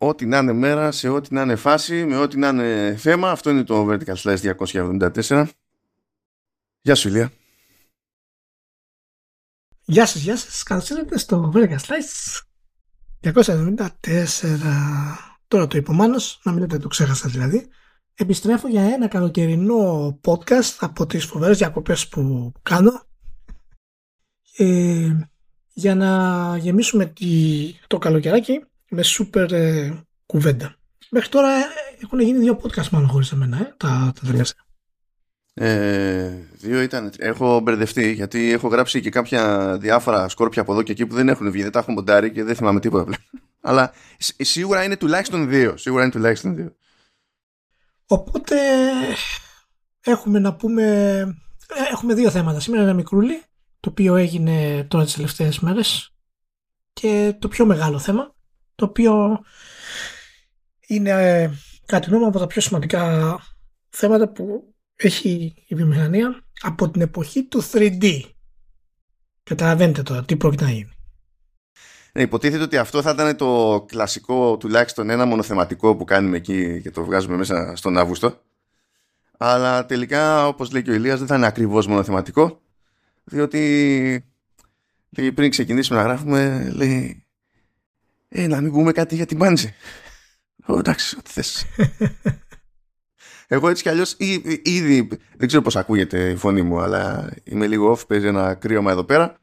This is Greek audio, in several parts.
ό,τι να είναι μέρα, σε ό,τι να είναι φάση, με ό,τι να είναι θέμα. Αυτό είναι το Vertical Slice 274. Γεια σου, Ηλία. Γεια σας. Καλώς ήρθατε στο Vertical Slice 274. Τώρα το είπε ο Μάνος, να μην λέτε το ξέχασα δηλαδή. Επιστρέφω για ένα καλοκαιρινό podcast από τις φοβερές διακοπές που κάνω, για να γεμίσουμε το καλοκαιράκι με σούπερ κουβέντα. Μέχρι τώρα έχουν γίνει 2 podcast μάλλον χωρίς εμένα, τα τελευταία. 2 ήταν. Έχω μπερδευτεί γιατί έχω γράψει και κάποια διάφορα σκόρπια από εδώ και εκεί που δεν έχουν βγει. Δεν τα έχω μοντάρει και δεν θυμάμαι τίποτα πλέον. Αλλά σίγουρα είναι τουλάχιστον 2. Οπότε έχουμε να πούμε. Έχουμε 2 θέματα. Σήμερα ένα μικρούλι, το οποίο έγινε τώρα τις τελευταίες μέρες, και το πιο μεγάλο θέμα, το οποίο είναι κάτι νόμο από τα πιο σημαντικά θέματα που έχει η βιομηχανία από την εποχή του 3D. Καταλαβαίνετε τώρα τι πρόκειται να γίνει. Υποτίθεται ότι αυτό θα ήταν το κλασικό, τουλάχιστον ένα μονοθεματικό που κάνουμε εκεί και το βγάζουμε μέσα στον Αύγουστο. Αλλά τελικά, όπως λέει και ο Ηλίας, δεν θα είναι ακριβώς μονοθεματικό, διότι πριν ξεκινήσουμε να γράφουμε, λέει να μην πούμε κάτι για την Bungie. Εντάξει, ό,τι θες. Εγώ έτσι κι αλλιώς ήδη δεν ξέρω πώς ακούγεται η φωνή μου, αλλά είμαι λίγο off, παίζει ένα κρύωμα εδώ πέρα.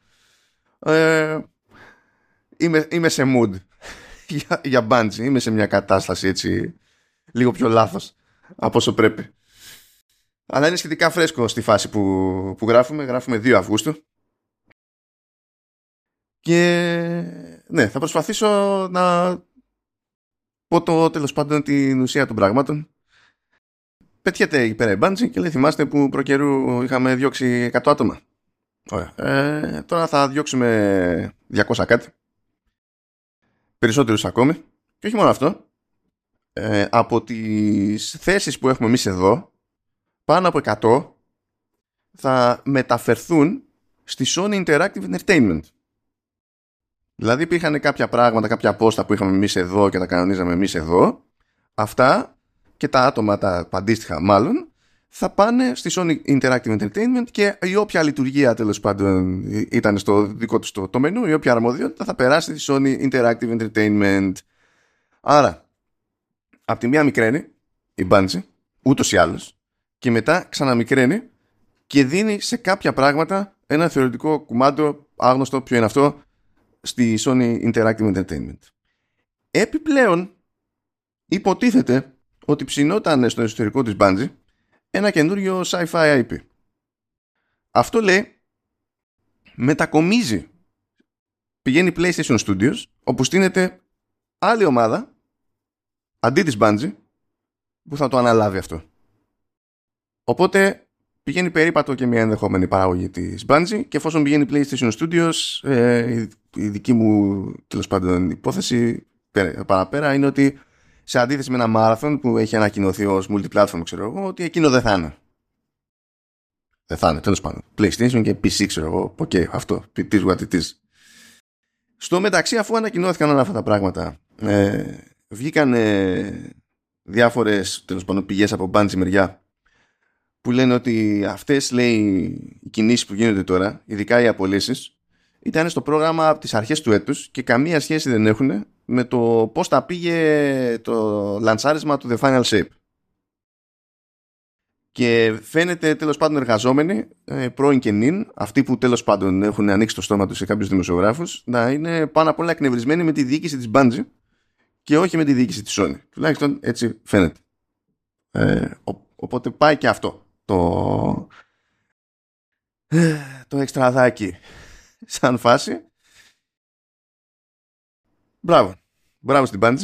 Είμαι σε mood για Bungie. Είμαι σε μια κατάσταση έτσι λίγο πιο λάθος από όσο πρέπει. Αλλά είναι σχετικά φρέσκο στη φάση που γράφουμε. Γράφουμε 2 Αυγούστου. Και ναι, θα προσπαθήσω να πω το τέλος πάντων την ουσία των πραγμάτων. Πετιέται εκεί πέρα η Bungie και λέει, θυμάστε που προκαιρού είχαμε διώξει 100 άτομα. Ωραία. Τώρα θα διώξουμε 200 κάτι. Περισσότερους ακόμη. Και όχι μόνο αυτό. Από τις θέσεις που έχουμε εμείς εδώ, πάνω από 100 θα μεταφερθούν στη Sony Interactive Entertainment. Δηλαδή υπήρχαν κάποια πράγματα, κάποια πόστα που είχαμε εμείς εδώ και τα κανονίζαμε εμείς εδώ. Αυτά και τα άτομα τα αντίστοιχα μάλλον θα πάνε στη Sony Interactive Entertainment, και η όποια λειτουργία τέλος πάντων ήταν στο δικό τους το μενού, η όποια αρμοδιότητα θα περάσει στη Sony Interactive Entertainment. Άρα από τη μία μικραίνει η Bungie ούτως ή άλλως, και μετά ξαναμικραίνει και δίνει σε κάποια πράγματα ένα θεωρητικό κουμάντο, άγνωστο ποιο είναι αυτό, στη Sony Interactive Entertainment. Επιπλέον υποτίθεται ότι ψινόταν στο εσωτερικό της Bungie ένα καινούριο sci-fi IP. Αυτό λέει μετακομίζει, πηγαίνει PlayStation Studios, όπου στείνεται άλλη ομάδα αντί της Bungie που θα το αναλάβει αυτό. Οπότε πηγαίνει περίπατο και μια ενδεχόμενη παραγωγή της Bungie, και εφόσον πηγαίνει PlayStation Studios, η δική μου τέλος πάντων υπόθεση παραπέρα είναι ότι σε αντίθεση με ένα Marathon που έχει ανακοινωθεί ως multiplatform, ξέρω εγώ, ότι εκείνο δεν θα είναι. Δεν θα είναι, τέλος πάντων. PlayStation και PC, ξέρω εγώ. Okay, αυτό. It is what it is. Στο μεταξύ, αφού ανακοινώθηκαν όλα αυτά τα πράγματα, βγήκαν διάφορες τέλος πάντων πηγές από Bungie μεριά που λένε ότι αυτές, λέει, οι κινήσεις που γίνονται τώρα, ειδικά οι απολύσεις, ήταν στο πρόγραμμα από τις αρχές του έτους και καμία σχέση δεν έχουν με το πώς θα πήγε το λανσάρισμα του The Final Shape. Και φαίνεται τέλος πάντων εργαζόμενοι, πρώην και νυν, αυτοί που τέλος πάντων έχουν ανοίξει το στόμα τους σε κάποιους δημοσιογράφους, να είναι πάνω απ' όλα εκνευρισμένοι με τη διοίκηση της Bungie και όχι με τη διοίκηση της Sony. Τουλάχιστον έτσι φαίνεται. Οπότε πάει και αυτό το εξτραδάκι σαν φάση. Μπράβο στην Bungie.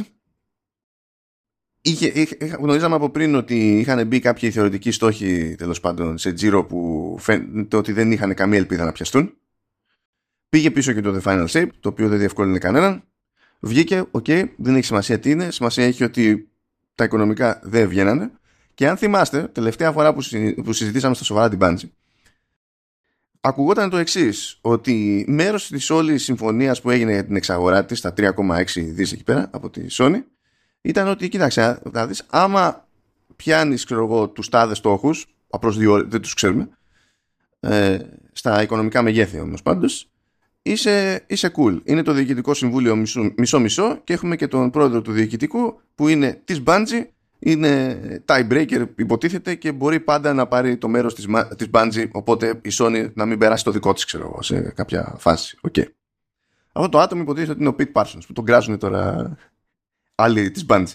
Γνωρίζαμε από πριν ότι είχαν μπει κάποιοι θεωρητικοί στόχοι τέλος πάντων σε τζίρο που φαίνεται ότι δεν είχαν καμία ελπίδα να πιαστούν. Πήγε πίσω και το The Final Shape, το οποίο δεν διευκόλυνε κανέναν. Βγήκε, δεν έχει σημασία τι είναι. Σημασία έχει ότι τα οικονομικά δεν βγαίνανε. Και αν θυμάστε, τελευταία φορά που συζητήσαμε στα σοβαρά την Bungie, ακουγόταν το εξής, ότι μέρος της όλης συμφωνίας που έγινε για την εξαγορά της, τα 3,6 δις εκεί πέρα από τη Sony, ήταν ότι, κοίταξε, δηλαδή, άμα πιάνεις, ξέρω εγώ, τους τάδες στόχους, απλώς δεν τους ξέρουμε, στα οικονομικά μεγέθη όμως πάντως, είσαι cool. Είναι το διοικητικό συμβούλιο μισό-μισό και έχουμε και τον πρόεδρο του διοικητικού που είναι της Bungie, είναι tie breaker υποτίθεται και μπορεί πάντα να πάρει το μέρος της Bungie, οπότε η Sony να μην περάσει το δικό της, ξέρω εγώ, σε κάποια φάση. Okay. Αυτό το άτομο υποτίθεται ότι είναι ο Pete Parsons που τον κράζουν τώρα άλλοι της Bungie.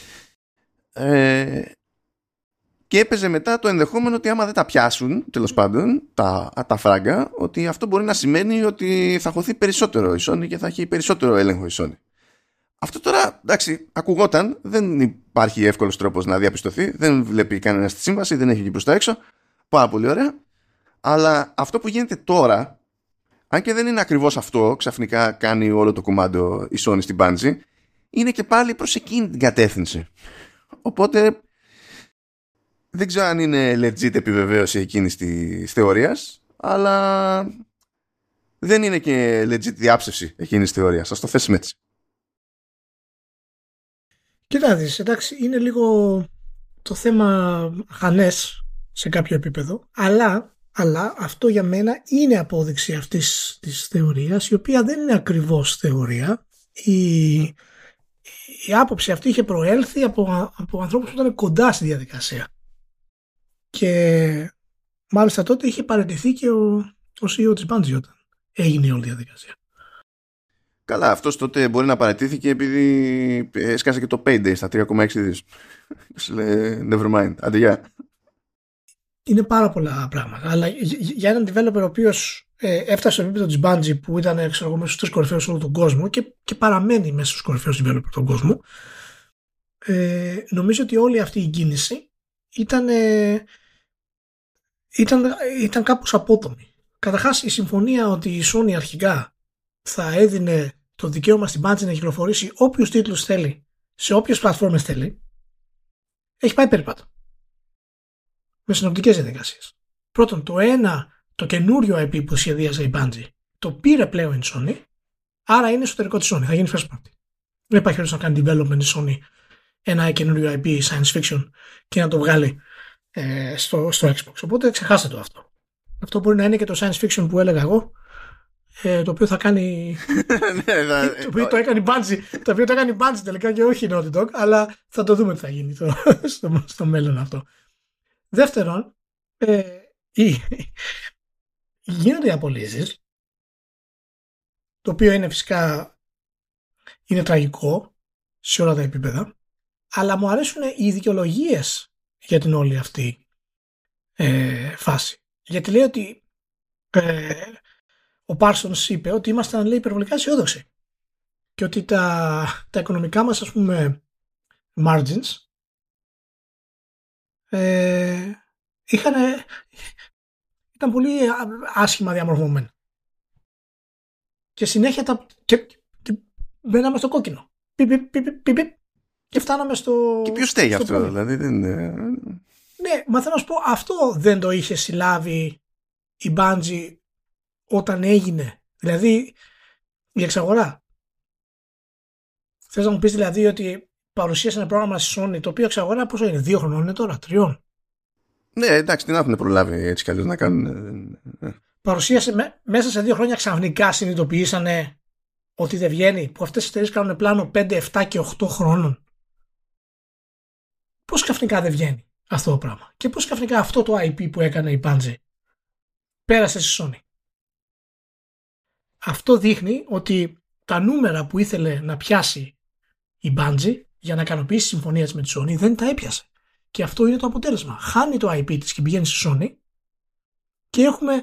Και έπαιζε μετά το ενδεχόμενο ότι άμα δεν τα πιάσουν, τέλος πάντων, τα φράγκα, ότι αυτό μπορεί να σημαίνει ότι θα χωθεί περισσότερο η Sony και θα έχει περισσότερο έλεγχο η Sony. Αυτό τώρα, εντάξει, ακουγόταν, δεν υπάρχει εύκολος τρόπος να διαπιστωθεί, δεν βλέπει κανένα τη σύμβαση, δεν έχει εκεί προς τα έξω. Πάρα πολύ ωραία. Αλλά αυτό που γίνεται τώρα, αν και δεν είναι ακριβώς αυτό, ξαφνικά κάνει όλο το κουμάντο η Sony στην Bungie, είναι και πάλι προς εκείνη την κατεύθυνση. Οπότε δεν ξέρω αν είναι legit επιβεβαίωση εκείνης της θεωρίας, αλλά δεν είναι και legit διάψευση εκείνης της θεωρίας. Ας το θέσουμε έτσι. Κοιτάξτε, εντάξει, είναι λίγο το θέμα χανές σε κάποιο επίπεδο, αλλά αυτό για μένα είναι απόδειξη αυτής της θεωρίας, η οποία δεν είναι ακριβώς θεωρία. Η άποψη αυτή είχε προέλθει από ανθρώπους που ήταν κοντά στη διαδικασία. Και μάλιστα τότε είχε παραιτηθεί και ο CEO της Bungie όταν έγινε η όλη διαδικασία. Καλά, αυτός τότε μπορεί να παραιτήθηκε επειδή έσκασε και το Payday στα 3,6 δις. Never mind, άντε γεια. Είναι πάρα πολλά πράγματα. Αλλά για έναν developer ο οποίος έφτασε στο επίπεδο της Bungie που ήταν μέσα στους τρεις κορυφαίους όλο τον κόσμο και παραμένει μέσα στους κορυφαίους developer τον κόσμο, νομίζω ότι όλη αυτή η κίνηση ήταν κάπως απότομη. Καταρχάς, η συμφωνία ότι η Sony αρχικά θα έδινε το δικαίωμα στην Bungie να κυκλοφορήσει όποιους τίτλους θέλει σε όποιες πλατφόρμες θέλει, έχει πάει περίπατο. Με συνοπτικές διαδικασίες. Πρώτον, το καινούριο IP που σχεδίαζε η Bungie το πήρε πλέον η Sony, άρα είναι εσωτερικό της Sony, θα γίνει first party. Δεν υπάρχει περίπτωση να κάνει development η Sony ένα καινούριο IP science fiction και να το βγάλει στο Xbox. Οπότε ξεχάστε το αυτό. Αυτό μπορεί να είναι και το science fiction που έλεγα εγώ, το οποίο θα κάνει το οποίο το έκανε η Bungie τελικά και όχι η Naughty Dog, αλλά θα το δούμε τι θα γίνει στο μέλλον αυτό. Δεύτερον, γίνονται οι απολύσεις, το οποίο είναι φυσικά είναι τραγικό σε όλα τα επίπεδα, αλλά μου αρέσουν οι δικαιολογίες για την όλη αυτή φάση. Γιατί λέει ότι ο Parsons είπε ότι ήμασταν, λέει, υπερβολικά αισιόδοξοι και ότι τα οικονομικά μας, ας πούμε, margins ήταν πολύ άσχημα διαμορφωμένα. Και συνέχεια και μπαίναμε στο κόκκινο. Και φτάναμε στο... Και ποιος στέγει αυτό, δηλαδή. Ναι, μα θέλω να σου πω, αυτό δεν το είχε συλλάβει η Bungie όταν έγινε. Δηλαδή, η εξαγορά. Θες να μου πεις δηλαδή ότι παρουσίασε ένα πρόγραμμα στη Sony, το οποίο εξαγορά πόσο είναι, 2 χρονών είναι τώρα, 3. Ναι, εντάξει, την έχουν προλάβει έτσι κι αλλιώς να κάνουν. Παρουσίασε μέσα σε 2 χρόνια, ξαφνικά συνειδητοποιήσανε ότι δεν βγαίνει, που αυτές οι εταιρείες κάνουν πλάνο 5, 7 και 8 χρόνων. Πώς ξαφνικά δεν βγαίνει αυτό το πράγμα και πώς ξαφνικά αυτό το IP που έκανε η Bungie πέρασε στη Sony. Αυτό δείχνει ότι τα νούμερα που ήθελε να πιάσει η Bungie για να ικανοποιήσει συμφωνίες με τη Sony δεν τα έπιασε. Και αυτό είναι το αποτέλεσμα. Χάνει το IP της και πηγαίνει στη Sony και έχουμε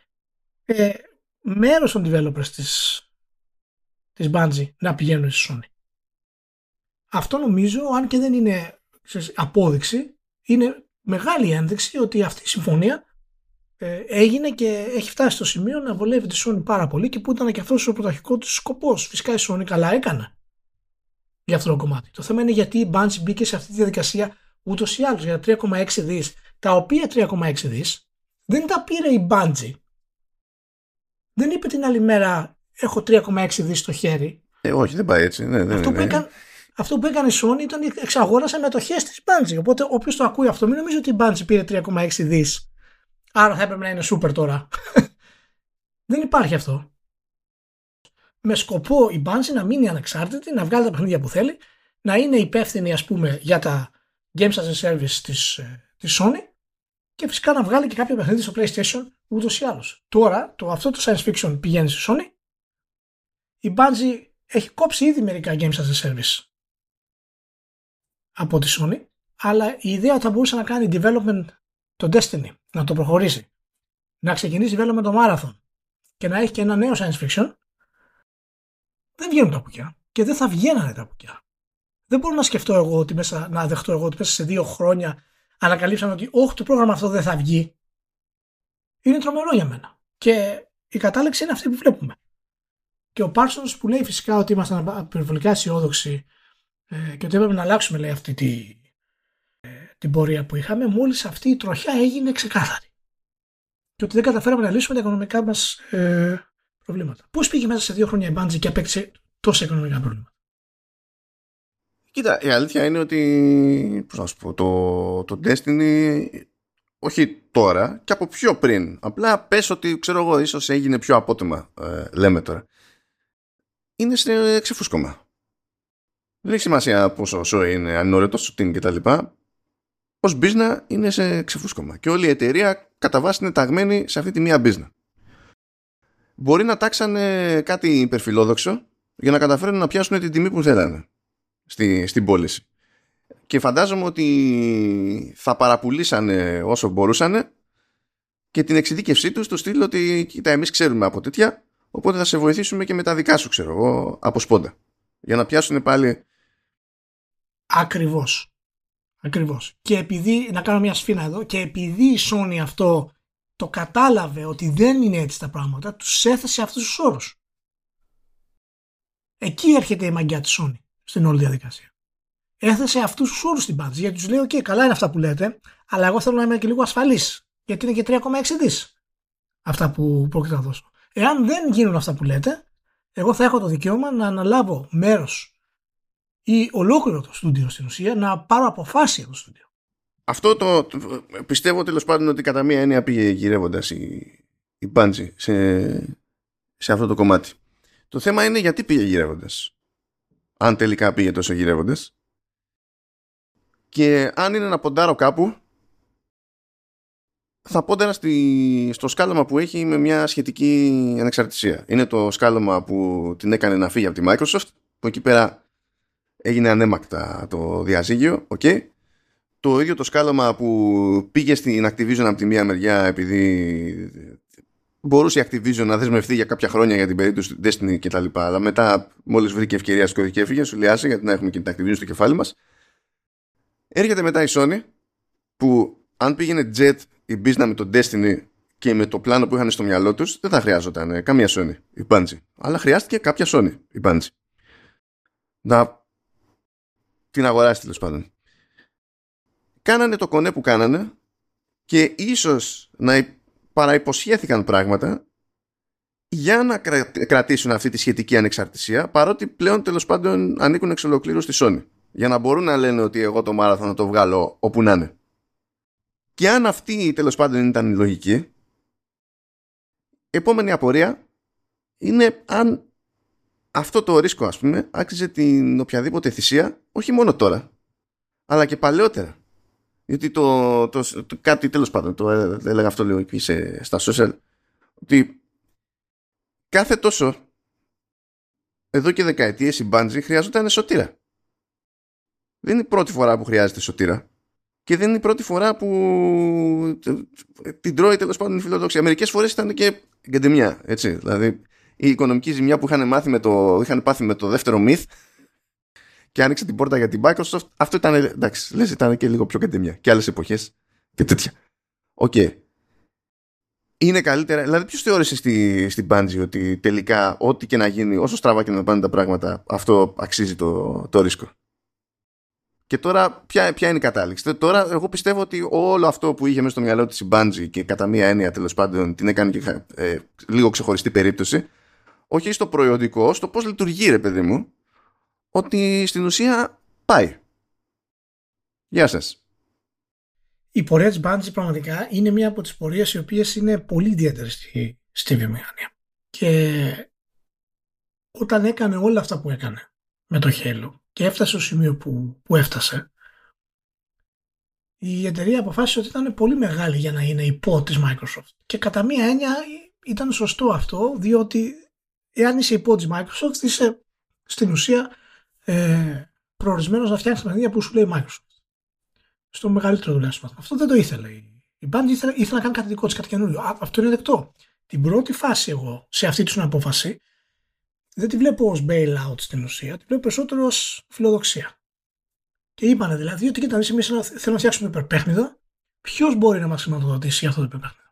μέρος των developers της Bungie να πηγαίνουν στη Sony. Αυτό νομίζω, αν και δεν είναι απόδειξη, είναι μεγάλη ένδειξη ότι αυτή η συμφωνία έγινε και έχει φτάσει στο σημείο να βολεύει τη Sony πάρα πολύ και που ήταν και αυτός ο πρωταρχικός της σκοπός. Φυσικά η Sony καλά έκανε για αυτό το κομμάτι. Το θέμα είναι γιατί η Bungie μπήκε σε αυτή τη διαδικασία ούτως ή άλλως για τα 3,6 δις, τα οποία 3,6 δις δεν τα πήρε η Bungie. Δεν είπε την άλλη μέρα έχω 3,6 δις στο χέρι. Όχι, δεν πάει έτσι. Ναι, αυτό που έκανε, Αυτό που έκανε η Sony ήταν εξαγόρασε μετοχές της Bungie. Οπότε όποιος το ακούει αυτό, μην νομίζει ότι η Bungie πήρε 3,6 δις. Άρα θα έπρεπε να είναι super τώρα. Δεν υπάρχει αυτό. Με σκοπό η Bungie να μείνει ανεξάρτητη, να βγάλει τα παιχνίδια που θέλει, να είναι υπεύθυνη, ας πούμε, για τα Games as a Service της Sony και φυσικά να βγάλει και κάποιο παιχνίδι στο PlayStation ούτως ή άλλως. Τώρα, αυτό το science fiction πηγαίνει στη Sony. Η Bungie έχει κόψει ήδη μερικά Games as a Service από τη Sony, αλλά η ιδέα ότι θα μπορούσε να κάνει development το Destiny, να το προχωρήσει, να ξεκινήσει development το Marathon και να έχει και ένα νέο science fiction, δεν βγαίνουν τα πουκιά και δεν θα βγαίνανε τα πουκιά. Δεν μπορώ να σκεφτώ εγώ ότι να δεχτώ εγώ ότι μέσα σε 2 χρόνια ανακαλύψαν ότι όχι, το πρόγραμμα αυτό δεν θα βγει. Είναι τρομερό για μένα. Και η κατάληξη είναι αυτή που βλέπουμε. Και ο Parsons που λέει φυσικά ότι ήμασταν περιβολικά αισιόδοξοι και ότι έπρεπε να αλλάξουμε, λέει, αυτή την πορεία που είχαμε, μόλις αυτή η τροχιά έγινε ξεκάθαρη. Και ότι δεν καταφέραμε να λύσουμε τα οικονομικά μας προβλήματα. Πώς πήγε μέσα σε 2 χρόνια η Bungie και απέκτησε τόσα οικονομικά προβλήματα? Κοίτα, η αλήθεια είναι ότι, πώς να σου πω, το Destiny, όχι τώρα και από πιο πριν, απλά πες ότι, ξέρω εγώ, ίσως έγινε πιο απότομα, λέμε τώρα, είναι σε ξεφούσκωμα. Δεν έχει σημασία πόσο είναι, αν είναι ωραίο το shooting κτλ. Ως business είναι σε ξεφούσκωμα και όλη η εταιρεία κατά βάση είναι ταγμένη σε αυτή τη μία business. Μπορεί να τάξανε κάτι υπερφιλόδοξο για να καταφέρουν να πιάσουν την τιμή που θέλανε στην πώληση. Και φαντάζομαι ότι θα παραπουλήσανε όσο μπορούσανε και την εξειδίκευσή τους στο στυλ ότι κοίτα, εμείς ξέρουμε από τέτοια, οπότε θα σε βοηθήσουμε και με τα δικά σου, ξέρω εγώ, από σπόντα. Για να πιάσουν πάλι. Ακριβώς. Και επειδή, να κάνω μια σφίνα εδώ, και επειδή η Sony αυτό το κατάλαβε ότι δεν είναι έτσι τα πράγματα, τους έθεσε αυτούς τους όρους. Εκεί έρχεται η μαγιά της Sony στην όλη διαδικασία. Έθεσε αυτούς τους όρους στην Bungie, γιατί τους λέει: OK, καλά είναι αυτά που λέτε, αλλά εγώ θέλω να είμαι και λίγο ασφαλής, γιατί είναι και 3,6 δις αυτά που πρόκειται να δώσω. Εάν δεν γίνουν αυτά που λέτε, εγώ θα έχω το δικαίωμα να αναλάβω μέρος ή ολόκληρο το στούντιο, στην ουσία, να πάρω αποφάσεις για το στούντιο. Αυτό το πιστεύω τέλος πάντων ότι κατά μία έννοια πήγε γυρεύοντας η Bungie σε αυτό το κομμάτι. Το θέμα είναι γιατί πήγε γυρεύοντας. Αν τελικά πήγε τόσο γυρεύοντας. Και αν είναι να ποντάρω κάπου, θα πόνταρα στο σκάλωμα που έχει με μια σχετική ανεξαρτησία. Είναι το σκάλωμα που την έκανε να φύγει από τη Microsoft, που εκεί πέρα έγινε ανέμακτα το διαζύγιο, okay. Το ίδιο το σκάλωμα που πήγε στην Activision από τη μία μεριά επειδή μπορούσε η Activision να δεσμευτεί για κάποια χρόνια για την περίπτωση του Destiny και τα λοιπά, αλλά μετά μόλις βρήκε ευκαιρία σκοτή και έφυγε, σου λιάσε γιατί να έχουμε και την Activision στο κεφάλι μας. Έρχεται μετά η Sony που αν πήγαινε jet η business με το Destiny και με το πλάνο που είχαν στο μυαλό τους, δεν θα χρειάζονταν καμία Sony η Bungie, αλλά χρειάστηκε κάποια Sony η Bungie να την αγοράσει, τέλος πάντων. Κάνανε το κονέ που κάνανε και ίσως να παραϋποσχέθηκαν πράγματα για να κρατήσουν αυτή τη σχετική ανεξαρτησία, παρότι πλέον τέλος πάντων ανήκουν εξ ολοκλήρου στη Sony, για να μπορούν να λένε ότι εγώ το Marathon να το βγάλω όπου να είναι. Και αν αυτή τέλος πάντων ήταν η λογική, επόμενη απορία είναι αν αυτό το ρίσκο, ας πούμε, άξιζε την οποιαδήποτε θυσία, όχι μόνο τώρα, αλλά και παλαιότερα. Γιατί κάτι τέλος πάντων, το έλεγα αυτό λίγο εκεί στα social, ότι κάθε τόσο εδώ και δεκαετίες η Bungie χρειάζονταν σωτήρα. Δεν είναι η πρώτη φορά που χρειάζεται σωτήρα και δεν είναι η πρώτη φορά που την τρώει τέλος πάντων η φιλοδοξία. Μερικές φορές ήταν και γκαντεμιά, έτσι. Δηλαδή η οικονομική ζημιά που είχαν πάθει με το δεύτερο myth και άνοιξε την πόρτα για την Microsoft, αυτό ήταν, εντάξει, λες, ήταν και λίγο πιο γκαντεμιά και άλλες εποχές και τέτοια. Οκ. Είναι καλύτερα, δηλαδή ποιος θεώρησε στην Bungie ότι τελικά ό,τι και να γίνει, όσο στραβά και να πάνε τα πράγματα, αυτό αξίζει το ρίσκο? Και τώρα ποια είναι η κατάληξη? Τώρα εγώ πιστεύω ότι όλο αυτό που είχε μέσα στο μυαλό της η Bungie και κατά μία έννοια τέλος πάντων την έκανε και λίγο ξεχωριστή περίπτωση, όχι στο προϊόντικό, στο πώς λειτουργεί, ρε παιδί μου, ότι στην ουσία πάει. Γεια σας. Η πορεία της Bungie πραγματικά είναι μία από τις πορείες οι οποίες είναι πολύ ιδιαίτερες στη βιομηχανία. Και όταν έκανε όλα αυτά που έκανε με το Halo και έφτασε στο σημείο που έφτασε, η εταιρεία αποφάσισε ότι ήταν πολύ μεγάλη για να είναι υπό της Microsoft. Και κατά μία έννοια ήταν σωστό αυτό, διότι εάν είσαι υπό της Microsoft, είσαι στην ουσία προορισμένος να φτιάξεις παιχνίδια που σου λέει Microsoft. Στο μεγαλύτερο τουλάχιστον. Αυτό δεν το ήθελε. Η Bungie ήθελε να κάνει κάτι δικό της, κάτι καινούριο. Αυτό είναι δεκτό. Την πρώτη φάση εγώ, σε αυτή την απόφαση, δεν τη βλέπω ως bailout στην ουσία, τη βλέπω περισσότερο ως φιλοδοξία. Και είπανε δηλαδή ότι κοίτα, εμείς θέλουμε να φτιάξουμε υπερπέχνιδο, ποιος μπορεί να μας χρηματοδοτήσει για αυτό το υπερπέχνιδο.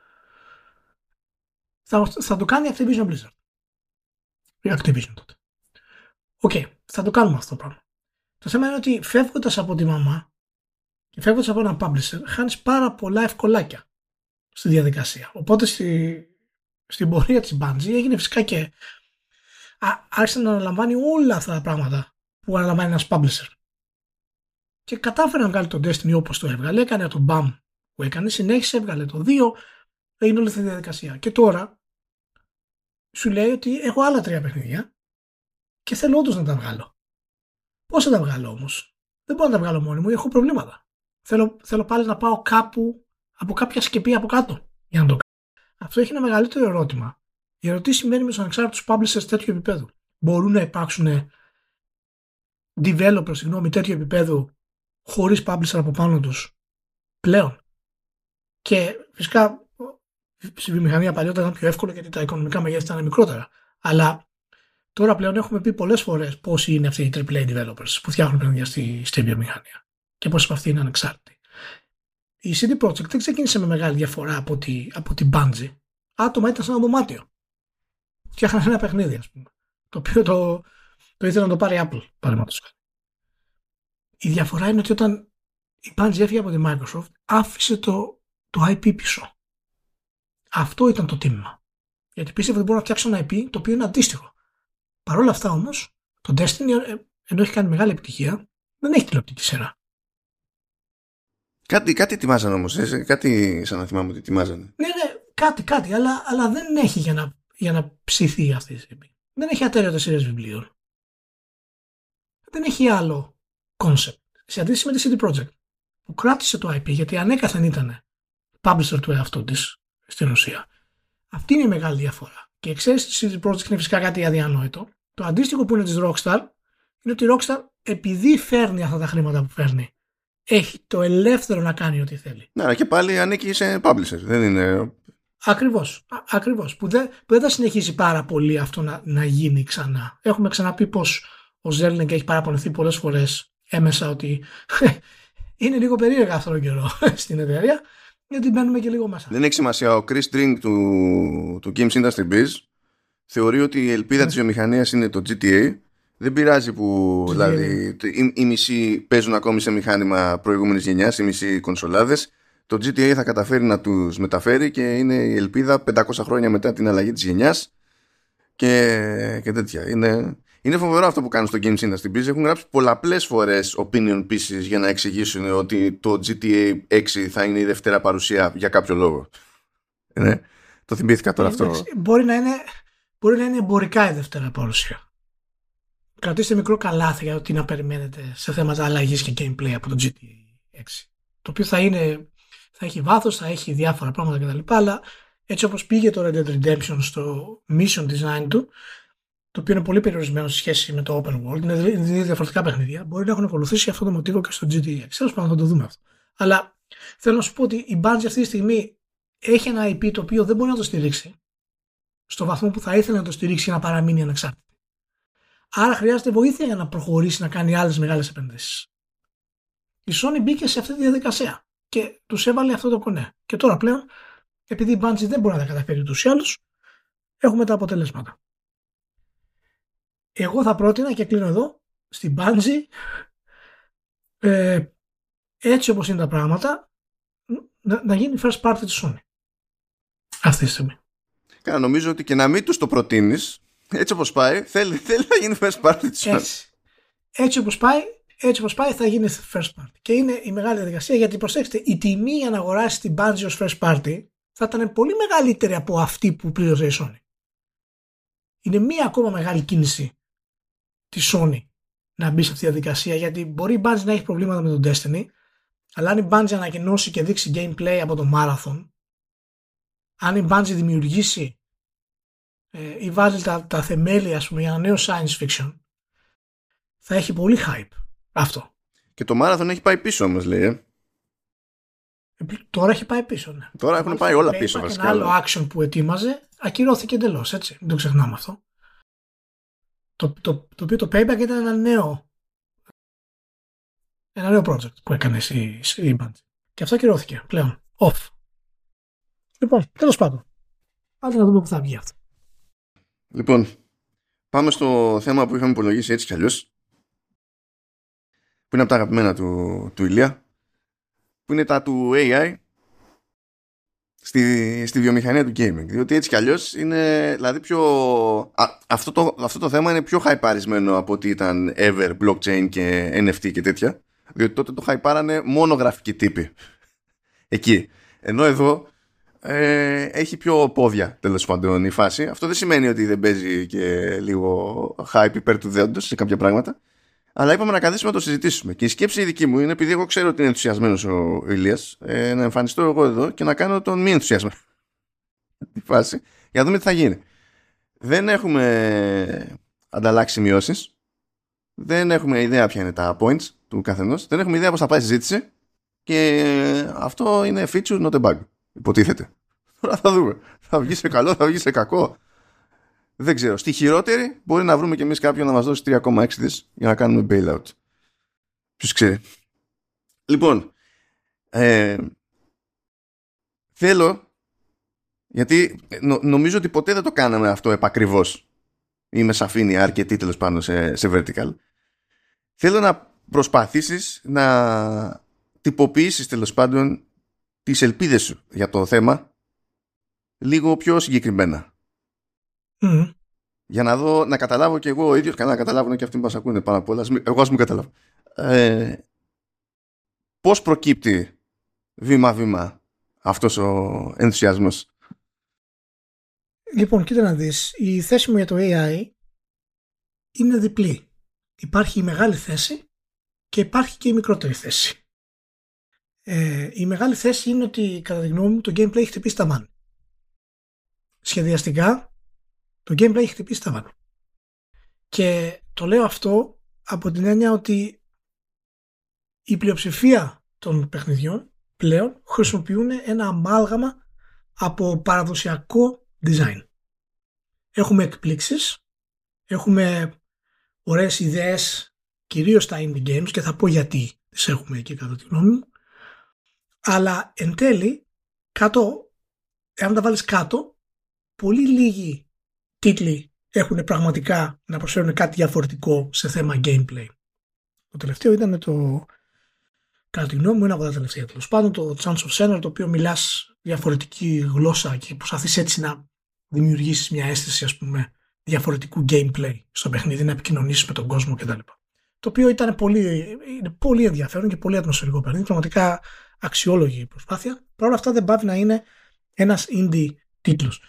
Θα το κάνει Activision Blizzard. Η Activision τότε. Οκ, θα το κάνουμε αυτό το πράγμα. Το θέμα είναι ότι φεύγοντας από τη μαμά και φεύγοντας από ένα publisher, χάνεις πάρα πολλά ευκολάκια στη διαδικασία. Οπότε στην πορεία της Bungie έγινε φυσικά και άρχισε να αναλαμβάνει όλα αυτά τα πράγματα που αναλαμβάνει ένας publisher. Και κατάφερε να βγάλει τον Destiny όπως το έβγαλε, έκανε το BAM που έκανε, συνέχισε, έβγαλε το 2, έγινε όλη αυτή τη διαδικασία. Και τώρα σου λέει ότι έχω άλλα 3 παιχνίδια και θέλω όντως να τα βγάλω. Πώς θα τα βγάλω όμως? Δεν μπορώ να τα βγάλω μόνοι μου, έχω προβλήματα. Θέλω πάλι να πάω κάπου από κάποια σκεπή από κάτω για να το κάνω. Αυτό έχει ένα μεγαλύτερο ερώτημα. Για τι σημαίνει με τους ανεξάρτητους publishers τέτοιου επίπεδου. Μπορούν να υπάρξουν developers, τέτοιου επίπεδου χωρίς publisher από πάνω τους πλέον? Και φυσικά στη βιομηχανία παλιότερα ήταν πιο εύκολο γιατί τα οικονομικά μεγέθη ήταν μικρότερα. Αλλά τώρα πλέον έχουμε πει πολλές φορές πόσοι είναι αυτοί οι AAA developers που φτιάχνουν παιχνίδια στη βιομηχανία και πόσοι από αυτοί είναι ανεξάρτητοι. Η CD Projekt δεν ξεκίνησε με μεγάλη διαφορά από την Bungie. Άτομα ήταν σε ένα δωμάτιο. Φτιάχνανε ένα παιχνίδι, ας πούμε, το οποίο το ήθελε να το πάρει Apple, παραδείγματος χάρη. Η διαφορά είναι ότι όταν η Bungie έφυγε από τη Microsoft, άφησε το IP πίσω. Αυτό ήταν το τίμημα. Γιατί πίστευε ότι μπορεί να φτιάξει ένα IP το οποίο είναι αντίστοιχο. Παρ' όλα αυτά όμως, το Destiny, ενώ έχει κάνει μεγάλη επιτυχία, δεν έχει τηλεοπτική σειρά. Κάτι ετοιμάζανε όμως, κάτι σαν να θυμάμαι ότι ετοιμάζανε. Ναι, κάτι, αλλά δεν έχει για να ψηθεί αυτή τη στιγμή. Δεν έχει ατέλειωτες σειρές βιβλίων. Δεν έχει άλλο concept. Σε αντίθεση με τη CD Projekt, που κράτησε το IP, γιατί ανέκαθεν ήταν publisher του εαυτού της, στην ουσία. Αυτή είναι η μεγάλη διαφορά. Και ξέρεις, τη CD Projekt είναι φυσικά κάτι αδιανόητο. Το αντίστοιχο που είναι της Rockstar είναι ότι η Rockstar, επειδή φέρνει αυτά τα χρήματα που φέρνει, έχει το ελεύθερο να κάνει ό,τι θέλει. Ναι, και πάλι ανήκει σε publisher. Δεν είναι... Ακριβώς. Που δεν θα συνεχίσει πάρα πολύ αυτό να γίνει ξανά. Έχουμε ξαναπεί πως ο Zelnik έχει παραπονεθεί πολλές φορές έμεσα ότι είναι λίγο περίεργα αυτόν τον καιρό στην εταιρεία, γιατί μπαίνουμε και λίγο μέσα. Δεν έχει σημασία. Ο Chris String του Games Industry Biz θεωρεί ότι η ελπίδα της βιομηχανίας είναι το GTA. Δεν πειράζει που δηλαδή οι μισοί παίζουν ακόμη σε μηχάνημα προηγούμενης γενιάς, οι μισοί κονσολάδες. Το GTA θα καταφέρει να τους μεταφέρει και είναι η ελπίδα 500 χρόνια μετά την αλλαγή της γενιάς και τέτοια. Είναι φοβερό αυτό που κάνουν στο Games Industry Biz. Έχουν γράψει πολλαπλές φορές opinion pieces για να εξηγήσουν ότι το GTA 6 θα είναι η δεύτερα παρουσία για κάποιο λόγο. Ναι. Το θυμήθηκα τώρα αυτό. Μπορεί να είναι εμπορικά η δεύτερα παρουσία. Κρατήστε μικρό καλάθι για τι να περιμένετε σε θέματα αλλαγής και gameplay από το GTA 6. Το οποίο θα έχει βάθος, θα έχει διάφορα πράγματα κτλ. Αλλά έτσι όπως πήγε το Red Dead Redemption στο mission design του, το οποίο είναι πολύ περιορισμένο σε σχέση με το open world, είναι δύο διαφορετικά παιχνίδια, μπορεί να έχουν ακολουθήσει αυτό το μοτίβο και στο GTA 6. Τέλος πάντων θα το δούμε αυτό. Αλλά θέλω να σου πω ότι η Bungie αυτή τη στιγμή έχει ένα IP το οποίο δεν μπορεί να το στηρίξει στο βαθμό που θα ήθελε να το στηρίξει για να παραμείνει ανεξάρτητη. Άρα χρειάζεται βοήθεια για να προχωρήσει να κάνει άλλες μεγάλες επενδύσεις. Η Sony μπήκε σε αυτή τη διαδικασία και τους έβαλε αυτό το κονέ. Και τώρα πλέον, επειδή η Bungie δεν μπορεί να τα καταφέρει ούτως ή άλλως, έχουμε τα αποτελέσματα. Εγώ θα πρότεινα, και κλείνω εδώ, στην Bungie, έτσι όπως είναι τα πράγματα, να γίνει first party της Sony. Αυτή τη στιγμή. Νομίζω ότι και να μην τους το προτείνεις, έτσι όπως πάει, θέλει να γίνει first party της Sony. έτσι όπως πάει θα γίνει first party. Και είναι η μεγάλη διαδικασία, γιατί προσέξτε, η τιμή για να αγοράσει την Bungie ως first party θα ήταν πολύ μεγαλύτερη από αυτή που πλήρωσε η Sony. Είναι μία ακόμα μεγάλη κίνηση της Sony να μπει σε αυτή τη διαδικασία, γιατί μπορεί η Bungie να έχει προβλήματα με τον Destiny, αλλά αν η Bungie ανακοινώσει και δείξει gameplay από το Marathon, αν η Bungie δημιουργήσει ή βάζει τα θεμέλια, ας πούμε, για ένα νέο science fiction, θα έχει πολύ hype αυτό. Και το Marathon έχει πάει πίσω όμως, λέει. Τώρα έχει πάει πίσω, ναι. Τώρα έχουν πάει όλα πίσω, βασικά. Ένα άλλο action που ετοίμαζε ακυρώθηκε εντελώς, έτσι. Δεν το ξεχνάμε αυτό. Το οποίο το Payback ήταν ένα νέο project που έκανε η Bungie. Και αυτό ακυρώθηκε πλέον. Off. Λοιπόν, τέλος πάντων. Άντε να δούμε που θα βγει αυτό. Λοιπόν, πάμε στο θέμα που είχαμε υπολογίσει έτσι κι αλλιώς, που είναι από τα αγαπημένα του Ηλία, που είναι τα του AI στη βιομηχανία του gaming. Διότι έτσι κι αλλιώς είναι, δηλαδή, αυτό το θέμα είναι πιο hypeαρισμένο από ότι ήταν ever blockchain και NFT και τέτοια, διότι τότε το hypeάρανε μόνο γραφικοί τύποι εκεί, ενώ εδώ έχει πιο πόδια, τέλος πάντων, η φάση. Αυτό δεν σημαίνει ότι δεν παίζει και λίγο hype υπέρ του δέοντος σε κάποια πράγματα, αλλά είπαμε να καθίσουμε να το συζητήσουμε. Και η σκέψη η δική μου είναι, επειδή εγώ ξέρω ότι είναι ενθουσιασμένος ο Ηλίας, να εμφανιστώ εγώ εδώ και να κάνω τον μη ενθουσιασμένο τη φάση, για να δούμε τι θα γίνει. Δεν έχουμε ανταλλάξει σημειώσεις, δεν έχουμε ιδέα ποια είναι τα points του καθενός, δεν έχουμε ιδέα πώς θα πάει η συζήτηση, και αυτό είναι feature not a bug, υποτίθεται. Τώρα θα δούμε. Θα βγει σε καλό, θα βγει σε κακό. Δεν ξέρω. Στη χειρότερη μπορεί να βρούμε κι εμείς κάποιον να μας δώσει 3,6 δις για να κάνουμε bailout. Ποιος ξέρει. Λοιπόν, θέλω, γιατί νομίζω ότι ποτέ δεν το κάναμε αυτό επακριβώς ή με σαφήνεια αρκετή, τέλος πάντων, σε vertical. Θέλω να προσπαθήσεις να τυποποιήσεις, τέλος πάντων, τις ελπίδες σου για το θέμα λίγο πιο συγκεκριμένα. Για να δω, να καταλάβω και εγώ ο ίδιος, να καταλάβουν και αυτοί που μας ακούνε πάνω απ' όλα, εγώ ας μην καταλάβω, πώς προκύπτει βήμα-βήμα αυτός ο ενθουσιασμός. Λοιπόν, κοίτα να δεις, η θέση μου για το AI είναι διπλή. Υπάρχει η μεγάλη θέση και υπάρχει και η μικρότερη θέση. Η μεγάλη θέση είναι ότι, κατά τη γνώμη μου, το gameplay έχει χτυπήσει τα μάνη. Σχεδιαστικά το gameplay έχει χτυπήσει τα μάνη. Και το λέω αυτό από την έννοια ότι η πλειοψηφία των παιχνιδιών πλέον χρησιμοποιούν ένα αμάλγαμα από παραδοσιακό design. Έχουμε εκπλήξεις, έχουμε ωραίες ιδέες, κυρίως στα indie games, και θα πω γιατί τις έχουμε εκεί, κατά τη γνώμη μου. Αλλά εν τέλει, κάτω, εάν τα βάλεις κάτω, πολύ λίγοι τίτλοι έχουν πραγματικά να προσφέρουν κάτι διαφορετικό σε θέμα gameplay. Το τελευταίο ήταν κατά τη γνώμη μου, ένα από τα τελευταία, τέλος πάντων, το Chance of Senna, το οποίο μιλάς διαφορετική γλώσσα και προσπαθείς έτσι να δημιουργήσεις μια αίσθηση, ας πούμε, διαφορετικού gameplay στο παιχνίδι, να επικοινωνήσεις με τον κόσμο κτλ. Το οποίο είναι πολύ ενδιαφέρον και πολύ ατμοσφαιρικό παιχνίδι, πραγματικά αξιόλογη προσπάθεια. Παρ' όλα αυτά δεν πάβει να είναι ένας indie τίτλος.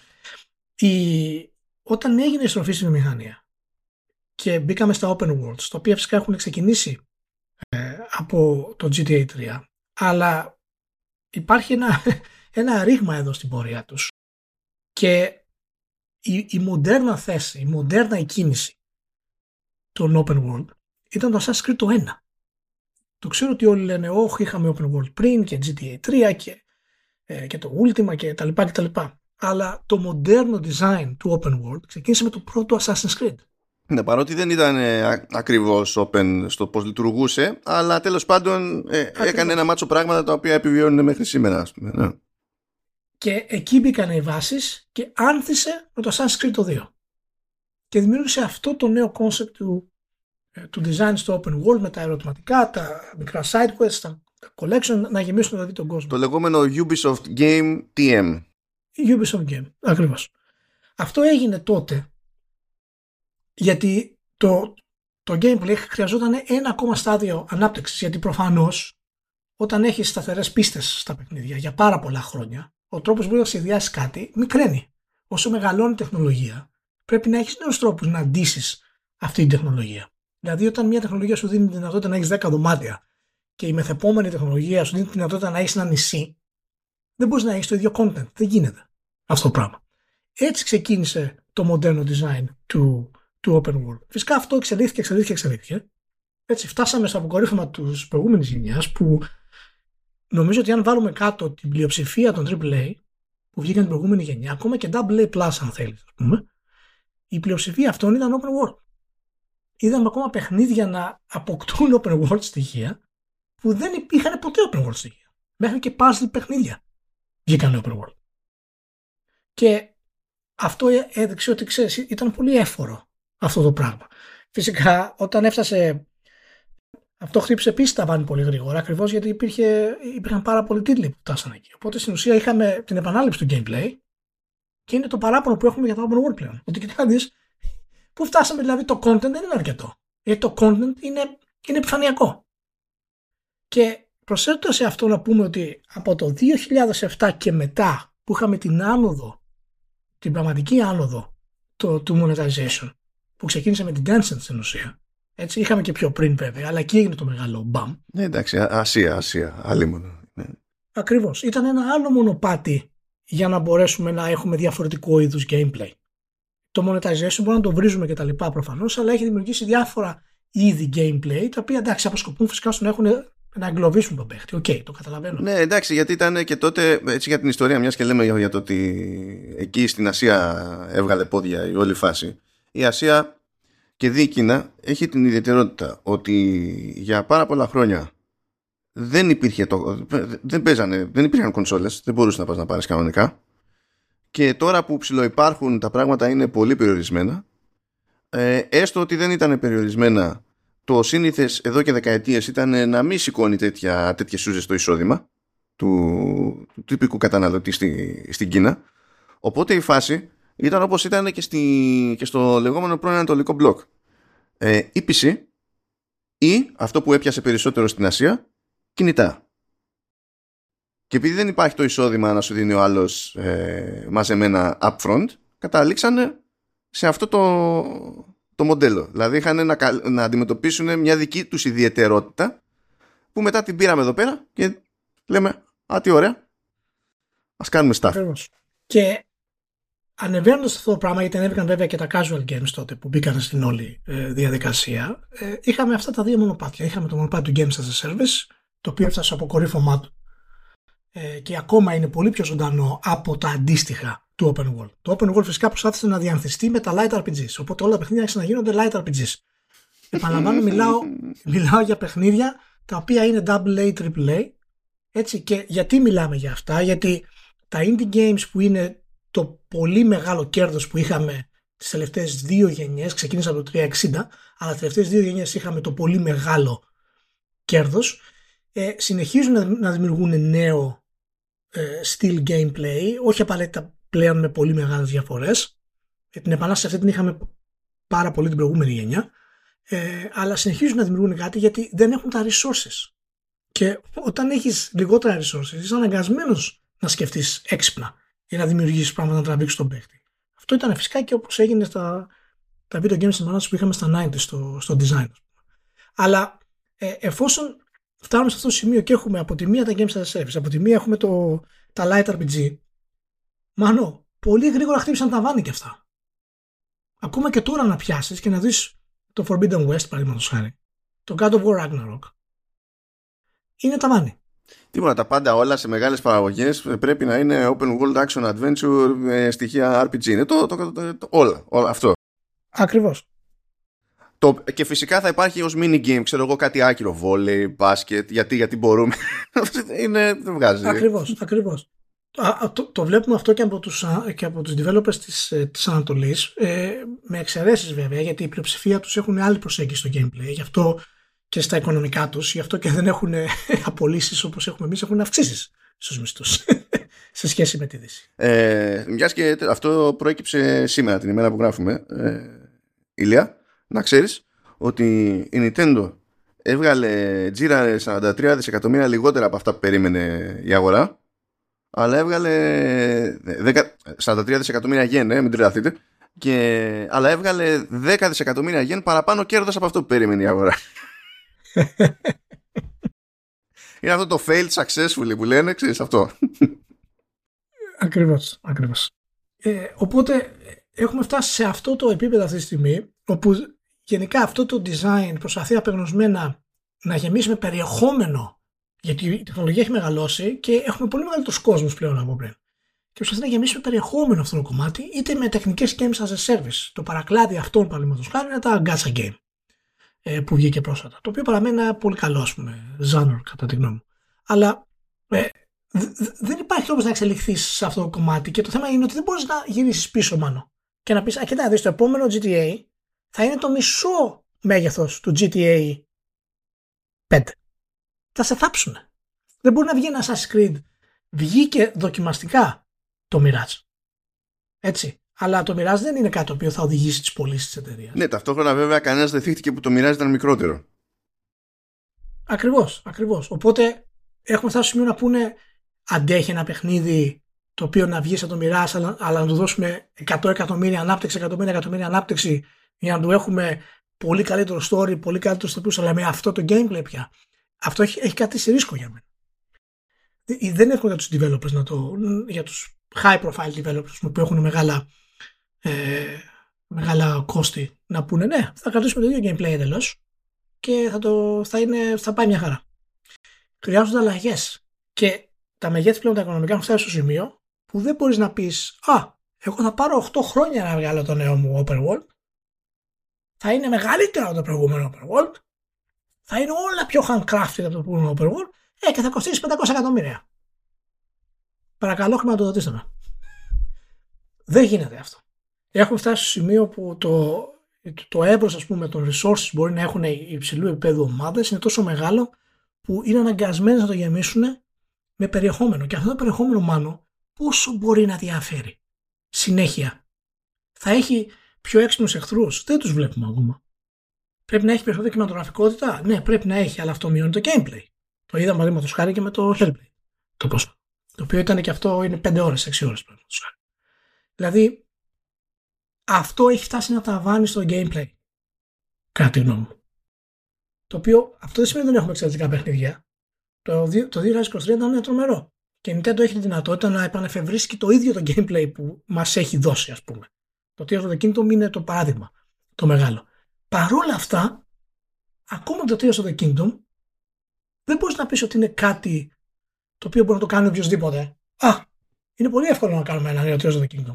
Όταν έγινε η στροφή στη βιομηχανία και μπήκαμε στα open worlds, τα οποία φυσικά έχουν ξεκινήσει από το GTA 3, αλλά υπάρχει ένα ρήγμα εδώ στην πορεία τους, και η μοντέρνα θέση, η μοντέρνα κίνηση των open world ήταν το Assassin's Creed το 1. Το ξέρω ότι όλοι λένε όχι, είχαμε open world πριν και GTA 3 και το Ultima και τα λοιπά και τα λοιπά. Αλλά το μοντέρνο design του open world ξεκίνησε με το πρώτο Assassin's Creed. Ναι, παρότι δεν ήταν ακριβώς open στο πώς λειτουργούσε, αλλά τέλος πάντων έκανε ένα μάτσο πράγματα τα οποία επιβιώνουν μέχρι σήμερα, ας πούμε. Ναι. Και εκεί μπήκαν οι βάσεις και άνθησε με το Assassin's Creed το 2. Και δημιούργησε αυτό το νέο concept του design στο open world, με τα ερωτηματικά, τα μικρά side quests, τα collection, να γεμίσουν δηλαδή τον κόσμο. Το λεγόμενο Ubisoft Game TM. Ubisoft Game, ακριβώς. Αυτό έγινε τότε γιατί το το gameplay χρειαζόταν ένα ακόμα στάδιο ανάπτυξης, γιατί προφανώς όταν έχεις σταθερές πίστες στα παιχνίδια για πάρα πολλά χρόνια, ο τρόπος που να σχεδιάσεις κάτι μικραίνει. Όσο μεγαλώνει η τεχνολογία, πρέπει να έχεις νέους τρόπους να αντίσεις αυτή την τεχνολογία. Δηλαδή, όταν μια τεχνολογία σου δίνει τη δυνατότητα να έχεις 10 δωμάτια και η μεθεπόμενη τεχνολογία σου δίνει τη δυνατότητα να έχεις ένα νησί, δεν μπορείς να έχεις το ίδιο content. Δεν γίνεται αυτό το πράγμα. Έτσι ξεκίνησε το μοντέρνο design του open world. Φυσικά αυτό εξελίχθηκε. Έτσι φτάσαμε στο αποκορύφωμα της προηγούμενης γενιάς, που νομίζω ότι αν βάλουμε κάτω την πλειοψηφία των AAA που βγήκαν την προηγούμενη γενιά, ακόμα και AA+, αν θέλεις, ας πούμε, η πλειοψηφία αυτών ήταν open world. Είδαμε ακόμα παιχνίδια να αποκτούν open world στοιχεία που δεν υπήρχαν ποτέ open world στοιχεία. Μέχρι και puzzle παιχνίδια βγήκαν open world. Και αυτό έδειξε ότι, ξέρεις, ήταν πολύ έφορο αυτό το πράγμα. Φυσικά όταν έφτασε, αυτό χτύπησε επίσης τα βάνη πολύ γρήγορα, ακριβώς γιατί υπήρχαν πάρα πολλοί τίτλοι που φτάσαν εκεί. Οπότε στην ουσία είχαμε την επανάληψη του gameplay και είναι το παράπονο που έχουμε για το open world πλέον. Ότι κοιτάξτε να δεις, πού φτάσαμε, δηλαδή το content δεν είναι αρκετό. Γιατί το content είναι επιφανειακό. Και προσθέτω σε αυτό να πούμε ότι από το 2007 και μετά που είχαμε την άνοδο, την πραγματική άνοδο του monetization, που ξεκίνησε με την Tencent στην ουσία. Έτσι, είχαμε και πιο πριν βέβαια, αλλά εκεί έγινε το μεγάλο μπαμ. Ναι, εντάξει, Ασία, άλλη μόνο. Ναι. Ακριβώς. Ήταν ένα άλλο μονοπάτι για να μπορέσουμε να έχουμε διαφορετικό είδους gameplay. Το monetization μπορούμε να το βρίζουμε και τα λοιπά προφανώς, αλλά έχει δημιουργήσει διάφορα είδη gameplay, τα οποία εντάξει αποσκοπούν φυσικά στο να εγκλωβίσουν τον παίχτη. Οκ, το καταλαβαίνω. Ναι, εντάξει, γιατί ήταν και τότε, έτσι για την ιστορία, μιας και λέμε για το ότι εκεί στην Ασία έβγαλε πόδια η όλη φάση. Η Ασία και δι' η Κίνα έχει την ιδιαιτερότητα ότι για πάρα πολλά χρόνια δεν υπήρχαν κονσόλες, δεν μπορούσε να πας να πάρεις κανονικά. Και τώρα που ψιλοϊπάρχουν τα πράγματα είναι πολύ περιορισμένα. Έστω ότι δεν ήταν περιορισμένα, το σύνηθες εδώ και δεκαετίες ήταν να μην σηκώνει τέτοιες σούζες στο εισόδημα του τυπικού καταναλωτή στην Κίνα. Οπότε η φάση ήταν όπως ήταν και στο λεγόμενο πρώην Ανατολικό μπλοκ. Ή PC ή αυτό που έπιασε περισσότερο στην Ασία, κινητά. Και επειδή δεν υπάρχει το εισόδημα να σου δίνει ο άλλος μαζεμένα upfront, καταλήξανε σε αυτό το μοντέλο. Δηλαδή είχαν να αντιμετωπίσουν μια δική τους ιδιαιτερότητα που μετά την πήραμε εδώ πέρα και λέμε τι ωραία, ας κάνουμε stuff. Και ανεβαίνοντας αυτό το πράγμα, γιατί ανέβηκαν βέβαια και τα casual games τότε που μπήκαν στην όλη διαδικασία, είχαμε αυτά τα δύο μονοπάτια. Είχαμε το μονοπάτι του Games as a Service, το οποίο έφτασε στο αποκορύφωμά του και ακόμα είναι πολύ πιο ζωντανό από τα αντίστοιχα του Open World. Το Open World φυσικά προσπάθησε να διανθιστεί με τα Light RPGs, οπότε όλα τα παιχνίδια άρχισαν να γίνονται Light RPGs. Επαναλαμβάνω, μιλάω για παιχνίδια τα οποία είναι AA, AAA, έτσι, και γιατί μιλάμε για αυτά? Γιατί τα indie games που είναι το πολύ μεγάλο κέρδος που είχαμε τις τελευταίες δύο γενιές, ξεκίνησα από το 360, αλλά τις τελευταίες δύο γενιές είχαμε το πολύ μεγάλο κέρδος, συνεχίζουν να δημιουργούν νέο στυλ gameplay, όχι απαραίτητα πλέον με πολύ μεγάλες διαφορές. Την επανάσταση αυτή την είχαμε πάρα πολύ την προηγούμενη γενιά, αλλά συνεχίζουν να δημιουργούν κάτι γιατί δεν έχουν τα resources. Και όταν έχεις λιγότερα resources, είσαι αναγκασμένος να σκεφτείς έξυπνα για να δημιουργήσεις πράγματα να τραβήξεις τον παίχτη. Αυτό ήταν φυσικά και όπως έγινε τα video games στην επανάσταση που είχαμε στα 90 στο design. Αλλά εφόσον φτάνουμε σε αυτό το σημείο και έχουμε από τη μία τα games as a service, από τη μία έχουμε τα light RPG, μάνο, πολύ γρήγορα χτύπησαν τα βάνη και αυτά. Ακόμα και τώρα να πιάσεις και να δεις το Forbidden West, παραδείγματος χάρη, το God of War Ragnarok, είναι τα βάνη. Τίποτα, τα πάντα όλα σε μεγάλες παραγωγές πρέπει να είναι open world action adventure με στοιχεία RPG. Είναι όλα αυτό. Ακριβώς. Και φυσικά θα υπάρχει ως mini game, ξέρω εγώ, κάτι άκυρο, βόλεϊ, μπάσκετ, γιατί μπορούμε. Δεν βγάζει. Ακριβώς. Το βλέπουμε αυτό και από τους developers της Ανατολής, με εξαιρέσεις βέβαια, γιατί η πλειοψηφία τους έχουν άλλη προσέγγιση στο gameplay, γι' αυτό και στα οικονομικά τους, γι' αυτό και δεν έχουν απολύσεις όπως έχουμε εμείς, έχουν αυξήσεις στους μισθούς σε σχέση με τη Δύση. Μιας και αυτό προέκυψε σήμερα την ημέρα που γράφουμε, Ηλία, να ξέρεις ότι η Nintendo έβγαλε τζίρα 43 δισεκατομμύρια λιγότερα από αυτά που περίμενε η αγορά, αλλά έβγαλε 43 δισεκατομμύρια γεν, μην τρελαθείτε, αλλά έβγαλε 10 δισεκατομμύρια γεν παραπάνω κέρδος από αυτό που περίμενε η αγορά. Είναι αυτό το failed successfully που λένε, ξέρεις αυτό. Ακριβώς. Οπότε έχουμε φτάσει σε αυτό το επίπεδο αυτή τη στιγμή, όπου γενικά αυτό το design προσπαθεί απεγνωσμένα να γεμίσει με περιεχόμενο, γιατί η τεχνολογία έχει μεγαλώσει και έχουμε πολύ μεγαλύτερους κόσμους πλέον από πριν. Και προσπαθεί να γεμίσει με περιεχόμενο αυτό το κομμάτι, είτε με τεχνικές games as a service. Το παρακλάδι αυτών, παραδείγματος χάρη, είναι τα gacha game που βγήκε πρόσφατα. Το οποίο παραμένει ένα πολύ καλό, ας πούμε, genre κατά τη γνώμη μου. Αλλά δεν υπάρχει τρόπος να εξελιχθείς σε αυτό το κομμάτι, και το θέμα είναι ότι δεν μπορείς να γυρίσεις πίσω μάλλον και να πεις, κοίτα, δεις, το επόμενο GTA θα είναι το μισό μέγεθος του GTA 5. Θα σε θάψουν. Δεν μπορεί να βγει ένα Assassin's Creed. Βγήκε δοκιμαστικά το Mirage. Έτσι. Αλλά το Mirage δεν είναι κάτι το οποίο θα οδηγήσει τις πωλήσεις της εταιρείας. Ναι, ταυτόχρονα βέβαια κανένας δεν θύχτηκε που το Mirage ήταν μικρότερο. Ακριβώς. Οπότε έχουμε φτάσει στο σημείο να πούνε, αντέχει ένα παιχνίδι το οποίο να βγει σαν το Mirage, αλλά να του δώσουμε 100 εκατομμύρια ανάπτυξη, εκατομμύρια ανάπτυξη, για να του έχουμε πολύ καλύτερο story, πολύ καλύτερο τοπίους, αλλά με αυτό το gameplay πια. Αυτό έχει κάτι σε ρίσκο για μένα. Δεν είναι εύκολο για τους developers, για τους high profile developers που έχουν μεγάλα κόστη, να πούνε, ναι, θα κρατήσουμε το ίδιο gameplay εντελώς και θα πάει μια χαρά. Χρειάζονται αλλαγές. Και τα μεγέθη πλέον τα οικονομικά έχουν φτάσει στο σημείο που δεν μπορείς να πεις, εγώ θα πάρω 8 χρόνια να βγάλω το νέο μου open world, θα είναι μεγαλύτερο από το προηγούμενο open world, θα είναι όλα πιο handcrafted από το προηγούμενο open world, και θα κοστίσει 500 εκατομμύρια. Παρακαλώ, χρηματοδοτήστε με. Δεν γίνεται αυτό. Έχουμε φτάσει στο σημείο που το εύρος, ας πούμε, των resources μπορεί να έχουν υψηλού επίπεδου ομάδες, είναι τόσο μεγάλο που είναι αναγκασμένες να το γεμίσουν με περιεχόμενο. Και αυτό το περιεχόμενο, μάλλον, πόσο μπορεί να διαφέρει συνέχεια. Θα έχει πιο έξυπνους εχθρούς. Δεν τους βλέπουμε ακόμα. Πρέπει να έχει περισσότερη κινηματογραφικότητα. Ναι, πρέπει να έχει, αλλά αυτό μειώνει το gameplay. Το είδαμε παραδείγματος χάρη και με το Hellblade. Το οποίο ήταν και αυτό, είναι 5 ώρες, 6 ώρες. Δηλαδή, αυτό έχει φτάσει να ταβάνει στο gameplay. Κατά τη γνώμη μου. Το οποίο αυτό δεν σημαίνει ότι δεν έχουμε εξαιρετικά παιχνίδια. Το 2023 ήταν τρομερό. Και η Nintendo έχει τη δυνατότητα να επανεφευρίσει το ίδιο το gameplay που μας έχει δώσει, ας πούμε. Το Tears of the Kingdom είναι το παράδειγμα. Το μεγάλο. Παρόλα αυτά, ακόμα το Tears of the Kingdom δεν μπορείς να πεις ότι είναι κάτι το οποίο μπορεί να το κάνει οποιοσδήποτε. Είναι πολύ εύκολο να κάνουμε ένα νέο Tears of the Kingdom.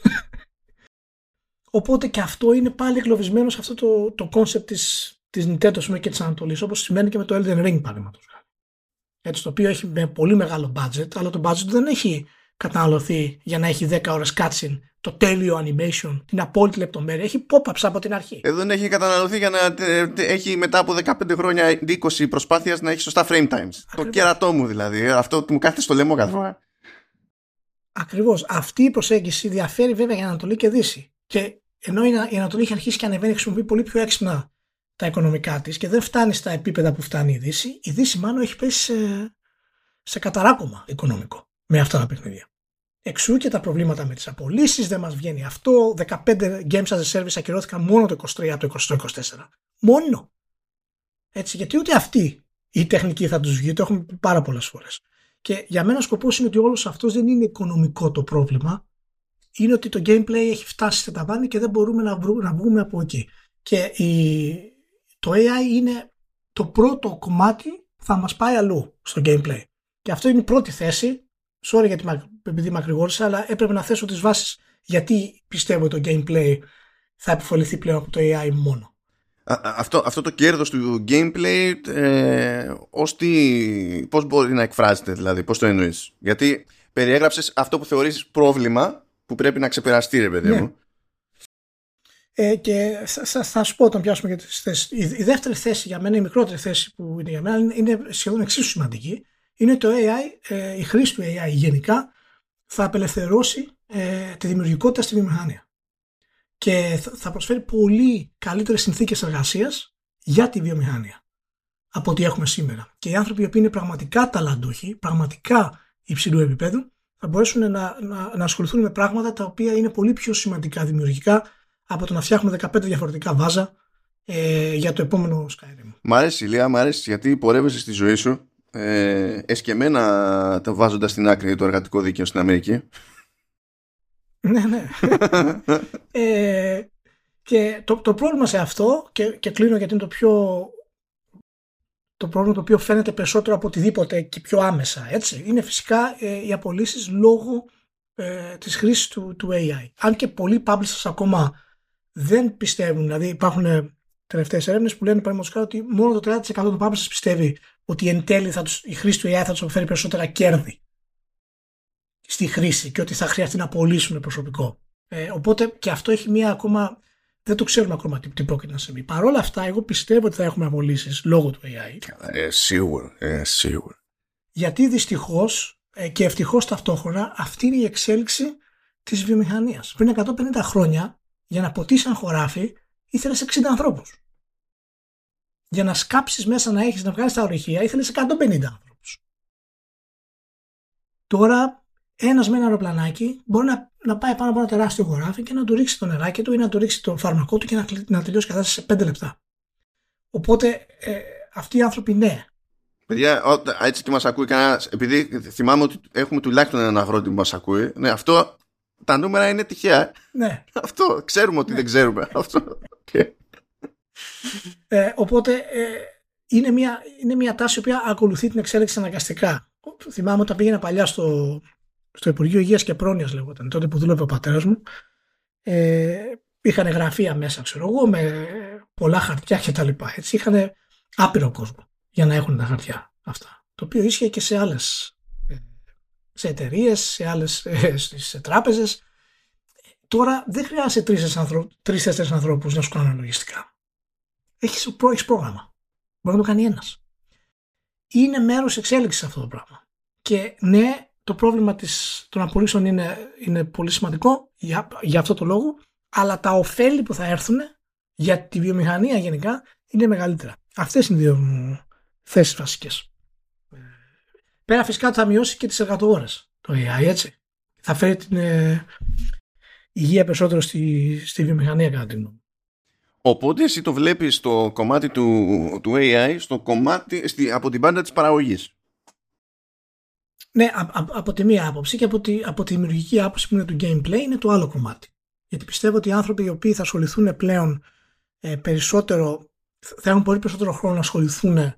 Οπότε και αυτό είναι πάλι εγκλωβισμένο σε αυτό το concept της Nintendo και της Ανατολής, όπως σημαίνει και με το Elden Ring, παραδείγματος. Έτσι, το οποίο έχει με πολύ μεγάλο budget, αλλά το budget δεν έχει καταναλωθεί για να έχει 10 ώρες cutscene, το τέλειο animation, την απόλυτη λεπτομέρεια. Έχει pop-ups από την αρχή. Δεν έχει καταναλωθεί για να έχει μετά από 15 χρόνια 20 προσπάθειας να έχει σωστά frame times. Ακριβώς. Το κέρατό μου δηλαδή. Αυτό μου κάθεται στο λαιμό κάθε φορά. Ακριβώς. Αυτή η προσέγγιση διαφέρει βέβαια για Ανατολή και Δύση. Και ενώ η Ανατολή έχει αρχίσει και ανεβαίνει, χρησιμοποιεί πολύ πιο έξυπνα τα οικονομικά της και δεν φτάνει στα επίπεδα που φτάνει η Δύση μάλλον έχει πέσει σε καταράκωμα οικονομικό με αυτά τα παιχνίδια. Εξού και τα προβλήματα με τις απολύσεις, δεν μας βγαίνει αυτό. 15 games as a service ακυρώθηκαν μόνο το 23 από το 24. Μόνο. Έτσι, γιατί ούτε αυτή η τεχνική θα τους βγει, το έχουμε πει πάρα πολλές φορές. Και για μένα ο σκοπός είναι ότι όλος αυτός δεν είναι οικονομικό το πρόβλημα. Είναι ότι το gameplay έχει φτάσει σε ταβάνι και δεν μπορούμε να βγούμε από εκεί. Και το AI είναι το πρώτο κομμάτι που θα μας πάει αλλού στο gameplay. Και αυτό είναι η πρώτη θέση. Sorry επειδή μακρηγόρησα, αλλά έπρεπε να θέσω τις βάσεις γιατί πιστεύω ότι το gameplay θα επιφοληθεί πλέον από το AI μόνο. Αυτό το κέρδος του gameplay πώς μπορεί να εκφράζεται, δηλαδή πώς το εννοείς? Γιατί περιέγραψες αυτό που θεωρείς πρόβλημα που πρέπει να ξεπεραστεί, ρε παιδί μου. Και θα σου πω όταν πιάσουμε για τις θέσεις. Η δεύτερη θέση για μένα, η μικρότερη θέση που είναι για μένα, είναι σχεδόν εξίσου σημαντική. Είναι το AI, η χρήση του AI γενικά θα απελευθερώσει τη δημιουργικότητα στη βιομηχανία. Και θα προσφέρει πολύ καλύτερες συνθήκες εργασίας για τη βιομηχανία από ό,τι έχουμε σήμερα. Και οι άνθρωποι οι οποίοι είναι πραγματικά ταλαντούχοι, πραγματικά υψηλού επίπεδου, θα μπορέσουν να ασχοληθούν με πράγματα τα οποία είναι πολύ πιο σημαντικά δημιουργικά από το να φτιάχνουμε 15 διαφορετικά βάζα για το επόμενο Skyrim. Μ' αρέσει, Ηλία, μ' αρέσει, γιατί πορεύεσαι στη ζωή σου εσκεμμένα βάζοντας στην άκρη το εργατικό δίκαιο στην Αμερική. Ναι, ναι. Και το πρόβλημα σε αυτό, και κλείνω γιατί είναι το πρόβλημα το οποίο φαίνεται περισσότερο από οτιδήποτε και πιο άμεσα, έτσι, είναι φυσικά οι απολύσεις λόγω της χρήσης του AI. Αν και πολλοί publishers ακόμα δεν πιστεύουν, δηλαδή υπάρχουν τελευταίες έρευνες που λένε παραδείγματος χάρη ότι μόνο το 30% των publishers πιστεύει ότι εν τέλει η χρήση του AI θα τους φέρει περισσότερα κέρδη στη χρήση και ότι θα χρειαστεί να απολύσουν προσωπικό. Οπότε και αυτό έχει μία ακόμα. Δεν το ξέρουμε ακόμα τι πρόκειται να συμβεί. Παρ' όλα αυτά, εγώ πιστεύω ότι θα έχουμε απολύσεις λόγω του AI. Σίγουρα. Γιατί δυστυχώς και ευτυχώς ταυτόχρονα αυτή είναι η εξέλιξη της βιομηχανίας. Πριν 150 χρόνια, για να ποτίσεις ένα χωράφι, ήθελες 60 ανθρώπους. Για να σκάψεις μέσα να βγάλεις τα ορυχεία, ήθελες 150 ανθρώπους. Τώρα, ένας με ένα αεροπλανάκι μπορεί να πάει πάνω από ένα τεράστιο χωράφι και να του ρίξει το νεράκι του ή να του ρίξει το φάρμακό του και να τελειώσει η κατάσταση σε 5 λεπτά. Οπότε αυτοί οι άνθρωποι, ναι. Παιδιά, έτσι και μας ακούει κανένας, επειδή θυμάμαι ότι έχουμε τουλάχιστον έναν αγρότη που μας ακούει, ναι, αυτό, τα νούμερα είναι τυχαία. Ναι. Αυτό, ξέρουμε ότι δεν ξέρουμε. Αυτό. Οπότε είναι μια τάση που ακολουθεί την εξέλιξη αναγκαστικά. Θυμάμαι όταν πήγαινα παλιά στο Υπουργείο Υγείας και Πρόνοιας, λεγόταν, τότε που δούλευε ο πατέρας μου, είχαν γραφεία μέσα, ξέρω εγώ, με πολλά χαρτιά και τα λοιπά. Έτσι, είχαν άπειρο κόσμο για να έχουν τα χαρτιά αυτά. Το οποίο ίσχυε και σε άλλες σε εταιρείες, σε άλλες σε τράπεζες. Τώρα δεν χρειάζεται 3-4 ανθρώπους να σου κάνουν λογιστικά. Έχεις πρόγραμμα. Μπορεί να το κάνει ένας. Είναι μέρος εξέλιξης αυτό το πράγμα. Και ναι, το πρόβλημα των απολύσεων είναι πολύ σημαντικό για αυτό το λόγο, αλλά τα ωφέλη που θα έρθουν για τη βιομηχανία γενικά είναι μεγαλύτερα. Αυτές είναι οι δύο θέσεις βασικές. Πέρα φυσικά ότι θα μειώσει και τις εργατόρες το AI, έτσι. Θα φέρει την υγεία περισσότερο στη βιομηχανία, κατά τη γνώμη. Οπότε εσύ το βλέπεις το κομμάτι του AI από την πάντα της παραγωγής. Ναι, από τη μία άποψη, και από τη δημιουργική άποψη που είναι του gameplay είναι το άλλο κομμάτι. Γιατί πιστεύω ότι οι άνθρωποι οι οποίοι θα ασχοληθούν πλέον περισσότερο, θα έχουν πολύ περισσότερο χρόνο να ασχοληθούν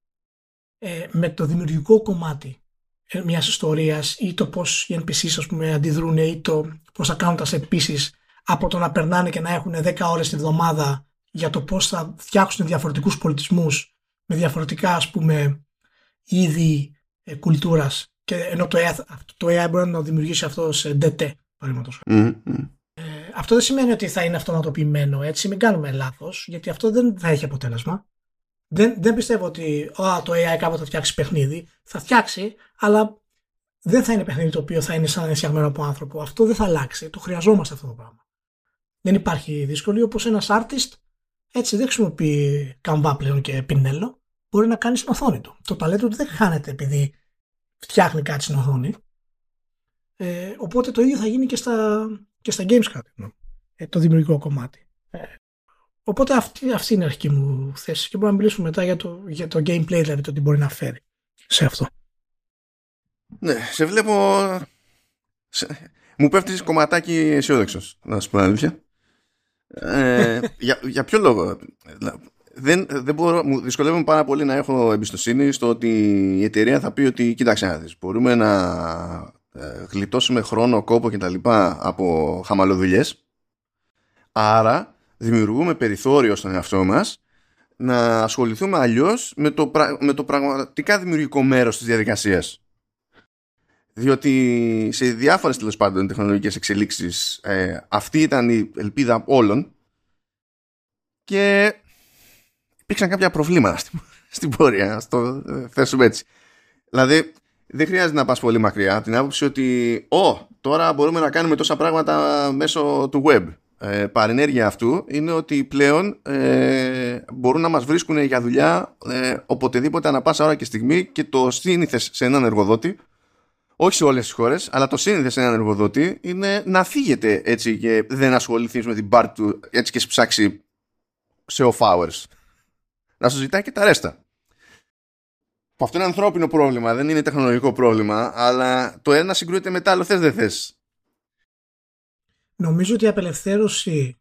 με το δημιουργικό κομμάτι μιας ιστορίας ή το πώς οι NPCs, ας πούμε, αντιδρούν ή το πώς θα κάνουν τα set pieces, από το να περνάνε και να έχουν 10 ώρες τη βδομάδα για το πώς θα φτιάξουν διαφορετικούς πολιτισμούς με διαφορετικά, ας πούμε, είδη κουλτούρας, και ενώ το AI μπορεί να δημιουργήσει αυτό σε DT, παραδείγματος. Αυτό δεν σημαίνει ότι θα είναι αυτοματοποιημένο, έτσι, μην κάνουμε λάθος, γιατί αυτό δεν θα έχει αποτέλεσμα. Δεν πιστεύω ότι το AI κάποτε θα φτιάξει παιχνίδι. Θα φτιάξει, αλλά δεν θα είναι παιχνίδι το οποίο θα είναι σαν φτιαγμένο από άνθρωπο. Αυτό δεν θα αλλάξει. Το χρειαζόμαστε αυτό το πράγμα. Δεν υπάρχει δύσκολη, όπως ένας artist, έτσι, δεν χρησιμοποιεί Canva πλέον και Pinello. Μπορεί να κάνει στην οθόνη του. Το ταλέντο του δεν χάνεται επειδή φτιάχνει κάτι στην οθόνη. Οπότε το ίδιο θα γίνει και στα games, το δημιουργικό κομμάτι. Οπότε αυτή είναι η αρχική μου θέση και μπορούμε να μιλήσουμε μετά για το gameplay, δηλαδή το τι μπορεί να φέρει σε αυτό. Ναι, σε βλέπω. Μου πέφτει κομματάκι αισιόδοξος, να σου πω αλήθεια. Για ποιο λόγο? Δεν μπορώ, μου δυσκολεύομαι πάρα πολύ να έχω εμπιστοσύνη στο ότι η εταιρεία θα πει ότι κοίταξε να δεις, μπορούμε να γλιτώσουμε χρόνο, κόπο κτλ. Από χαμαλοδουλειές, άρα δημιουργούμε περιθώριο στον εαυτό μας να ασχοληθούμε αλλιώς με το πραγματικά δημιουργικό μέρος της διαδικασίας. Διότι σε διάφορες, τέλος πάντων, τεχνολογικές εξελίξεις αυτή ήταν η ελπίδα όλων και υπήρξαν κάποια προβλήματα στην πορεία, να το θέσουμε έτσι. Δηλαδή δεν χρειάζεται να πας πολύ μακριά από την άποψη ότι τώρα μπορούμε να κάνουμε τόσα πράγματα μέσω του web παρενέργεια αυτού είναι ότι πλέον μπορούν να μας βρίσκουν για δουλειά οποτεδήποτε, ανά πάσα ώρα και στιγμή, και το σύνηθες σε έναν εργοδότη, όχι σε όλες τις χώρες, αλλά το σύνηθες σε έναν εργοδότη είναι να φύγετε έτσι και δεν ασχοληθείς με την part του έτσι και ψάξει σε off hours. Να σου ζητάει και τα ρέστα. Αυτό είναι ανθρώπινο πρόβλημα, δεν είναι τεχνολογικό πρόβλημα, αλλά το ένα συγκρούεται με το άλλο, θες δεν θες. Νομίζω ότι η απελευθέρωση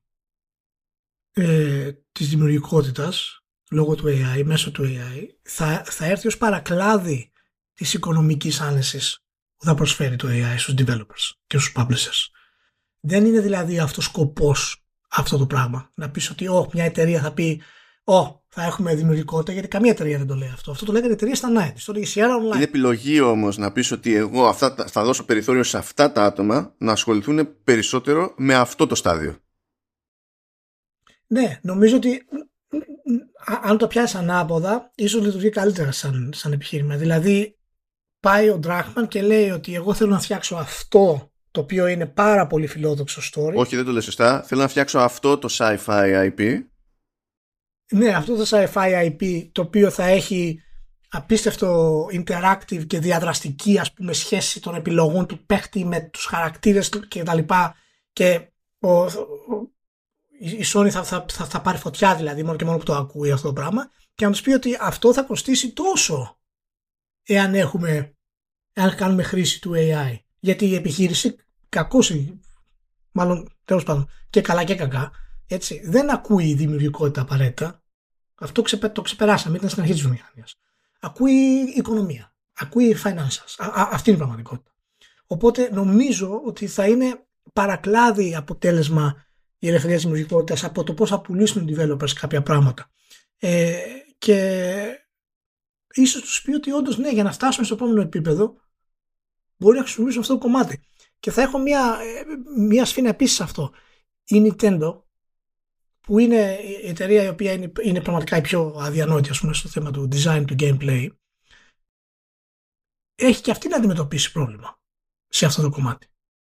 της δημιουργικότητας λόγω του AI, μέσω του AI, θα έρθει ως παρακλάδι της οικονομικής άνεσης που θα προσφέρει το AI στους developers και στους publishers. Δεν είναι δηλαδή αυτός σκοπός αυτό το πράγμα. Να πεις ότι μια εταιρεία θα πει θα έχουμε δημιουργικότητα, γιατί καμία εταιρεία δεν το λέει αυτό. Αυτό το λέγανε εταιρεία στα 90's. Το λέγει Sierra Online. Είναι επιλογή όμως να πεις ότι εγώ θα δώσω περιθώριο σε αυτά τα άτομα να ασχοληθούν περισσότερο με αυτό το στάδιο. Ναι, νομίζω ότι αν το πιάσει ανάποδα, ίσως λειτουργεί καλύτερα σαν επιχείρημα. Δηλαδή, πάει ο Druckmann και λέει ότι εγώ θέλω να φτιάξω αυτό το οποίο είναι πάρα πολύ φιλόδοξο story. Όχι, δεν το λέει σωστά. Θέλω να φτιάξω αυτό το sci-fi IP. Ναι, αυτό το sci-fi IP το οποίο θα έχει απίστευτο interactive και διαδραστική, ας πούμε, σχέση των επιλογών του παίχτη με τους χαρακτήρες και τα λοιπά, και η Sony θα πάρει φωτιά, δηλαδή, μόνο και μόνο που το ακούει αυτό το πράγμα, και να τους πει ότι αυτό θα κοστίσει τόσο εάν κάνουμε χρήση του AI. Γιατί η επιχείρηση, μάλλον τέλος πάντων, και καλά και κακά, έτσι, δεν ακούει δημιουργικότητα απαραίτητα. Αυτό το ξεπεράσαμε, ήταν στην αρχή της βιομηχανίας. Ακούει οικονομία, ακούει financials. Αυτή είναι η πραγματικότητα. Οπότε νομίζω ότι θα είναι παρακλάδι αποτέλεσμα η ελευθερία της δημιουργικότητας από το πώς θα πουλήσουν οι developers κάποια πράγματα. Και ίσως τους πει ότι όντως ναι, για να φτάσουμε στο επόμενο επίπεδο μπορεί να χρησιμοποιήσουν αυτό το κομμάτι. Και θα έχω μια σφήνα επίσης σε αυτό. Η Nintendo, που είναι η εταιρεία η οποία είναι πραγματικά η πιο αδιανόητη, ας πούμε, στο θέμα του design, του gameplay, έχει και αυτή να αντιμετωπίσει πρόβλημα σε αυτό το κομμάτι.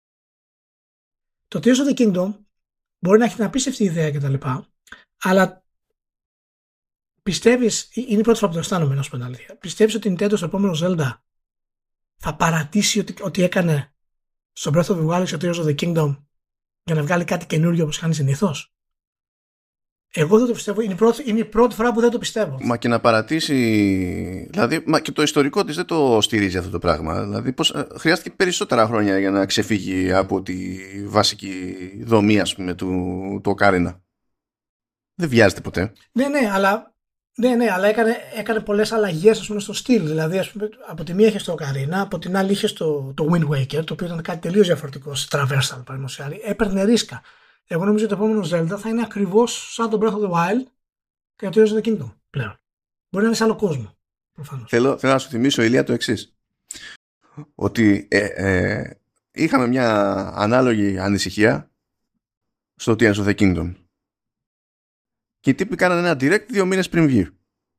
Το Tears of the Kingdom μπορεί να έχει την απίστευτη ιδέα κτλ. Αλλά πιστεύεις, είναι η πρώτη φορά που το αισθάνομαι, να σου πω την αλήθεια, πιστεύεις ότι η Nintendo στο επόμενο Zelda θα παρατήσει ότι έκανε στο Breath of the Wild και Tears of the Kingdom για να βγάλει κάτι καινούριο όπως κάνει συνήθως? Εγώ δεν το πιστεύω. Είναι η πρώτη φορά που δεν το πιστεύω. Μα και να παρατήσει. Δηλαδή, και το ιστορικό της δεν το στηρίζει αυτό το πράγμα. Δηλαδή, χρειάστηκε περισσότερα χρόνια για να ξεφύγει από τη βασική δομή, ας πούμε, του Ocarina. Δεν βιάζεται ποτέ. Ναι, αλλά έκανε πολλές αλλαγές, ας πούμε, στο στυλ. Δηλαδή, ας πούμε, από τη μία είχε το Ocarina, από την άλλη είχε το Wind Waker, το οποίο ήταν κάτι τελείως διαφορετικό, σε traversal, παραδείγματος χάρη. Έπαιρνε ρίσκα. Εγώ νομίζω ότι το επόμενο Zelda θα είναι ακριβώς σαν το Breath of the Wild και το Tears of the Kingdom πλέον. Μπορεί να είναι σε άλλο κόσμο, προφανώς. Θέλω να σου θυμίσω, Ηλία, το εξής. Ότι είχαμε μια ανάλογη ανησυχία στο Tears of the Kingdom. Και οι τύποι κάνανε ένα direct 2 μήνες πριν βγει.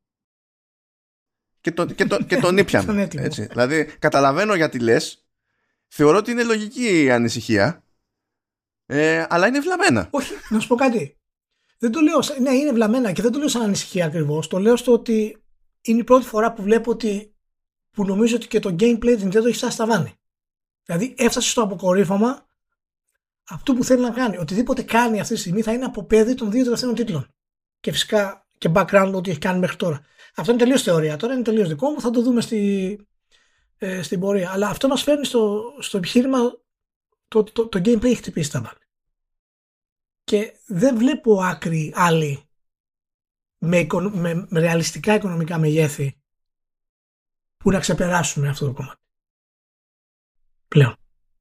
Και τον ήπιαμε. Έτσι. Δηλαδή, καταλαβαίνω γιατί λες. Θεωρώ ότι είναι λογική η ανησυχία. Αλλά είναι βλαμμένα. Όχι, να σου πω κάτι. Δεν το λέω. Ναι, είναι βλαμμένα και δεν το λέω σαν ανησυχία ακριβώς. Το λέω στο ότι είναι η πρώτη φορά που βλέπω που νομίζω ότι και το gameplay της Nintendo έχει φτάσει στα βάνη. Δηλαδή, έφτασε στο αποκορύφωμα αυτού που θέλει να κάνει. Οτιδήποτε κάνει αυτή τη στιγμή θα είναι αποπέδι των 2 τελευταίων τίτλων. Και φυσικά και background ό,τι έχει κάνει μέχρι τώρα. Αυτό είναι τελείως θεωρία. Τώρα είναι τελείως δικό μου. Θα το δούμε στην πορεία. Αλλά αυτό μας φέρνει στο επιχείρημα. Το gameplay έχει χτυπήσει τα βάλει. Και δεν βλέπω άκρη άλλη με ρεαλιστικά οικονομικά μεγέθη που να ξεπεράσουν αυτό το κομμάτι. Πλέον.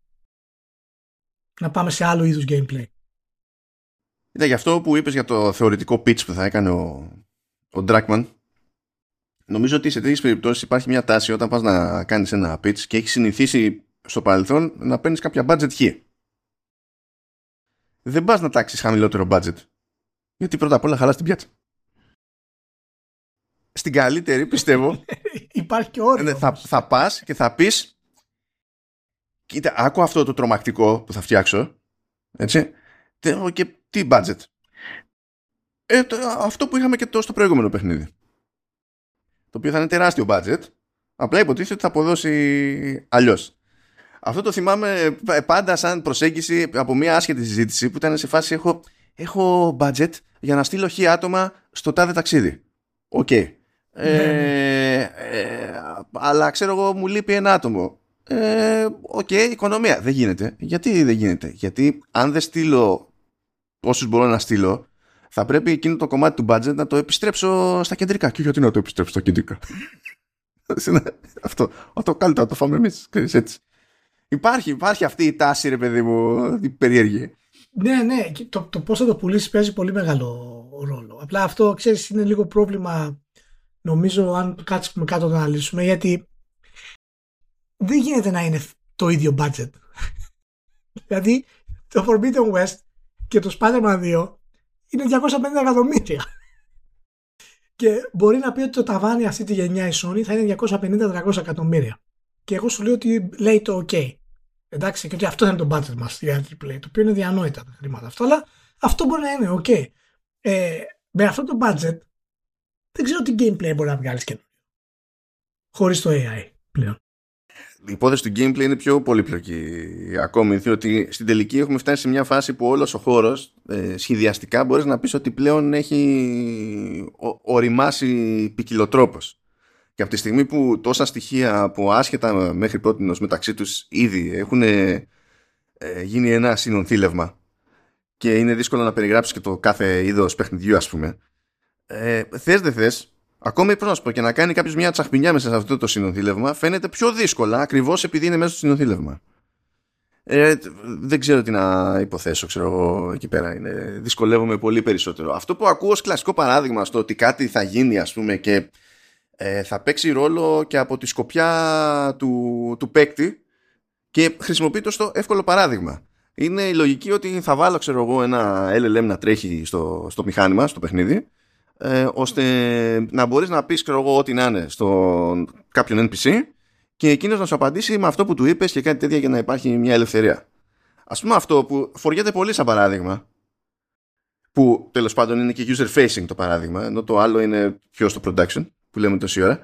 Να πάμε σε άλλο είδους gameplay. Ήταν γι' αυτό που είπες για το θεωρητικό pitch που θα έκανε ο Druckmann. Νομίζω ότι σε τέτοιες περιπτώσεις υπάρχει μια τάση όταν πας να κάνεις ένα pitch και έχεις συνηθίσει στο παρελθόν να παίρνεις κάποια budget χ. Δεν πας να τάξεις χαμηλότερο budget. Γιατί πρώτα απ' όλα χαλάς την πιάτσα. Στην καλύτερη, πιστεύω, υπάρχει και όριο. Θα πας και θα πεις, κοίτα, άκου αυτό το τρομακτικό που θα φτιάξω, έτσι, Και τι budget? Αυτό που είχαμε και στο προηγούμενο παιχνίδι. Το οποίο θα είναι τεράστιο budget. Απλά υποτίθεται ότι θα αποδώσει αλλιώς. Αυτό το θυμάμαι πάντα σαν προσέγγιση από μια άσχετη συζήτηση που ήταν σε φάση έχω budget για να στείλω άτομα στο τάδε ταξίδι. Οκ. Αλλά ξέρω εγώ μου λείπει ένα άτομο. Οκ, οικονομία. Δεν γίνεται. Γιατί δεν γίνεται? Γιατί αν δεν στείλω όσους μπορώ να στείλω, θα πρέπει εκείνο το κομμάτι του budget να το επιστρέψω στα κεντρικά. Και γιατί να το επιστρέψω στα κεντρικά? Αυτό καλύτερα το φάμε εμείς, έτσι. Υπάρχει αυτή η τάση, ρε παιδί μου, η περίεργη. Ναι, και το πώς θα το πουλήσει παίζει πολύ μεγάλο ρόλο. Απλά αυτό, ξέρεις, είναι λίγο πρόβλημα, νομίζω, αν κάτσουμε κάτω να αναλύσουμε, γιατί δεν γίνεται να είναι το ίδιο budget. Δηλαδή, το Forbidden West και το Spider-Man 2 είναι 250 εκατομμύρια. Και μπορεί να πει ότι το ταβάνι αυτή τη γενιά η Sony θα είναι 250-300 εκατομμύρια. Και εγώ σου λέω ότι λέει το OK. Εντάξει, και ότι αυτό είναι το budget μας για AAA, το οποίο είναι διανόητα τα χρήματα αυτό, αλλά αυτό μπορεί να είναι OK. Με αυτό το budget δεν ξέρω τι gameplay μπορεί να βγάλεις καινούριο χωρίς το AI πλέον. Η υπόθεση του gameplay είναι πιο πολύπλοκη ακόμη, διότι στην τελική έχουμε φτάσει σε μια φάση που όλος ο χώρος σχεδιαστικά μπορείς να πεις ότι πλέον έχει οριμάσει ποικιλοτρόπως. Και από τη στιγμή που τόσα στοιχεία που άσχετα μέχρι πρότινος μεταξύ τους ήδη έχουν γίνει ένα συνονθήλευμα και είναι δύσκολο να περιγράψεις και το κάθε είδος παιχνιδιού, ας πούμε, θες δεν θες, ακόμη πώς να σου πω, και να κάνει κάποιος μια τσαχπινιά μέσα σε αυτό το συνονθήλευμα φαίνεται πιο δύσκολα, ακριβώς επειδή είναι μέσα στο συνονθήλευμα. Δεν ξέρω τι να υποθέσω, ξέρω εγώ, εκεί πέρα. Δυσκολεύομαι πολύ περισσότερο. Αυτό που ακούω ως κλασικό παράδειγμα στο ότι κάτι θα γίνει, ας πούμε, και θα παίξει ρόλο και από τη σκοπιά του παίκτη, και χρησιμοποιεί το στο εύκολο παράδειγμα. Είναι η λογική ότι θα βάλω, ξέρω εγώ, ένα LLM να τρέχει στο μηχάνημα, στο παιχνίδι, ώστε να μπορείς να πεις, ξέρω εγώ, ό,τι να είναι στο κάποιον NPC και εκείνος να σου απαντήσει με αυτό που του είπες και κάτι τέτοια, για να υπάρχει μια ελευθερία. Ας πούμε αυτό που φοριέται πολύ σαν παράδειγμα, που τέλος πάντων είναι και user facing το παράδειγμα, ενώ το άλλο είναι πιο στο production που λέμε τόση ώρα.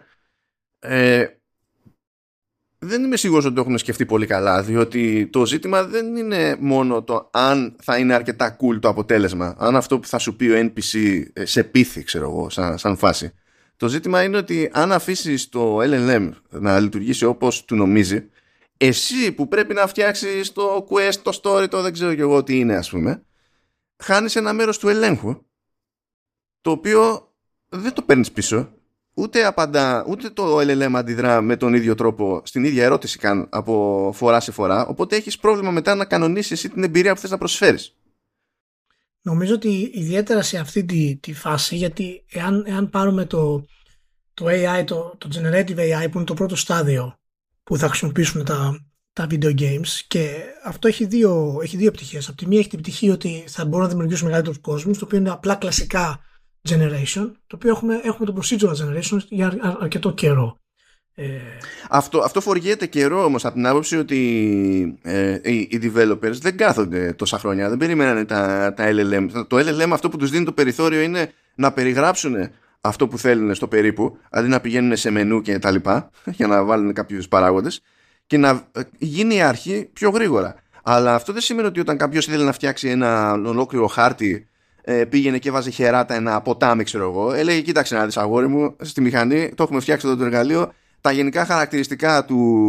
Δεν είμαι σίγουρος ότι το έχουν σκεφτεί πολύ καλά, διότι το ζήτημα δεν είναι μόνο το αν θα είναι αρκετά cool το αποτέλεσμα, αν αυτό που θα σου πει ο NPC σε πείθει, ξέρω εγώ, σαν φάση. Το ζήτημα είναι ότι αν αφήσεις το LLM να λειτουργήσει όπως του νομίζει, εσύ που πρέπει να φτιάξεις το quest, το story, το δεν ξέρω κι εγώ τι είναι, ας πούμε, χάνεις ένα μέρος του ελέγχου, το οποίο δεν το παίρνεις πίσω. Ούτε απαντά, ούτε το LLM αντιδρά με τον ίδιο τρόπο στην ίδια ερώτηση καν από φορά σε φορά, οπότε έχεις πρόβλημα μετά να κανονίσεις εσύ την εμπειρία που θες να προσφέρεις. Νομίζω ότι ιδιαίτερα σε αυτή τη φάση, γιατί εάν πάρουμε το AI, το Generative AI, που είναι το πρώτο στάδιο που θα χρησιμοποιήσουν τα video games, και αυτό έχει δύο πτυχές. Από τη μία έχει την πτυχή ότι θα μπορούν να δημιουργήσουν μεγαλύτερους κόσμους, το οποίο είναι απλά κλασικά generation, το οποίο έχουμε το procedural generation για αρκετό καιρό. Αυτό φοριέται καιρό όμως, από την άποψη ότι οι developers δεν κάθονται τόσα χρόνια, δεν περιμένανε τα LLM. Το LLM αυτό που τους δίνει το περιθώριο είναι να περιγράψουν αυτό που θέλουν στο περίπου, αντί να πηγαίνουν σε μενού και τα λοιπά, για να βάλουν κάποιους παράγοντες, και να γίνει η αρχή πιο γρήγορα. Αλλά αυτό δεν σημαίνει ότι όταν κάποιος ήθελε να φτιάξει ένα ολόκληρο χάρτη, πήγαινε και βάζει χεράτα ένα ποτάμι, ξέρω εγώ, έλεγε κοίταξε να δεις, αγόρι μου, στη μηχανή το έχουμε φτιάξει εδώ το εργαλείο, τα γενικά χαρακτηριστικά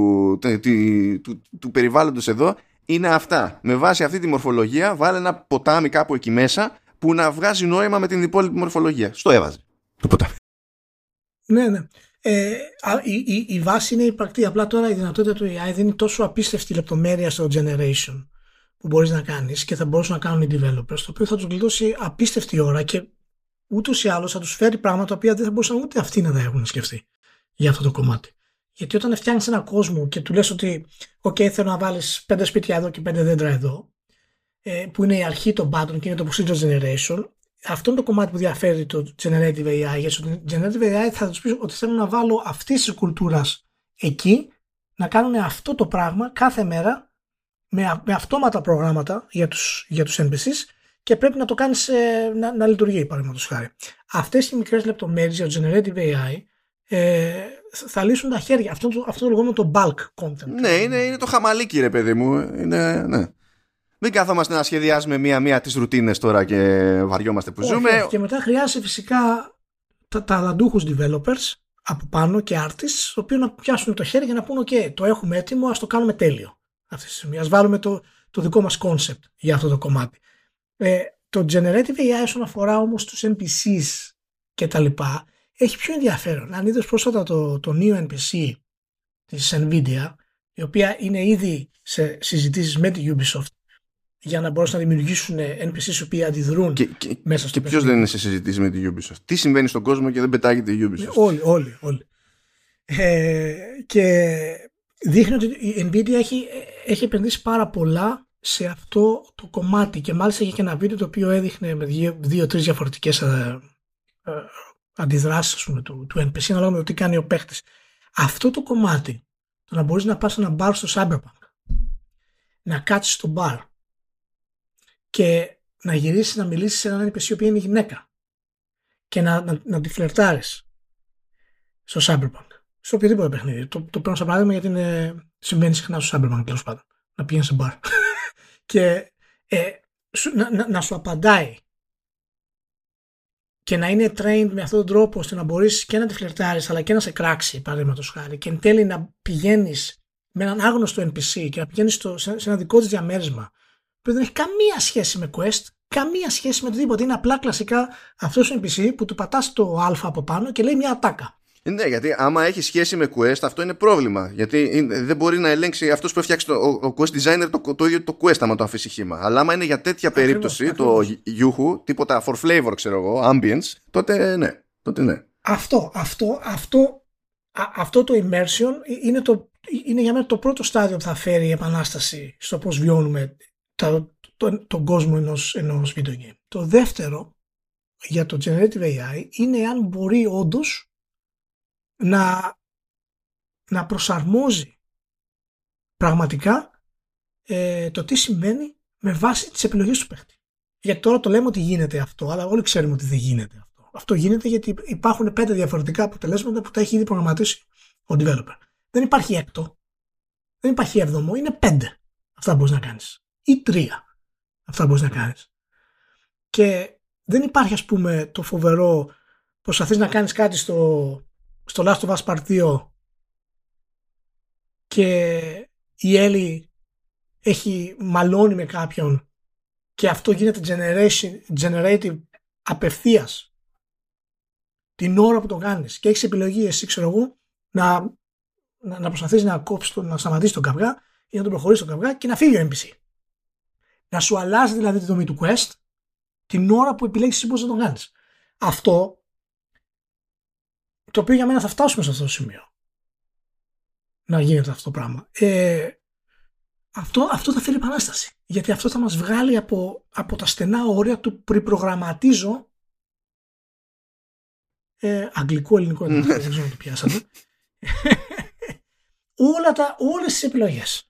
του περιβάλλοντος εδώ είναι αυτά. Με βάση αυτή τη μορφολογία βάλε ένα ποτάμι κάπου εκεί μέσα που να βγάζει νόημα με την υπόλοιπη μορφολογία. Στο έβαζε το ποτάμι. Ναι. Η βάση είναι υπαρκτή. Απλά τώρα η δυνατότητα του AI δίνει τόσο απίστευτη λεπτομέρεια στο generation που μπορείς να κάνεις και θα μπορούσαν να κάνουν οι developers, το οποίο θα τους γλιτώσει απίστευτη ώρα και ούτως ή άλλως θα τους φέρει πράγματα τα οποία δεν θα μπορούσαν ούτε αυτοί να τα έχουν σκεφτεί για αυτό το κομμάτι. Γιατί όταν φτιάχνεις ένα κόσμο και του λες ότι OK, θέλω να βάλεις 5 σπίτια εδώ και 5 δέντρα εδώ, που είναι η αρχή των πάντων και είναι το procedural generation, αυτό είναι το κομμάτι που διαφέρει το generative AI. Γιατί το generative AI θα τους πει ότι θέλω να βάλω αυτή τη κουλτούρα εκεί, να κάνουν αυτό το πράγμα κάθε μέρα, με αυτόματα προγράμματα για τους NPCs και πρέπει να το κάνεις να λειτουργεί, παραδείγματος χάρη. Αυτές οι μικρές λεπτομέρειες για το Generative AI θα λύσουν τα χέρια. Αυτό το λεγόμενο το bulk content. Ναι, είναι το χαμαλίκι, ρε παιδί μου. Ναι. Μην καθόμαστε να σχεδιάζουμε μία-μία τις ρουτίνες τώρα και βαριόμαστε που ζούμε. Και μετά χρειάζεται φυσικά τα ταλαντούχους developers από πάνω και artists, οι οποίοι να πιάσουν το χέρι για να πούνε OK, το έχουμε έτοιμο, ας το κάνουμε τέλειο αυτή τη στιγμή. Ας βάλουμε το δικό μας concept για αυτό το κομμάτι. Το Generative AI όσον αφορά όμως τους NPCs και τα λοιπά, έχει πιο ενδιαφέρον. Αν είδες πρόσφατα το νέο NPC της Nvidia, η οποία είναι ήδη σε συζητήσεις με τη Ubisoft για να μπορέσουν να δημιουργήσουν NPCs οι οποίοι αντιδρούν μέσα στο παιχνίδι. Και ποιος δεν είναι σε συζητήσεις με τη Ubisoft? Τι συμβαίνει στον κόσμο και δεν πετάγεται η Ubisoft? Όλοι. Και δείχνει ότι η Nvidia έχει επενδύσει πάρα πολλά σε αυτό το κομμάτι και μάλιστα είχε και ένα βίντεο το οποίο έδειχνε με 2-3 διαφορετικές αντιδράσεις του NPC ανάλογα με το τι κάνει ο παίχτης. Αυτό το κομμάτι, το να μπορείς να πας σε ένα μπαρ στο Cyberpunk, να κάτσεις στο μπαρ και να γυρίσεις να μιλήσεις σε έναν NPC η οποία είναι γυναίκα και να τη φλερτάρεις στο Cyberpunk, σε οποιοδήποτε παιχνίδι. Το παίρνω σαν παράδειγμα γιατί συμβαίνει συχνά στο Cyberpunk, τέλος πάντων, να πηγαίνεις σε μπαρ και να σου απαντάει και να είναι trained με αυτόν τον τρόπο ώστε να μπορείς και να τη φλερτάρεις αλλά και να σε κράξει, παραδείγματος χάρη, και εν τέλει να πηγαίνεις με έναν άγνωστο NPC και να πηγαίνεις σε ένα δικό της διαμέρισμα που δεν έχει καμία σχέση με quest, καμία σχέση με οτιδήποτε. Είναι απλά κλασικά αυτός ο NPC που του πατάς το α από πάνω και λέει μια ατάκα. Ναι, γιατί άμα έχει σχέση με quest, αυτό είναι πρόβλημα. Γιατί δεν μπορεί να ελέγξει αυτός που έφτιαξε ο quest designer το ίδιο το quest, άμα το αφήσει χύμα. Αλλά άμα είναι για τέτοια περίπτωση, το Yuhu, τίποτα for flavor, ξέρω εγώ, ambience, τότε ναι. Αυτό το immersion είναι για μένα το πρώτο στάδιο που θα φέρει η επανάσταση στο πώς βιώνουμε τον κόσμο ενός video game. Το δεύτερο για το Generative AI είναι αν μπορεί όντως να προσαρμόζει πραγματικά το τι συμβαίνει με βάση τις επιλογές του παίχτη. Γιατί τώρα το λέμε ότι γίνεται αυτό, αλλά όλοι ξέρουμε ότι δεν γίνεται αυτό. Αυτό γίνεται γιατί υπάρχουν 5 διαφορετικά αποτελέσματα που τα έχει ήδη προγραμματίσει ο developer. Δεν υπάρχει έκτο, δεν υπάρχει έβδομο, είναι 5 αυτά που μπορείς να κάνεις. Ή 3 αυτά που μπορείς να κάνεις. Και δεν υπάρχει, ας πούμε, το φοβερό προσπαθείς να κάνεις κάτι στο Last of Us Part 2 και η Έλλη έχει μαλώνει με κάποιον και αυτό γίνεται generative απευθείας την ώρα που το κάνεις και έχεις επιλογή εσύ, ξέρω εγώ, να προσπαθείς να σταματήσεις τον καυγά ή να τον προχωρήσεις τον καυγά και να φύγει ο NPC. Να σου αλλάζει δηλαδή τη δομή του quest την ώρα που επιλέγεις εσύ πώς να τον κάνεις. Αυτό, το οποίο για μένα θα φτάσουμε σε αυτό το σημείο να γίνεται αυτό το πράγμα, αυτό θα φέρει επανάσταση, γιατί αυτό θα μας βγάλει από τα στενά όρια του προπρογραμματίζω αγγλικό, ελληνικό, δεν ξέρω να το πιάσατε, όλες τις επιλογές.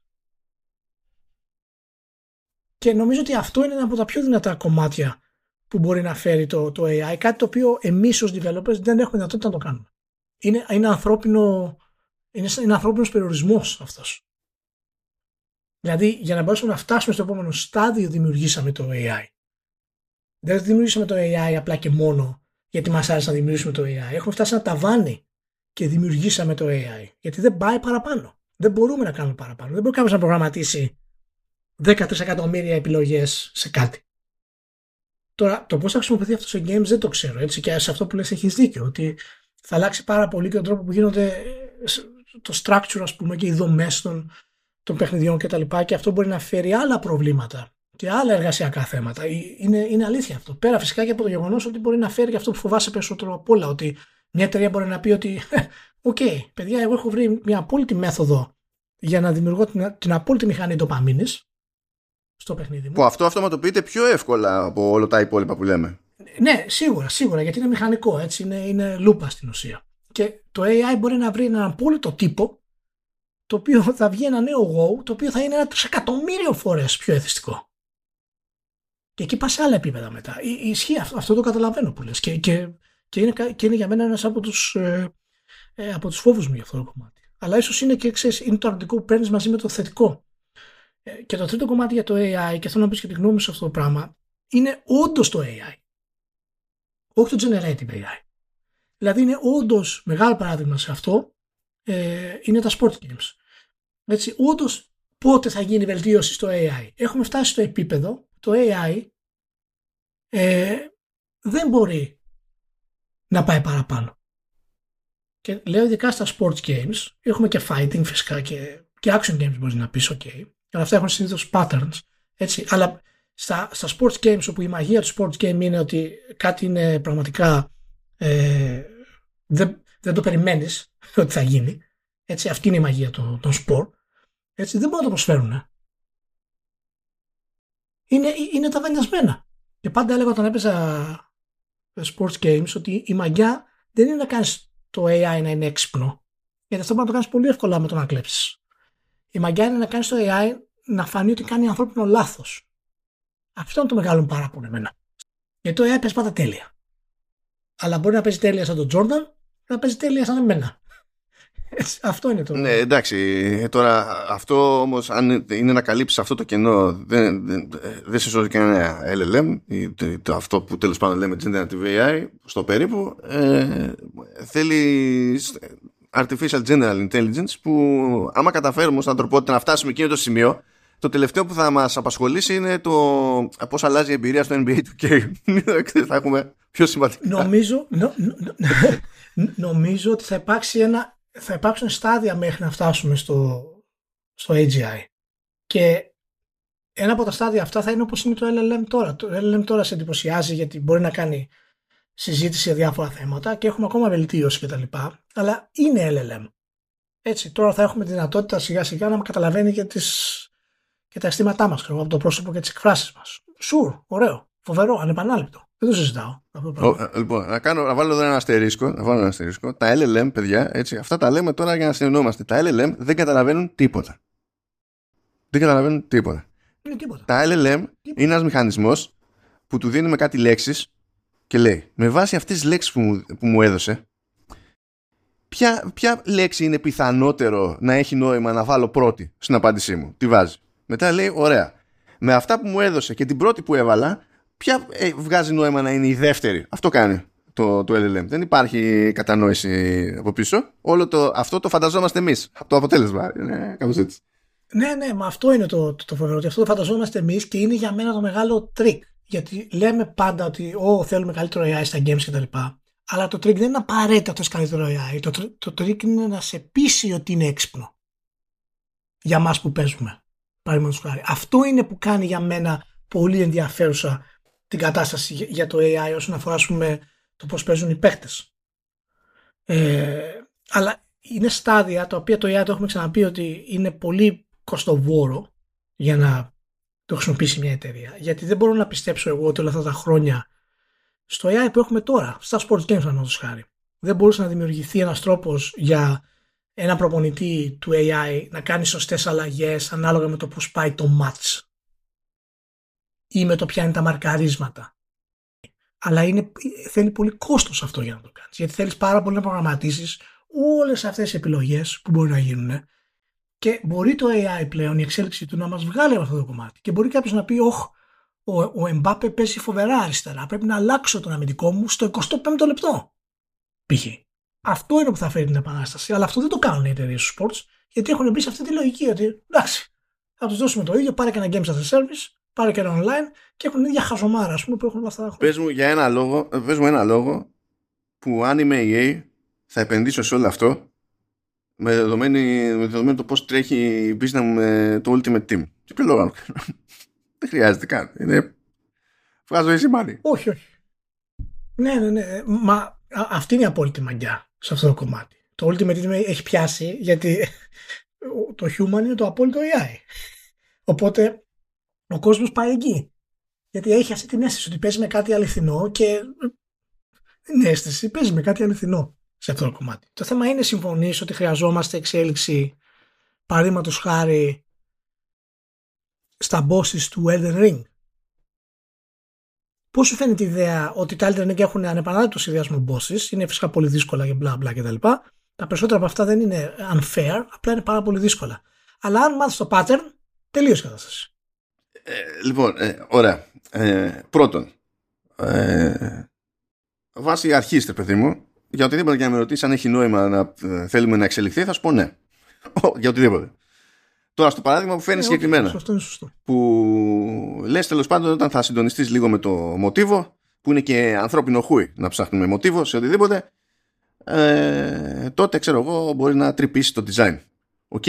Και νομίζω ότι αυτό είναι ένα από τα πιο δυνατά κομμάτια που μπορεί να φέρει το AI, κάτι το οποίο εμείς ως developers δεν έχουμε δυνατότητα να το κάνουμε. Είναι ανθρώπινος περιορισμός αυτός. Δηλαδή, για να μπορέσουμε να φτάσουμε στο επόμενο στάδιο, δημιουργήσαμε το AI. Δεν δημιουργήσαμε το AI απλά και μόνο γιατί μας άρεσε να δημιουργήσουμε το AI. Έχουμε φτάσει σε ένα ταβάνι και δημιουργήσαμε το AI. Γιατί δεν πάει παραπάνω. Δεν μπορούμε να κάνουμε παραπάνω. Δεν μπορεί κάποιος να προγραμματίσει 13 εκατομμύρια επιλογές σε κάτι. Τώρα, το πώς θα χρησιμοποιηθεί αυτό σε games δεν το ξέρω. Έτσι, και σε αυτό που λες έχεις δίκιο. Ότι θα αλλάξει πάρα πολύ και τον τρόπο που γίνονται το structure, ας πούμε, και οι δομές των παιχνιδιών κτλ. Και αυτό μπορεί να φέρει άλλα προβλήματα και άλλα εργασιακά θέματα. Είναι αλήθεια αυτό. Πέρα φυσικά και από το γεγονός ότι μπορεί να φέρει και αυτό που φοβάσαι περισσότερο απ' όλα. Ότι μια εταιρεία μπορεί να πει ότι οκ, παιδιά, εγώ έχω βρει μια απόλυτη μέθοδο για να δημιουργώ την απόλυτη μηχανή ντοπαμίνης στο παιχνίδι μου. Που αυτό αυτοματοποιείται πιο εύκολα από όλα τα υπόλοιπα που λέμε. Ναι, σίγουρα, γιατί είναι μηχανικό, έτσι, είναι λούπα στην ουσία. Και το AI μπορεί να βρει έναν απόλυτο τύπο το οποίο θα βγει ένα νέο WoW, το οποίο θα είναι 1 τρισεκατομμύριο φορές πιο εθιστικό. Και εκεί πας σε άλλα επίπεδα μετά. Ισχύει αυτό το καταλαβαίνω που λες. Και είναι για μένα ένας από τους φόβους μου για αυτό το κομμάτι. Αλλά ίσως είναι και ξέρεις, είναι το αρνητικό που παίρνεις μαζί με το θετικό. Και το τρίτο κομμάτι για το AI, και θέλω να πεις και τη γνώμη σε αυτό το πράγμα, είναι όντως το AI. Όχι το generative AI. Δηλαδή είναι όντως μεγάλο παράδειγμα σε αυτό, είναι τα sport games. Έτσι, όντως πότε θα γίνει βελτίωση στο AI. Έχουμε φτάσει στο επίπεδο, το AI δεν μπορεί να πάει παραπάνω. Και λέω ειδικά στα sports games, έχουμε και fighting φυσικά και action games μπορείς να πεις, ok. Αλλά αυτά έχουν συνήθως patterns, έτσι. Αλλά στα sports games, όπου η μαγεία του sports game είναι ότι κάτι είναι πραγματικά δεν το περιμένεις ότι θα γίνει, έτσι, αυτή είναι η μαγεία των sport, έτσι, δεν μπορούν να το προσφέρουν. Είναι τα δανειασμένα. Και πάντα έλεγα όταν έπαιζα sports games ότι η μαγιά δεν είναι να κάνεις το AI να είναι έξυπνο, γιατί αυτό μπορεί να το κάνεις πολύ εύκολα με το να κλέψεις. Η μαγιά είναι να κάνεις το AI να φανεί ότι κάνει ανθρώπινο λάθος. Αυτό είναι το μεγάλο παράπονο εμένα. Γιατί το AI παίζει πάντα τέλεια. Αλλά μπορεί να παίζει τέλεια σαν τον Jordan, να παίζει τέλεια σαν εμένα. Έτσι, αυτό είναι το. Ναι, εντάξει. Τώρα αυτό όμως, αν είναι να καλύψει αυτό το κενό, δεν σε σώζει κανένα LLM, αυτό που τέλος πάντων λέμε Generative AI, στο περίπου. Θέλει Artificial General Intelligence, που άμα καταφέρουμε ως ανθρωπότητα να φτάσουμε εκείνο το σημείο, το τελευταίο που θα μας απασχολήσει είναι το πώς αλλάζει η εμπειρία στο NBA 2K. Θα έχουμε πιο σημαντικά. Νομίζω ότι θα υπάρξουν στάδια μέχρι να φτάσουμε στο AGI. Και ένα από τα στάδια αυτά θα είναι όπως είναι το LLM τώρα. Το LLM τώρα σε εντυπωσιάζει γιατί μπορεί να κάνει συζήτηση για διάφορα θέματα και έχουμε ακόμα βελτίωση κτλ. Αλλά είναι LLM. Έτσι, τώρα θα έχουμε τη δυνατότητα σιγά σιγά να καταλαβαίνει και τα αισθήματά μας, από το πρόσωπο και τις εκφράσεις μας. Sure, ωραίο, φοβερό, ανεπανάληπτο. Δεν το συζητάω. Λοιπόν, να βάλω εδώ ένα αστερίσκο. Τα LLM, παιδιά, έτσι, αυτά τα λέμε τώρα για να συνεννοούμαστε. Τα LLM δεν καταλαβαίνουν τίποτα. Είναι τίποτα. Τα LLM είναι ένας μηχανισμός που του δίνουμε κάτι λέξεις και λέει, με βάση αυτές τις λέξεις που μου έδωσε, ποια λέξη είναι πιθανότερο να έχει νόημα να βάλω πρώτη στην απάντησή μου. Τη βάζει. Μετά λέει, ωραία. Με αυτά που μου έδωσε και την πρώτη που έβαλα, ποια βγάζει νόημα να είναι η δεύτερη. Αυτό κάνει το LLM. Δεν υπάρχει κατανόηση από πίσω. Αυτό το φανταζόμαστε εμείς. Το αποτέλεσμα. Κάπως έτσι. Ναι, μα αυτό είναι το φοβερό. Αυτό το φανταζόμαστε εμείς και είναι για μένα το μεγάλο trick. Γιατί λέμε πάντα ότι θέλουμε καλύτερο AI στα games κτλ. Αλλά το trick δεν είναι απαραίτητα αυτό καλύτερο AI. Το trick είναι να σε πείσει ότι είναι έξυπνο. Για μας που παίζουμε. Αυτό είναι που κάνει για μένα πολύ ενδιαφέρουσα την κατάσταση για το AI όσον αφορά το πώς παίζουν οι παίχτες. Αλλά είναι στάδια τα οποία το AI το έχουμε ξαναπεί ότι είναι πολύ κοστοβόρο για να το χρησιμοποιήσει μια εταιρεία. Γιατί δεν μπορώ να πιστέψω εγώ ότι όλα αυτά τα χρόνια στο AI που έχουμε τώρα, στα sports games ανώδους χάρη, δεν μπορούσε να δημιουργηθεί ένας τρόπος για ένα προπονητή του AI να κάνει σωστές αλλαγές ανάλογα με το πώς πάει το match ή με το ποια είναι τα μαρκαρίσματα. Αλλά θέλει πολύ κόστος αυτό για να το κάνεις. Γιατί θέλεις πάρα πολύ να προγραμματίσεις όλες αυτές τις επιλογές που μπορεί να γίνουν. Και μπορεί το AI πλέον, η εξέλιξη του, να μας βγάλει από αυτό το κομμάτι. Και μπορεί κάποιος να πει, ο Εμπάπε παίζει φοβερά αριστερά. Πρέπει να αλλάξω τον αμυντικό μου στο 25ο λεπτό. Π.χ. Αυτό είναι που θα φέρει την επανάσταση. Αλλά αυτό δεν το κάνουν οι εταιρείες του sports, γιατί έχουν μπει σε αυτή τη λογική ότι εντάξει, θα τους δώσουμε το ίδιο, πάρε και ένα games as a service, πάρε και ένα online και έχουν ίδια χαζομάρα, ας πούμε, που έχουν όλα αυτά. Πες μου ένα λόγο που αν είμαι EA θα επενδύσω σε όλο αυτό με δεδομένο το πώς τρέχει η business μου με το Ultimate Team. Και ποιο λόγο. Δεν χρειάζεται καν. Βγάζω easy money. Όχι. Ναι. Μα αυτή είναι η απόλυτη μαγιά σε αυτό το κομμάτι. Το Ultimate Team έχει πιάσει γιατί το human είναι το απόλυτο AI. Οπότε ο κόσμος πάει εκεί. Γιατί έχει αυτή την αίσθηση ότι παίζει με κάτι αληθινό και είναι αίσθηση, παίζει με κάτι αληθινό σε αυτό το κομμάτι. Το θέμα είναι συμφωνείς ότι χρειαζόμαστε εξέλιξη παραδείγματος χάρη στα bosses του Elden Ring. Πώς σου φαίνεται η ιδέα ότι τα Elden Ring έχουν ανεπανάληπτο συνδυασμό bosses, είναι φυσικά πολύ δύσκολα και μπλα μπλα κτλ. Τα περισσότερα από αυτά δεν είναι unfair, απλά είναι πάρα πολύ δύσκολα. Αλλά αν μάθεις το pattern, τελείως κατάσταση. Λοιπόν, ωραία. Πρώτον, βάσει αρχής, παιδί μου, για οτιδήποτε και να με ρωτήσει αν έχει νόημα να θέλουμε να εξελιχθεί, θα σου πω ναι. Για οτιδήποτε. Τώρα, στο παράδειγμα που φέρνει συγκεκριμένα, αυτό είναι σωστό. που λες τέλος πάντων όταν θα συντονιστείς λίγο με το μοτίβο, που είναι και ανθρώπινο χούι να ψάχνουμε μοτίβο σε οτιδήποτε, τότε ξέρω εγώ μπορεί να τρυπήσει το design. Οκ.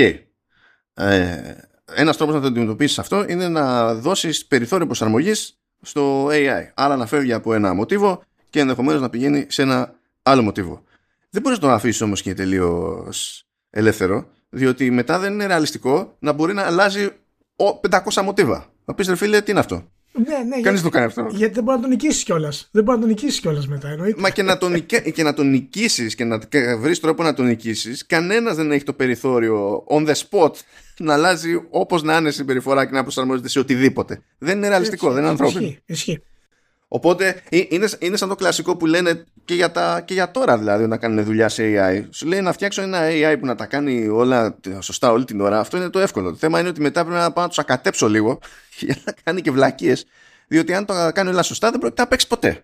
Ένας τρόπος να το αντιμετωπίσεις αυτό είναι να δώσεις περιθώριο προσαρμογής στο AI. Άρα να φεύγει από ένα μοτίβο και ενδεχομένως να πηγαίνει σε ένα άλλο μοτίβο. Δεν μπορείς να το αφήσεις όμως και τελείως ελεύθερο, διότι μετά δεν είναι ρεαλιστικό να μπορεί να αλλάζει 500 μοτίβα. Θα πεις ρε φίλε, τι είναι αυτό. Ναι, Κανείς το κάνει αυτό. Γιατί δεν μπορεί να τον νικήσεις κιόλας. Δεν μπορεί να τον νικήσεις κιόλας μετά, εννοείται. Μα και να τον νικήσεις και να βρεις τρόπο να τον νικήσεις, κανένας δεν έχει το περιθώριο on the spot να αλλάζει όπως να είναι συμπεριφορά και να προσαρμόζεται σε οτιδήποτε. Δεν είναι ρεαλιστικό, δεν είναι ανθρώπινο. Ισχύει. Οπότε είναι σαν το κλασικό που λένε και για τώρα, δηλαδή, όταν κάνουν δουλειά σε AI. Σου λέει να φτιάξω ένα AI που να τα κάνει όλα σωστά όλη την ώρα. Αυτό είναι το εύκολο. Το θέμα είναι ότι μετά πρέπει να πάω να τους ακατέψω λίγο για να κάνει και βλακίες. Διότι αν το κάνει όλα σωστά δεν πρόκειται να παίξει ποτέ.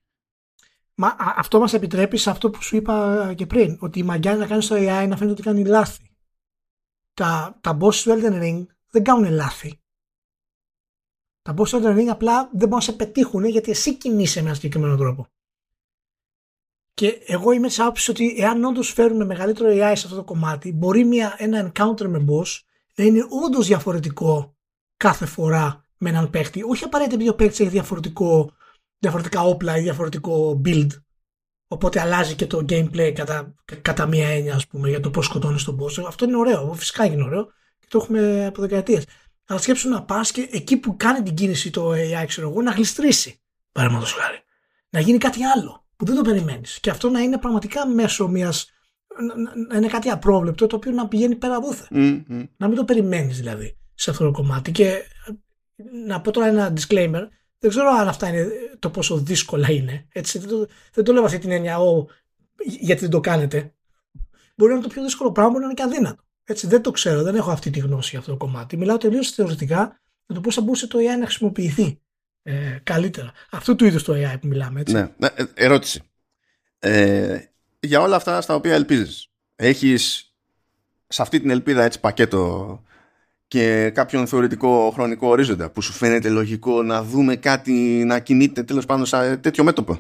Μα αυτό μας επιτρέπει σε αυτό που σου είπα και πριν. Ότι η μαγιά είναι να κάνει στο AI να φαίνεται ότι κάνει λάθη. Τα boss του Elden Ring δεν κάνουν λάθη. Τα boss του Elden Ring απλά δεν μπορούν να σε πετύχουν γιατί εσύ κινείσαι με ένα συγκεκριμένο τρόπο. Και εγώ είμαι της άποψης ότι εάν όντως φέρουμε μεγαλύτερο AI σε αυτό το κομμάτι, μπορεί ένα encounter με boss να είναι όντως διαφορετικό κάθε φορά με έναν παίχτη. Όχι απαραίτητα επειδή ο παίχτης έχει διαφορετικά όπλα ή διαφορετικό build. Οπότε αλλάζει και το gameplay κατά μία έννοια, ας πούμε, για το πώς σκοτώνεις τον boss. Αυτό είναι ωραίο. Φυσικά είναι ωραίο και το έχουμε από δεκαετίες. Αλλά σκέψου να πας και εκεί που κάνει την κίνηση το AI, ξέρω εγώ, να γλιστρήσει. Παραδείγματος χάρη. Να γίνει κάτι άλλο που δεν το περιμένεις. Και αυτό να είναι πραγματικά μέσω μιας. Να είναι κάτι απρόβλεπτο το οποίο να πηγαίνει πέρα δόθε. Να μην το περιμένεις δηλαδή σε αυτό το κομμάτι. Και να πω τώρα ένα disclaimer. Δεν ξέρω αν αυτά είναι το πόσο δύσκολα είναι. Έτσι, δεν το λέω αυτή την έννοια, γιατί δεν το κάνετε. Μπορεί να είναι το πιο δύσκολο πράγμα, μπορεί να είναι και αδύνατο. Έτσι, δεν το ξέρω, δεν έχω αυτή τη γνώση για αυτό το κομμάτι. Μιλάω τελείως θεωρητικά για το πώς θα μπορούσε το AI να χρησιμοποιηθεί καλύτερα. Αυτού του είδους το AI που μιλάμε, έτσι. Ναι, ερώτηση. Για όλα αυτά στα οποία ελπίζεις, έχεις σε αυτή την ελπίδα έτσι πακέτο και κάποιον θεωρητικό χρονικό ορίζοντα που σου φαίνεται λογικό να δούμε κάτι να κινείται τέλος πάντων σε τέτοιο μέτωπο?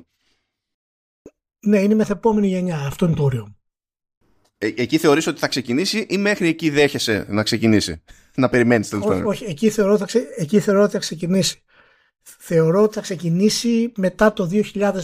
Ναι, είναι μεθεπόμενη γενιά. Αυτό είναι το όριο. Εκεί θεωρείς ότι θα ξεκινήσει ή μέχρι εκεί δέχεσαι να ξεκινήσει? Να περιμένεις τέλος πάντων. Όχι, εκεί θεωρώ ότι θα ξεκινήσει. Θεωρώ ότι θα ξεκινήσει μετά το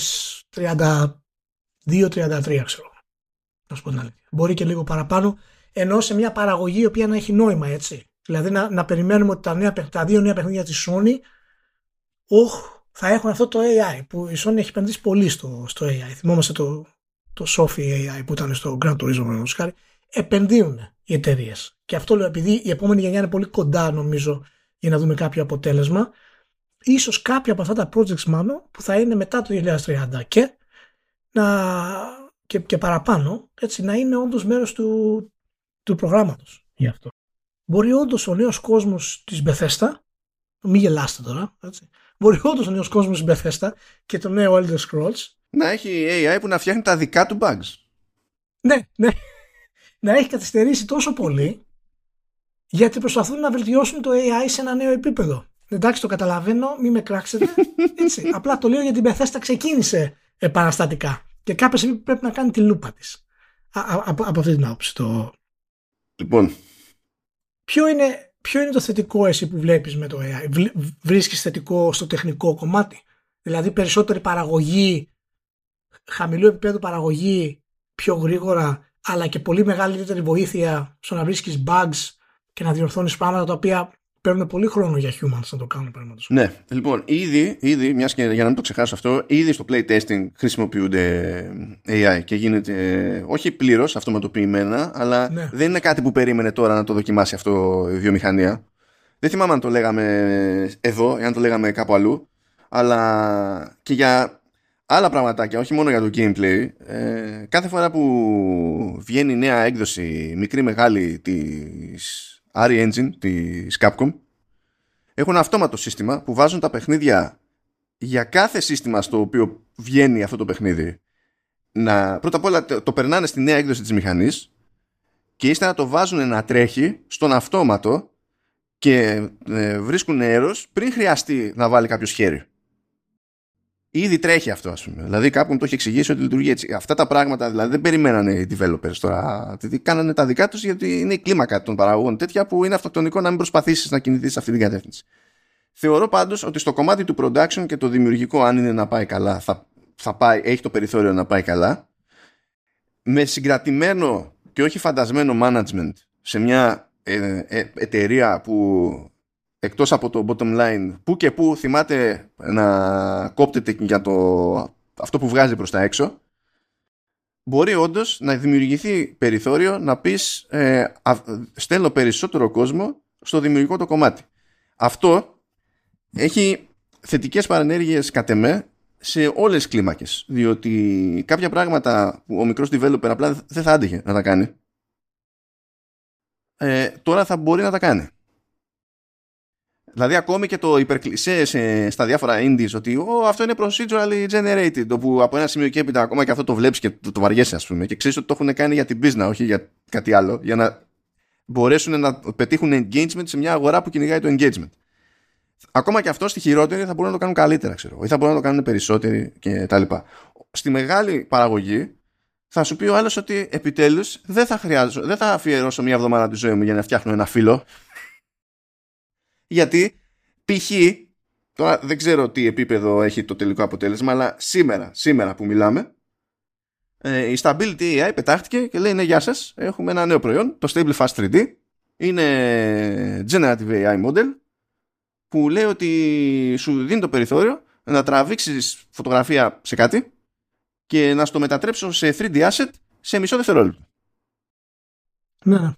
2032-33, ξέρω. Να σου πω την αλήθεια. Μπορεί και λίγο παραπάνω, ενώ σε μια παραγωγή η οποία να έχει νόημα, έτσι. Δηλαδή να περιμένουμε ότι τα δύο νέα παιχνίδια της Sony θα έχουν αυτό το AI που η Sony έχει επενδύσει πολύ στο AI. Θυμόμαστε το Sophie AI που ήταν στο Gran Turismo, επενδύουν οι εταιρείες. Και αυτό λέω επειδή η επόμενη γενιά είναι πολύ κοντά, νομίζω, για να δούμε κάποιο αποτέλεσμα. Ίσως κάποια από αυτά τα projects μάλλον που θα είναι μετά το 2030 και παραπάνω, έτσι, να είναι όντως μέρος του προγράμματος γι' αυτό. Μπορεί όντως ο νέος κόσμος της Bethesda, μην γελάστε τώρα, έτσι, μπορεί όντως ο νέος κόσμος της Bethesda και το νέο Elder Scrolls να έχει AI που να φτιάχνει τα δικά του bugs. Ναι. Να έχει καθυστερήσει τόσο πολύ γιατί προσπαθούν να βελτιώσουν το AI σε ένα νέο επίπεδο. Εντάξει, το καταλαβαίνω, μην με κράξετε. Έτσι. Απλά το λέω γιατί η Bethesda ξεκίνησε επαναστατικά και κάποια στιγμή πρέπει να κάνει τη λούπα της. Από αυτή την άποψη. Λοιπόν. Ποιο είναι το θετικό εσύ που βλέπεις με το AI? Βρίσκεις θετικό στο τεχνικό κομμάτι? Δηλαδή περισσότερη παραγωγή, χαμηλού επίπεδου παραγωγή πιο γρήγορα, αλλά και πολύ μεγαλύτερη βοήθεια στο να βρίσκεις bugs και να διορθώνεις πράγματα τα οποία παίρνουν πολύ χρόνο για humans να το κάνουν πράγματος. Ναι, λοιπόν, ήδη, μιας και για να μην το ξεχάσω αυτό, ήδη στο playtesting χρησιμοποιούνται AI και γίνεται όχι πλήρως αυτοματοποιημένα, αλλά ναι. Δεν είναι κάτι που περίμενε τώρα να το δοκιμάσει αυτό η βιομηχανία. Δεν θυμάμαι αν το λέγαμε εδώ ή αν το λέγαμε κάπου αλλού, αλλά και για άλλα πραγματάκια, όχι μόνο για το gameplay. Κάθε φορά που βγαίνει νέα έκδοση, μικρή μεγάλη, της RE Engine, της Capcom, έχουν αυτόματο σύστημα που βάζουν τα παιχνίδια για κάθε σύστημα στο οποίο βγαίνει αυτό το παιχνίδι. Πρώτα απ' όλα το περνάνε στη νέα έκδοση της μηχανής και ύστερα το βάζουν να τρέχει στον αυτόματο και βρίσκουν έρος πριν χρειαστεί να βάλει κάποιος χέρι. Ήδη τρέχει αυτό, ας πούμε. Δηλαδή κάπου μου το έχει εξηγήσει ότι λειτουργεί έτσι. Αυτά τα πράγματα δηλαδή δεν περιμένανε οι developers τώρα. Δηλαδή κάνανε τα δικά τους, γιατί είναι η κλίμακα των παραγωγών τέτοια που είναι αυτοκτονικό να μην προσπαθήσεις να κινηθείς σε αυτή την κατεύθυνση. Θεωρώ πάντως ότι στο κομμάτι του production και το δημιουργικό, αν είναι να πάει καλά, θα πάει, έχει το περιθώριο να πάει καλά. Με συγκρατημένο και όχι φαντασμένο management σε μια εταιρεία που εκτός από το bottom line που και που θυμάται να κόπτεται για αυτό που βγάζει προς τα έξω, μπορεί όντως να δημιουργηθεί περιθώριο να πεις στέλνω περισσότερο κόσμο στο δημιουργικό το κομμάτι. Αυτό έχει θετικές παρενέργειες κατ' εμέ σε όλες τις κλίμακες, διότι κάποια πράγματα που ο μικρός developer απλά δεν θα άντυχε να τα κάνει, τώρα θα μπορεί να τα κάνει. Δηλαδή ακόμη και το υπερκλισέ στα διάφορα indies ότι αυτό είναι procedurally generated, όπου από ένα σημείο και έπειτα ακόμα και αυτό το βλέπεις και το βαριέσαι, ας πούμε, και ξέρεις ότι το έχουν κάνει για την business, όχι για κάτι άλλο, για να μπορέσουν να πετύχουν engagement σε μια αγορά που κυνηγάει το engagement. Ακόμα και αυτό στη χειρότερη θα μπορούν να το κάνουν καλύτερα, ξέρω, ή θα μπορούν να το κάνουν περισσότεροι κτλ. Στη μεγάλη παραγωγή θα σου πει ο άλλος ότι επιτέλους δεν θα αφιερώσω μια εβδομάδα τη ζωή μου για να φτιάχνω ένα φύλλο. Γιατί π.χ. τώρα δεν ξέρω τι επίπεδο έχει το τελικό αποτέλεσμα, αλλά σήμερα που μιλάμε, η Stability AI πετάχτηκε και λέει: ναι, γεια σας, έχουμε ένα νέο προϊόν, το Stable Fast 3D. Είναι Generative AI Model που λέει ότι σου δίνει το περιθώριο να τραβήξεις φωτογραφία σε κάτι και να στο μετατρέψω σε 3D asset σε μισό δευτερόλεπτο. Ναι.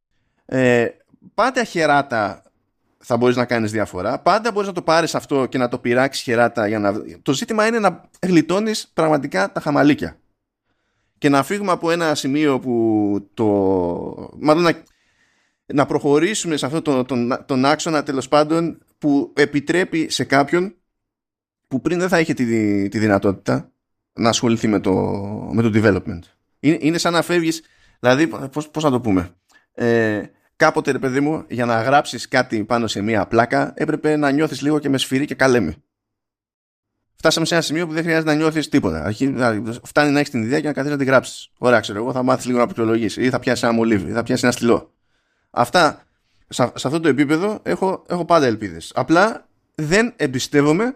Πάντα χεράτα θα μπορείς να κάνεις διαφορά. Πάντα μπορείς να το πάρεις αυτό και να το πειράξεις χεράτα για να... Το ζήτημα είναι να γλιτώνεις πραγματικά τα χαμαλίκια και να φύγουμε από ένα σημείο που μάλλον να προχωρήσουμε σε αυτό τον άξονα, τέλος πάντων, που επιτρέπει σε κάποιον που πριν δεν θα είχε τη δυνατότητα να ασχοληθεί με το development. Είναι σαν να φεύγεις, δηλαδή πώς να το πούμε, κάποτε, ρε παιδί μου, για να γράψεις κάτι πάνω σε μία πλάκα έπρεπε να νιώθεις λίγο και με σφυρί και καλέμι. Φτάσαμε σε ένα σημείο που δεν χρειάζεται να νιώθεις τίποτα. Φτάνει να έχεις την ιδέα και να καθίσεις να την γράψεις. Ωραία, ξέρω εγώ, θα μάθεις λίγο να πληκτρολογήσεις ή θα πιάσεις ένα μολύβι ή θα πιάσεις ένα στυλό. Αυτά, σε αυτό το επίπεδο έχω πάντα ελπίδες. Απλά δεν εμπιστεύομαι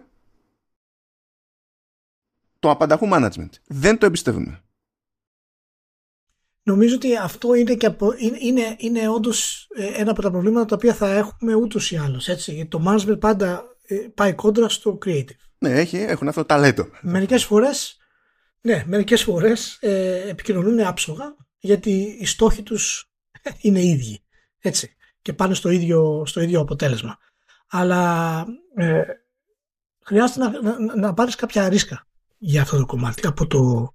το απανταχού management. Δεν το εμπιστεύομαι. Νομίζω ότι αυτό είναι όντως ένα από τα προβλήματα τα οποία θα έχουμε ούτως ή άλλως. Έτσι. Το management πάντα πάει κόντρα στο creative. Ναι, έχουν αυτό το ταλέντο. Μερικές φορές επικοινωνούν άψογα, γιατί οι στόχοι τους είναι ίδιοι. Έτσι. Και πάνε στο ίδιο αποτέλεσμα. Αλλά χρειάζεται να πάρεις κάποια ρίσκα για αυτό το κομμάτι από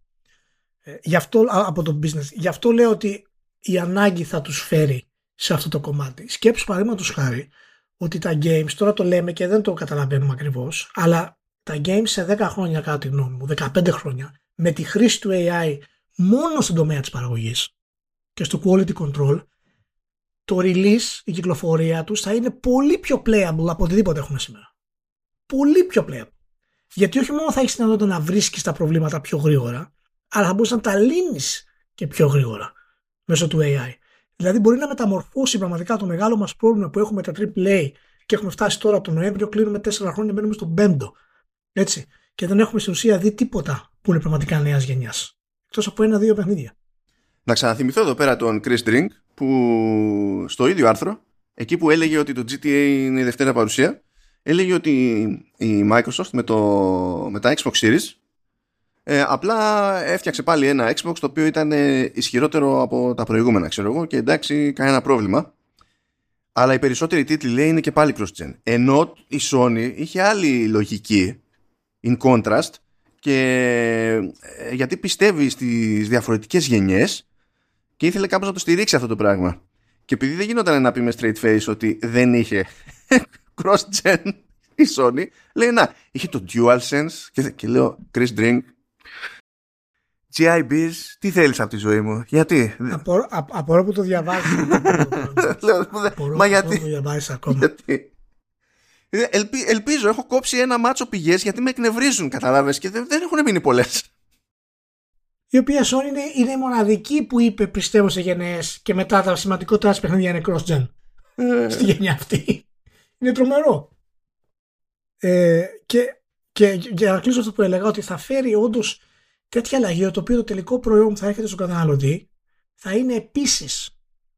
το business. Γι' αυτό λέω ότι η ανάγκη θα τους φέρει σε αυτό το κομμάτι. Σκέψου παραδείγματος χάρη ότι τα games, τώρα το λέμε και δεν το καταλαβαίνουμε ακριβώς, αλλά τα games σε 10 χρόνια, κατά τη γνώμη μου, 15 χρόνια, με τη χρήση του AI μόνο στον τομέα της παραγωγής και στο quality control, το release, η κυκλοφορία τους θα είναι πολύ πιο playable από οτιδήποτε έχουμε σήμερα. Πολύ πιο playable. Γιατί όχι μόνο θα έχεις τη δυνατότητα να βρίσκεις τα προβλήματα πιο γρήγορα, αλλά θα μπορείς να τα λύνεις και πιο γρήγορα μέσω του AI. Δηλαδή μπορεί να μεταμορφώσει πραγματικά το μεγάλο μας πρόβλημα που έχουμε τα AAA και έχουμε φτάσει τώρα τον Νοέμβριο, κλείνουμε 4 χρόνια, μπαίνουμε στον 5ο. Έτσι. Και δεν έχουμε στην ουσία δει τίποτα που είναι πραγματικά νέας γενιάς. Εκτός από 1-2 παιχνίδια. Να ξαναθυμηθώ εδώ πέρα τον Chris Drink που στο ίδιο άρθρο εκεί που έλεγε ότι το GTA είναι η δευτέρα παρουσία, έλεγε ότι η Microsoft με τα Xbox Series απλά έφτιαξε πάλι ένα Xbox το οποίο ήταν ισχυρότερο από τα προηγούμενα, ξέρω εγώ, και εντάξει, κανένα πρόβλημα. Αλλά οι περισσότεροι τίτλοι, λέει, είναι και πάλι cross-gen. Ενώ η Sony είχε άλλη λογική, in contrast, και γιατί πιστεύει στις διαφορετικές γενιές και ήθελε κάπως να το στηρίξει αυτό το πράγμα. Και επειδή δεν γινόταν να πει με straight face ότι δεν είχε cross-gen η Sony, λέει να, είχε το DualSense και λέω, Chris Drink, GIBs, τι θέλεις από τη ζωή μου, γιατί? Απορώ που το διαβάζεις. Μα γιατί? Το διαβάζεις ακόμα. Γιατί? Ελπίζω, έχω κόψει ένα μάτσο πηγές γιατί με εκνευρίζουν, καταλάβες, και δεν έχουν μείνει πολλές. Η οποία Sony είναι η μοναδική που είπε πιστεύω σε γενναίες και μετά τα σημαντικότερα της παιχνίδια είναι cross-gen στη γενιά αυτή. Είναι τρομερό. Και για να κλείσω αυτό που έλεγα, ότι θα φέρει όντως τέτοια αλλαγή, το οποίο το τελικό προϊόν που θα έρχεται στον καταναλωτή θα είναι επίσης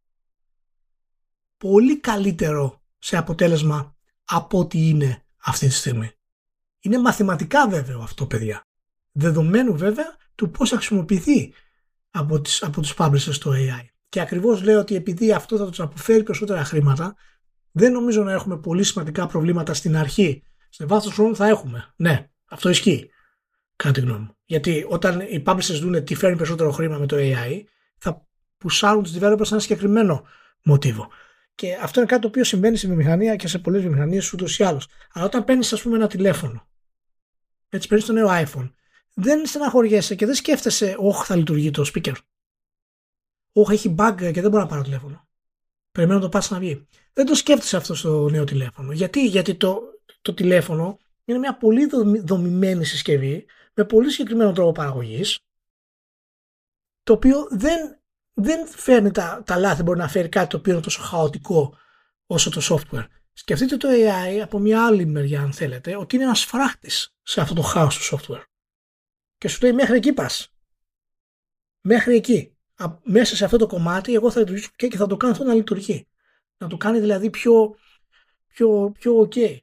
πολύ καλύτερο σε αποτέλεσμα από ό,τι είναι αυτή τη στιγμή. Είναι μαθηματικά βέβαιο αυτό, παιδιά. Δεδομένου βέβαια του πώς θα χρησιμοποιηθεί από τους publishers στο AI. Και ακριβώς λέω ότι επειδή αυτό θα τους αποφέρει περισσότερα χρήματα, δεν νομίζω να έχουμε πολύ σημαντικά προβλήματα στην αρχή. Σε βάθος χρόνου θα έχουμε. Ναι, αυτό ισχύει. Κατά τη γνώμη μου. Γιατί όταν οι publishers δουν τι φέρνει περισσότερο χρήμα με το AI, θα πουσάρουν τους developers σε ένα συγκεκριμένο μοτίβο. Και αυτό είναι κάτι το οποίο συμβαίνει στη βιομηχανία και σε πολλές βιομηχανίες ούτως ή άλλως. Αλλά όταν παίρνεις, ας πούμε, ένα τηλέφωνο, έτσι παίρνεις το νέο iPhone, δεν στεναχωριέσαι και δεν σκέφτεσαι, όχι, θα λειτουργεί το speaker. Όχι, έχει bug και δεν μπορώ να πάρω τηλέφωνο. Περιμένω να το πας να βγει. Δεν το σκέφτεσαι αυτό στο νέο τηλέφωνο. Γιατί το τηλέφωνο είναι μια πολύ δομημένη συσκευή με πολύ συγκεκριμένο τρόπο παραγωγής, το οποίο δεν φέρνει τα λάθη, μπορεί να φέρει κάτι το οποίο είναι τόσο χαοτικό όσο το software. Σκεφτείτε το AI από μια άλλη μεριά, αν θέλετε, ότι είναι ένας φράχτης σε αυτό το χάος του software. Και σου λέει μέχρι εκεί πας. Μέχρι εκεί. Μέσα σε αυτό το κομμάτι εγώ θα λειτουργήσω και θα το κάνω αυτό να λειτουργεί. Να το κάνει δηλαδή πιο ok.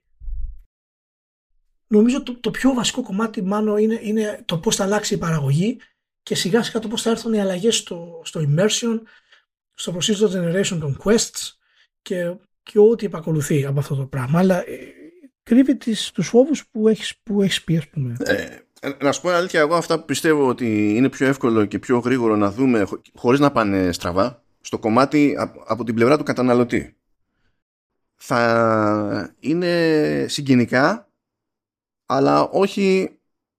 Νομίζω το πιο βασικό κομμάτι μάλλον είναι το πώς θα αλλάξει η παραγωγή και σιγά σιγά το πώς θα έρθουν οι αλλαγές στο immersion, στο procedural generation των quests και ό,τι επακολουθεί από αυτό το πράγμα. Αλλά κρύβει τους φόβους που έχεις πει, ας πούμε. Να σου πω αλήθεια, εγώ αυτά που πιστεύω ότι είναι πιο εύκολο και πιο γρήγορο να δούμε χωρίς να πάνε στραβά στο κομμάτι από την πλευρά του καταναλωτή. Θα είναι συγγενικά, αλλά όχι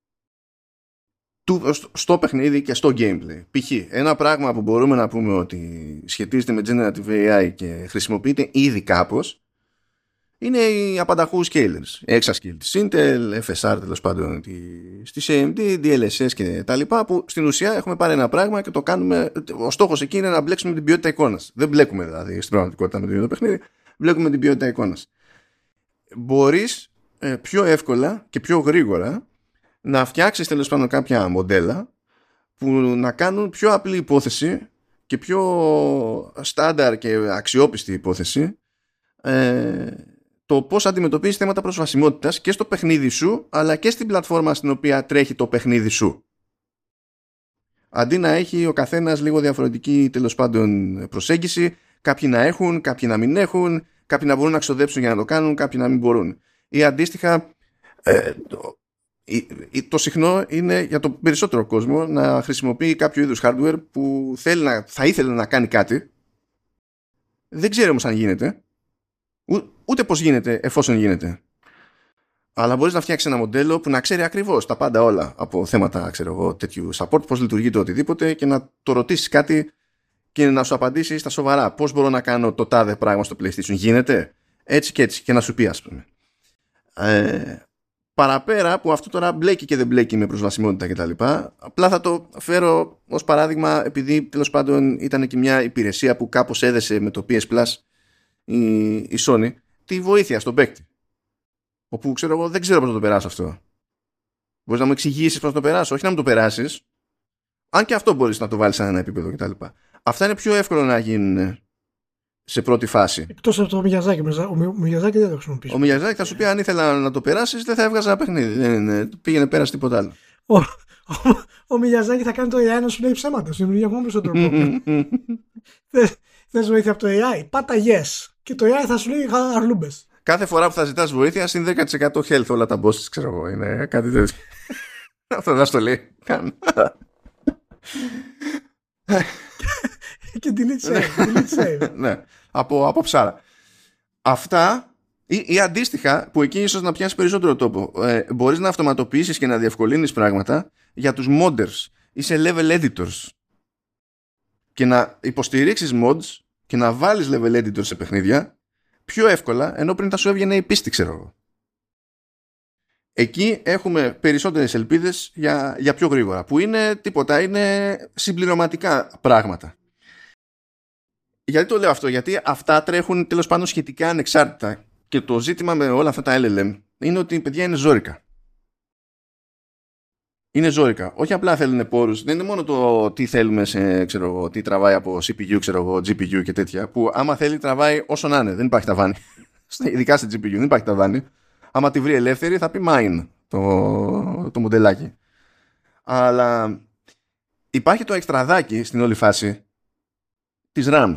στο παιχνίδι και στο gameplay. Π.χ. ένα πράγμα που μπορούμε να πούμε ότι σχετίζεται με Generative AI και χρησιμοποιείται ήδη κάπως είναι οι απανταχού scalers. Exascale της Intel, FSR τέλος πάντων της AMD, DLSS και τα λοιπά, που στην ουσία έχουμε πάρει ένα πράγμα και το κάνουμε. Ο στόχος εκεί είναι να μπλέξουμε την ποιότητα εικόνας. Δεν μπλέκουμε δηλαδή στην πραγματικότητα με το ίδιο παιχνίδι, μπλέκουμε την ποιότητα εικόνας. Μπορείς πιο εύκολα και πιο γρήγορα να φτιάξεις τέλος πάντων κάποια μοντέλα που να κάνουν πιο απλή υπόθεση και πιο στάνταρ και αξιόπιστη υπόθεση το πώς αντιμετωπίζεις θέματα προσβασιμότητας και στο παιχνίδι σου αλλά και στην πλατφόρμα στην οποία τρέχει το παιχνίδι σου. Αντί να έχει ο καθένας λίγο διαφορετική τέλος πάντων προσέγγιση, κάποιοι να έχουν, κάποιοι να μην έχουν, κάποιοι να μπορούν να ξοδέψουν για να το κάνουν, κάποιοι να μην μπορούν. Ή αντίστοιχα το συχνό είναι για το περισσότερο κόσμο να χρησιμοποιεί κάποιο είδους hardware που θα ήθελε να κάνει κάτι, δεν ξέρει όμως αν γίνεται, ούτε πώς γίνεται εφόσον γίνεται, αλλά μπορείς να φτιάξεις ένα μοντέλο που να ξέρει ακριβώς τα πάντα όλα από θέματα, ξέρω εγώ, τέτοιου support, πώς λειτουργεί το οτιδήποτε, και να το ρωτήσεις κάτι και να σου απαντήσει στα σοβαρά. Πώς μπορώ να κάνω το τάδε πράγμα στο PlayStation, γίνεται έτσι και έτσι, και να σου πει, ας πούμε. Παραπέρα που αυτό τώρα μπλέκει και δεν μπλέκει με προσβασιμότητα κτλ. Απλά θα το φέρω ως παράδειγμα, επειδή τέλος πάντων ήταν και μια υπηρεσία που κάπως έδεσε με το PS Plus η Sony, τη βοήθεια στον παίκτη. Όπου ξέρω εγώ δεν ξέρω πώς να το περάσω αυτό. Μπορείς να μου εξηγήσεις πώς να το περάσω, όχι να μου το περάσεις. Αν και αυτό μπορείς να το βάλεις σε ένα επίπεδο κτλ. Αυτά είναι πιο εύκολο να γίνουν σε πρώτη φάση. Εκτός από το Μιγιαζάκι. Ο Μιγιαζάκι δεν το χρησιμοποιήσει. Ο Μιγιαζάκι θα σου πει αν ήθελα να το περάσεις δεν θα έβγαζα ένα παιχνίδι. Δεν πήγαινε πέρασε τίποτα άλλο. Ο Μιγιαζάκι θα κάνει το AI να σου λέει ψέματα. Στην δημιουργία ακόμα περισσότερο. Θες βοήθεια από το AI. Πάτα yes. Και το AI θα σου λέει αρλούμπες. Κάθε φορά που θα ζητάς βοήθεια στην 10% health όλα τα bosses, ξέρω εγώ. Είναι κάτι τέτοιο. Αυτό δεν στο λέει. Και delete save. Ναι, από ψάρα. Αυτά ή αντίστοιχα που εκεί ίσως να πιάσει περισσότερο τόπο. Μπορείς να αυτοματοποιήσεις και να διευκολύνεις πράγματα για τους modders ή σε level editors και να υποστηρίξεις mods και να βάλεις level editors σε παιχνίδια πιο εύκολα, ενώ πριν θα σου έβγαινε η πίστη, ξέρω εγώ. Εκεί έχουμε περισσότερες ελπίδες για πιο γρήγορα, που είναι τίποτα, είναι συμπληρωματικά πράγματα. Γιατί το λέω αυτό? Γιατί αυτά τρέχουν τέλος πάντων σχετικά ανεξάρτητα και το ζήτημα με όλα αυτά τα LLM είναι ότι η παιδιά είναι ζόρικα. Είναι ζόρικα. Όχι απλά θέλουν πόρους. Δεν είναι μόνο το τι θέλουμε σε, ξέρω εγώ, τι τραβάει από CPU, ξέρω εγώ, GPU και τέτοια, που άμα θέλει τραβάει όσο να είναι. Δεν υπάρχει ταβάνι. Ειδικά σε GPU δεν υπάρχει ταβάνι. Άμα τη βρει ελεύθερη θα πει mine το μοντελάκι. Αλλά υπάρχει το εξτραδάκι στην όλη φάση της RAM.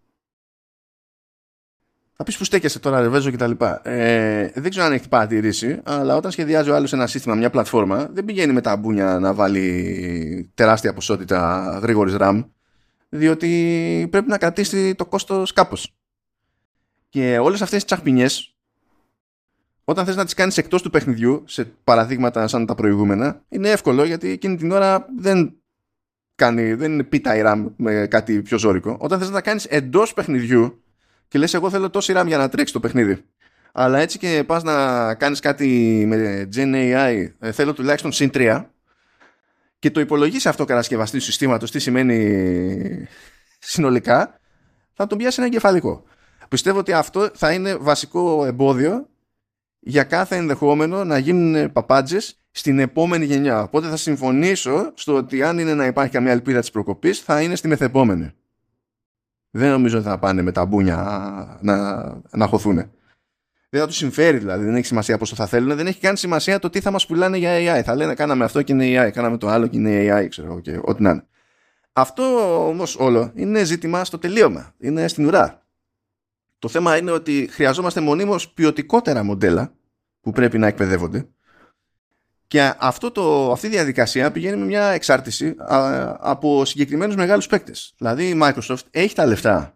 Θα πεις που στέκεσαι τώρα, ρεβέζο κτλ. Δεν ξέρω αν έχει παρατηρήσει, αλλά όταν σχεδιάζει ο άλλος ένα σύστημα, μια πλατφόρμα, δεν πηγαίνει με τα μπούνια να βάλει τεράστια ποσότητα γρήγορης RAM, διότι πρέπει να κρατήσει το κόστος κάπως. Και όλες αυτές τις τσαχπινιές, όταν θες να τις κάνεις εκτός του παιχνιδιού, σε παραδείγματα σαν τα προηγούμενα, είναι εύκολο γιατί εκείνη την ώρα δεν είναι πίτα η RAM με κάτι πιο ζώρικο. Όταν θες να τα κάνεις εντός παιχνιδιού και λες εγώ θέλω τόση RAM για να τρέξει το παιχνίδι, αλλά έτσι και πας να κάνεις κάτι με Gen AI, θέλω τουλάχιστον συν 3, και το υπολογίσει αυτό ο κατασκευαστής του συστήματος τι σημαίνει συνολικά, θα τον πιάσει ένα εγκεφαλικό. Πιστεύω ότι αυτό θα είναι βασικό εμπόδιο για κάθε ενδεχόμενο να γίνουν παπάντζες στην επόμενη γενιά. Οπότε θα συμφωνήσω στο ότι αν είναι να υπάρχει καμία ελπίδα της προκοπής, θα είναι στη μεθεπόμενη. Δεν νομίζω ότι θα πάνε με τα μπούνια να χωθούν. Δεν θα τους συμφέρει δηλαδή, δεν έχει σημασία πόσο θα θέλουν, δεν έχει καν σημασία το τι θα μας πουλάνε για AI. Θα λένε κάναμε αυτό και είναι AI, κάναμε το άλλο και είναι AI, ξέρω, και ό,τι να είναι. Αυτό όμως όλο είναι ζήτημα στο τελείωμα, είναι στην ουρά. Το θέμα είναι ότι χρειαζόμαστε μονίμως ποιοτικότερα μοντέλα που πρέπει να εκπαιδεύονται, και αυτή η διαδικασία πηγαίνει με μια εξάρτηση από συγκεκριμένους μεγάλους παίκτες. Δηλαδή η Microsoft έχει τα λεφτά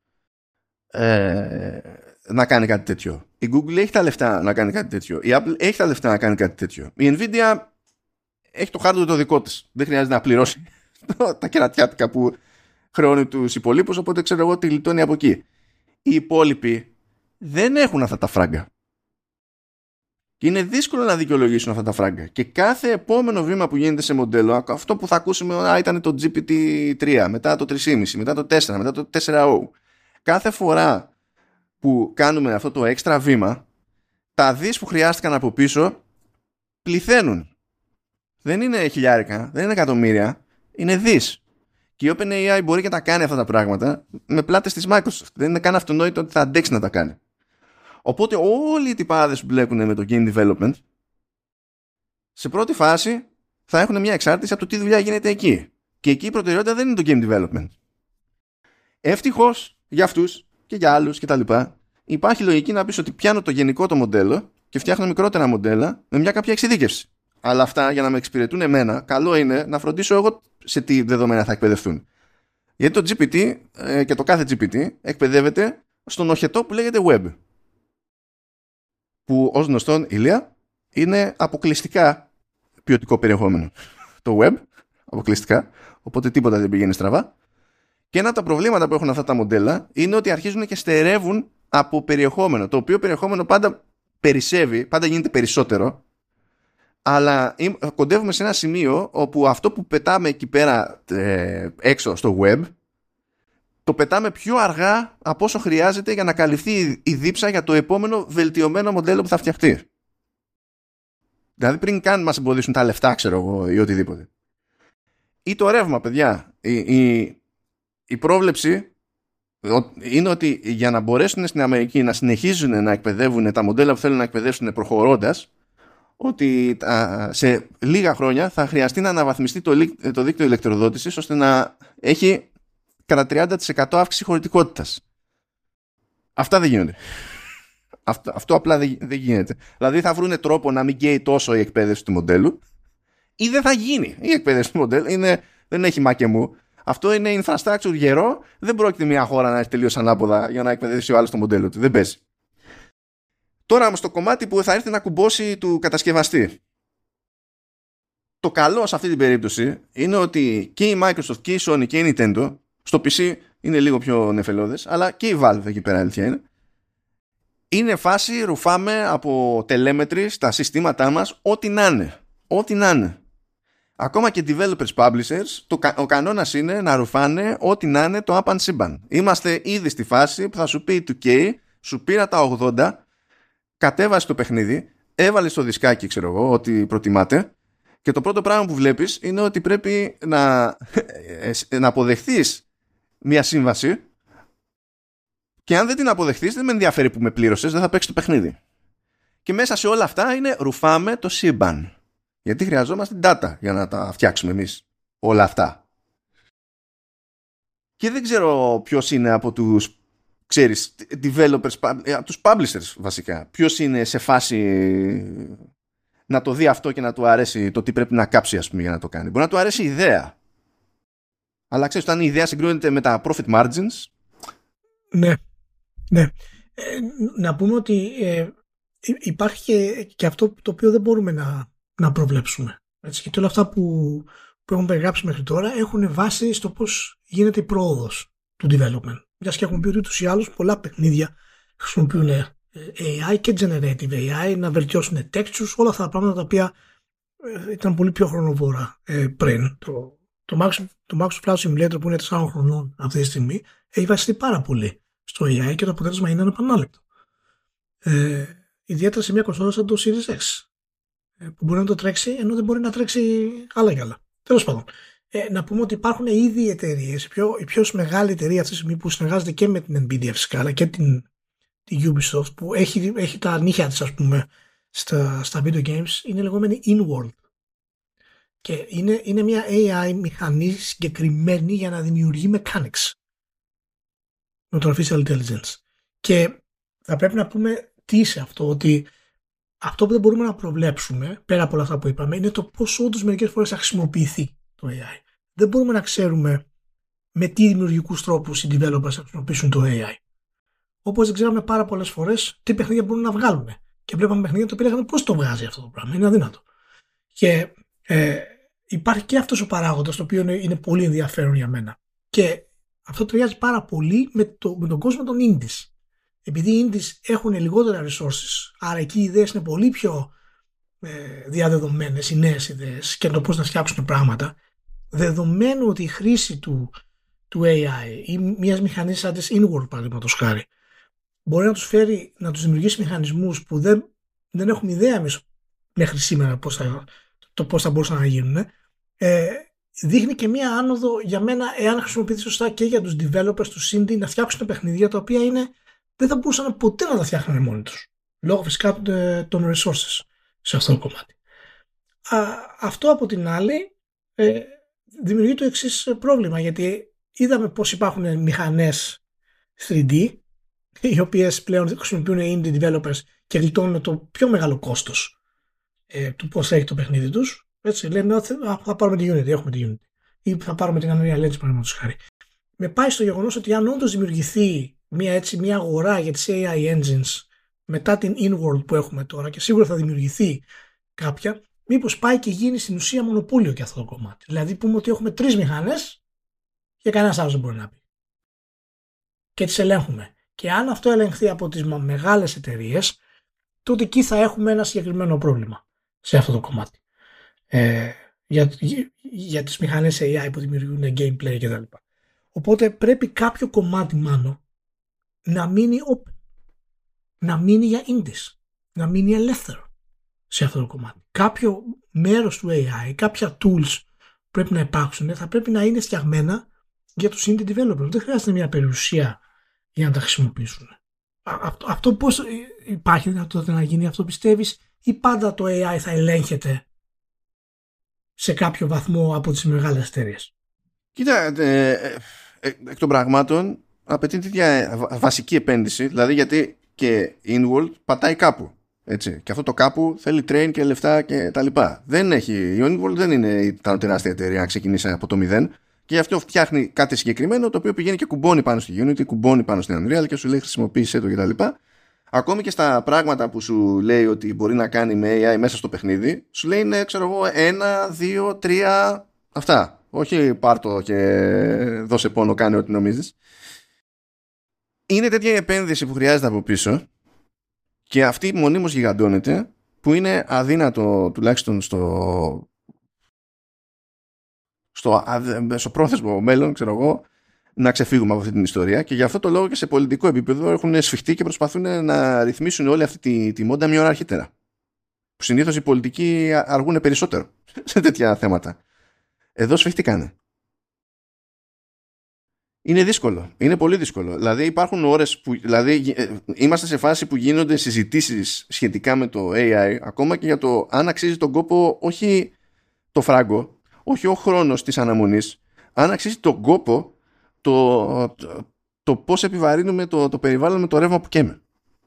να κάνει κάτι τέτοιο. Η Google έχει τα λεφτά να κάνει κάτι τέτοιο. Η Apple έχει τα λεφτά να κάνει κάτι τέτοιο. Η Nvidia έχει το hardware το δικό της. Δεν χρειάζεται να πληρώσει τα κερατιάτικα που χρεώνει τους υπολείπους, οπότε ξέρω εγώ τη γλιτώνει από εκεί. Οι υπόλοιποι δεν έχουν αυτά τα φράγκα. Και είναι δύσκολο να δικαιολογήσουν αυτά τα φράγκα. Και κάθε επόμενο βήμα που γίνεται σε μοντέλο, αυτό που θα ακούσουμε ήταν το GPT-3, μετά το 3.5, μετά το 4, μετά το 4.0. Κάθε φορά που κάνουμε αυτό το έξτρα βήμα, τα δις που χρειάστηκαν από πίσω πληθαίνουν. Δεν είναι χιλιάρικα, δεν είναι εκατομμύρια, είναι δις. Και η OpenAI μπορεί και τα κάνει αυτά τα πράγματα με πλάτες της Microsoft. Δεν είναι καν αυτονόητο ότι θα αντέξει να τα κάνει. Οπότε όλοι οι τυπάδες που μπλέκουν με το game development σε πρώτη φάση θα έχουν μια εξάρτηση από το τι δουλειά γίνεται εκεί. Και εκεί η προτεραιότητα δεν είναι το game development. Ευτυχώς για αυτούς και για άλλους κτλ. Υπάρχει λογική να πεις ότι πιάνω το γενικό το μοντέλο και φτιάχνω μικρότερα μοντέλα με μια κάποια εξειδίκευση. Αλλά αυτά για να με εξυπηρετούν εμένα, καλό είναι να φροντίσω εγώ σε τι δεδομένα θα εκπαιδευτούν. Γιατί το GPT και το κάθε GPT εκπαιδεύεται στον οχετό που λέγεται web. Που ως γνωστόν, Ηλία, είναι αποκλειστικά ποιοτικό περιεχόμενο. Το web, αποκλειστικά, οπότε τίποτα δεν πηγαίνει στραβά. Και ένα από τα προβλήματα που έχουν αυτά τα μοντέλα είναι ότι αρχίζουν και στερεύουν από περιεχόμενο, το οποίο περιεχόμενο πάντα περισσεύει, πάντα γίνεται περισσότερο, αλλά κοντεύουμε σε ένα σημείο όπου αυτό που πετάμε εκεί πέρα έξω στο web το πετάμε πιο αργά από όσο χρειάζεται για να καλυφθεί η δίψα για το επόμενο βελτιωμένο μοντέλο που θα φτιαχτεί. Δηλαδή πριν καν μας εμποδίσουν τα λεφτά, ξέρω εγώ, ή οτιδήποτε. Ή το ρεύμα, παιδιά. Η πρόβλεψη είναι ότι για να μπορέσουν στην Αμερική να συνεχίζουν να εκπαιδεύουν τα μοντέλα που θέλουν να εκπαιδεύσουν προχωρώντας, ότι σε λίγα χρόνια θα χρειαστεί να αναβαθμιστεί το δίκτυο ηλεκτροδότησης ώστε να έχει κατά 30% αύξηση χωρητικότητας. Αυτά δεν γίνονται. Αυτό απλά δεν γίνεται. Δηλαδή θα βρουν τρόπο να μην καίει τόσο η εκπαίδευση του μοντέλου, ή δεν θα γίνει η εκπαίδευση του μοντέλου. Δεν έχει μάκε μου. Αυτό είναι infrastructure γερό. Δεν πρόκειται μια χώρα να έχει τελείως ανάποδα για να εκπαιδεύσει ο άλλος το μοντέλο του. Δεν παίζει. Τώρα όμως το κομμάτι που θα έρθει να κουμπώσει του κατασκευαστή. Το καλό σε αυτή την περίπτωση είναι ότι και η Microsoft και η Sony και η Nintendo, στο PC είναι λίγο πιο νεφελώδες, αλλά και η Valve εκεί πέρα αλήθεια είναι φάση ρουφάμε από telemetry στα συστήματά μας ό,τι να είναι. Ό,τι να είναι. Ακόμα και developers publishers, ο κανόνας είναι να ρουφάνε ό,τι να είναι το up and σύμπαν. Είμαστε ήδη στη φάση που θα σου πει 2K, σου πήρα τα 80, κατέβασε το παιχνίδι, έβαλε στο δισκάκι, ξέρω εγώ, ό,τι προτιμάτε, και το πρώτο πράγμα που βλέπεις είναι ότι πρέπει να αποδεχθείς μια σύμβαση, και αν δεν την αποδεχθείς δεν με ενδιαφέρει που με πλήρωσες, δεν θα παίξει το παιχνίδι. Και μέσα σε όλα αυτά είναι ρουφάμε το σύμπαν. Γιατί χρειαζόμαστε data για να τα φτιάξουμε εμείς όλα αυτά. Και δεν ξέρω ποιος είναι από τους, ξέρεις, developers, από τους publishers βασικά, ποιος είναι σε φάση να το δει αυτό και να του αρέσει το τι πρέπει να κάψει, ας πούμε, για να το κάνει. Μπορεί να του αρέσει η ιδέα, αλλά ξέρεις, όταν η ιδέα συγκρίνεται με τα profit margins. Ναι. Να πούμε ότι υπάρχει και αυτό το οποίο δεν μπορούμε να προβλέψουμε. Έτσι, γιατί όλα αυτά που έχουν περιγράψει μέχρι τώρα έχουν βάση στο πώς γίνεται η πρόοδος του development. Μιας και έχουμε πει ότι ούτως ή άλλως πολλά παιχνίδια χρησιμοποιούν AI και generative AI να βελτιώσουν textures, όλα αυτά τα πράγματα τα οποία ήταν πολύ πιο χρονοβόρα πριν. Το Microsoft Flight Simulator που είναι 4 χρονών αυτή τη στιγμή έχει βασιστεί πάρα πολύ στο AI και το αποτέλεσμα είναι ανεπανάληπτο. Ιδιαίτερα σε μια κονσόλα σαν το Series X, που μπορεί να το τρέξει ενώ δεν μπορεί να τρέξει άλλα κι άλλα. Τέλος πάντων, να πούμε ότι υπάρχουν ήδη εταιρείες, η πιο μεγάλη εταιρεία αυτή τη στιγμή που συνεργάζεται και με την Nvidia φυσικά, αλλά και την Ubisoft, που έχει τα νύχια της, ας πούμε, στα video games, είναι λεγόμενη InWorld. Και είναι μια AI μηχανή συγκεκριμένη για να δημιουργεί mechanics με το artificial intelligence. Και θα πρέπει να πούμε τι είσαι αυτό, ότι αυτό που δεν μπορούμε να προβλέψουμε, πέρα από όλα αυτά που είπαμε, είναι το πώς όντως μερικές φορές θα χρησιμοποιηθεί το AI. Δεν μπορούμε να ξέρουμε με τι δημιουργικούς τρόπους οι developers θα χρησιμοποιήσουν το AI. Όπως δεν ξέραμε πάρα πολλές φορές τι παιχνίδια μπορούν να βγάλουν. Και βλέπαμε παιχνίδια το οποίο λέγαμε πώς το βγάζει αυτό το πράγμα. Είναι αδύνατο. Και υπάρχει και αυτός ο παράγοντας, το οποίο είναι πολύ ενδιαφέρον για μένα. Και αυτό ταιριάζει πάρα πολύ με τον κόσμο των indies. Επειδή οι indies έχουν λιγότερα resources, άρα εκεί οι ιδέες είναι πολύ πιο διαδεδομένες, οι νέες ιδέες και το πώς να φτιάξουν πράγματα, δεδομένου ότι η χρήση του AI ή μιας μηχανής σαν της InWorld, παραδείγματος χάρη, μπορεί να τους φέρει, να τους δημιουργήσει μηχανισμούς που δεν έχουμε ιδέα εμείς μέχρι σήμερα πώς θα μπορούσαν να γίνουν, δείχνει και μία άνοδο για μένα, εάν χρησιμοποιηθεί σωστά και για τους developers του indie, να φτιάξουν παιχνίδια τα οποία δεν θα μπορούσαν ποτέ να τα φτιάχνουν μόνοι τους, λόγω φυσικά των resources σε αυτό το κομμάτι. Αυτό από την άλλη δημιουργεί το εξής πρόβλημα, γιατί είδαμε πως υπάρχουν μηχανές 3D οι οποίες πλέον χρησιμοποιούν indie developers και γλιτώνουν το πιο μεγάλο κόστος του πώς έχει το παιχνίδι τους. Έτσι, λένε ότι θα πάρουμε τη Unity, έχουμε τη Unity, ή θα πάρουμε την Unreal Engine, παραδείγματος χάρη. Με πάει στο γεγονός ότι αν όντως δημιουργηθεί μια αγορά για τις AI engines μετά την InWorld που έχουμε τώρα, και σίγουρα θα δημιουργηθεί κάποια, μήπως πάει και γίνει στην ουσία μονοπόλιο και αυτό το κομμάτι. Δηλαδή πούμε ότι έχουμε 3 μηχανές και κανένας άλλος δεν μπορεί να πει. Και τις ελέγχουμε. Και αν αυτό ελεγχθεί από τις μεγάλες εταιρείες, τότε εκεί θα έχουμε ένα συγκεκριμένο πρόβλημα σε αυτό το κομμάτι. Για τις μηχανές AI που δημιουργούν gameplay κτλ. Οπότε πρέπει κάποιο κομμάτι μάλλον να μείνει open, να μείνει για indies, να μείνει ελεύθερο σε αυτό το κομμάτι. Κάποιο μέρος του AI, κάποια tools πρέπει να υπάρξουν, θα πρέπει να είναι φτιαγμένα για τους indie developers. Δεν χρειάζεται μια περιουσία για να τα χρησιμοποιήσουν. Αυτό πώς υπάρχει δυνατότητα να γίνει, αυτό πιστεύεις, ή πάντα το AI θα ελέγχεται σε κάποιο βαθμό από τις μεγάλες εταιρείες? Κοίτα, εκ των πραγμάτων απαιτεί τέτοια βασική επένδυση, δηλαδή γιατί και InWorld πατάει κάπου. Έτσι. Και αυτό το κάπου θέλει train και λεφτά και τα λοιπά. Δεν έχει, η InWorld δεν είναι η τεράστια εταιρεία να ξεκινήσει από το μηδέν, και γι' αυτό φτιάχνει κάτι συγκεκριμένο το οποίο πηγαίνει και κουμπώνει πάνω στη Unity, κουμπώνει πάνω στην Unreal και σου λέει χρησιμοποίησέ το κτλ. Ακόμη και στα πράγματα που σου λέει ότι μπορεί να κάνει με AI μέσα στο παιχνίδι, σου λέει είναι, ξέρω εγώ, 1, 2, 3, αυτά. Όχι πάρτο και δώσε πόνο, κάνε ό,τι νομίζεις. Είναι τέτοια η επένδυση που χρειάζεται από πίσω, και αυτή μονίμως γιγαντώνεται, που είναι αδύνατο τουλάχιστον στο πρόθεσμο μέλλον, ξέρω εγώ, να ξεφύγουμε από αυτή την ιστορία, και γι' αυτό το λόγο και σε πολιτικό επίπεδο έχουν σφιχτεί και προσπαθούν να ρυθμίσουν όλη αυτή τη μόντα μια ώρα αρχίτερα. Που συνήθως οι πολιτικοί αργούν περισσότερο σε τέτοια θέματα. Εδώ σφιχτήκανε. Είναι δύσκολο. Είναι πολύ δύσκολο. Δηλαδή υπάρχουν ώρες που, δηλαδή, είμαστε σε φάση που γίνονται συζητήσεις σχετικά με το AI, ακόμα και για το αν αξίζει τον κόπο, όχι το φράγκο, όχι ο χρόνος της αναμονής, αν αξίζει τον κόπο το πώς επιβαρύνουμε το περιβάλλον με το ρεύμα που καίμε.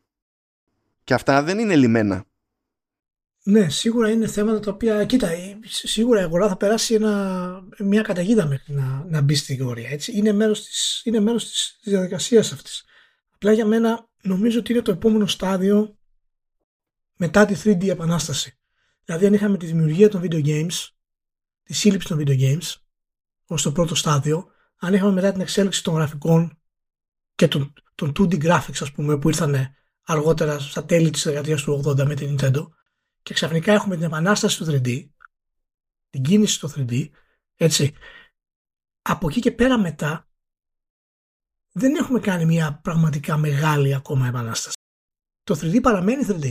Και αυτά δεν είναι λιμένα. Ναι, σίγουρα είναι θέματα τα οποία, κοίτα, σίγουρα η αγορά θα περάσει μια καταιγίδα μέχρι να μπει στην γεωρία. Έτσι. Είναι μέρος της διαδικασίας αυτής. Απλά για μένα νομίζω ότι είναι το επόμενο στάδιο μετά τη 3D επανάσταση. Δηλαδή αν είχαμε τη δημιουργία των video games, τη σύλληψη των video games ως το πρώτο στάδιο, αν είχαμε μετά την εξέλιξη των γραφικών και των 2D graphics, ας πούμε, που ήρθαν αργότερα στα τέλη της δεκαετίας του 80 με την Nintendo, και ξαφνικά έχουμε την επανάσταση του 3D, την κίνηση στο 3D, έτσι, από εκεί και πέρα μετά δεν έχουμε κάνει μια πραγματικά μεγάλη ακόμα επανάσταση. Το 3D παραμένει 3D.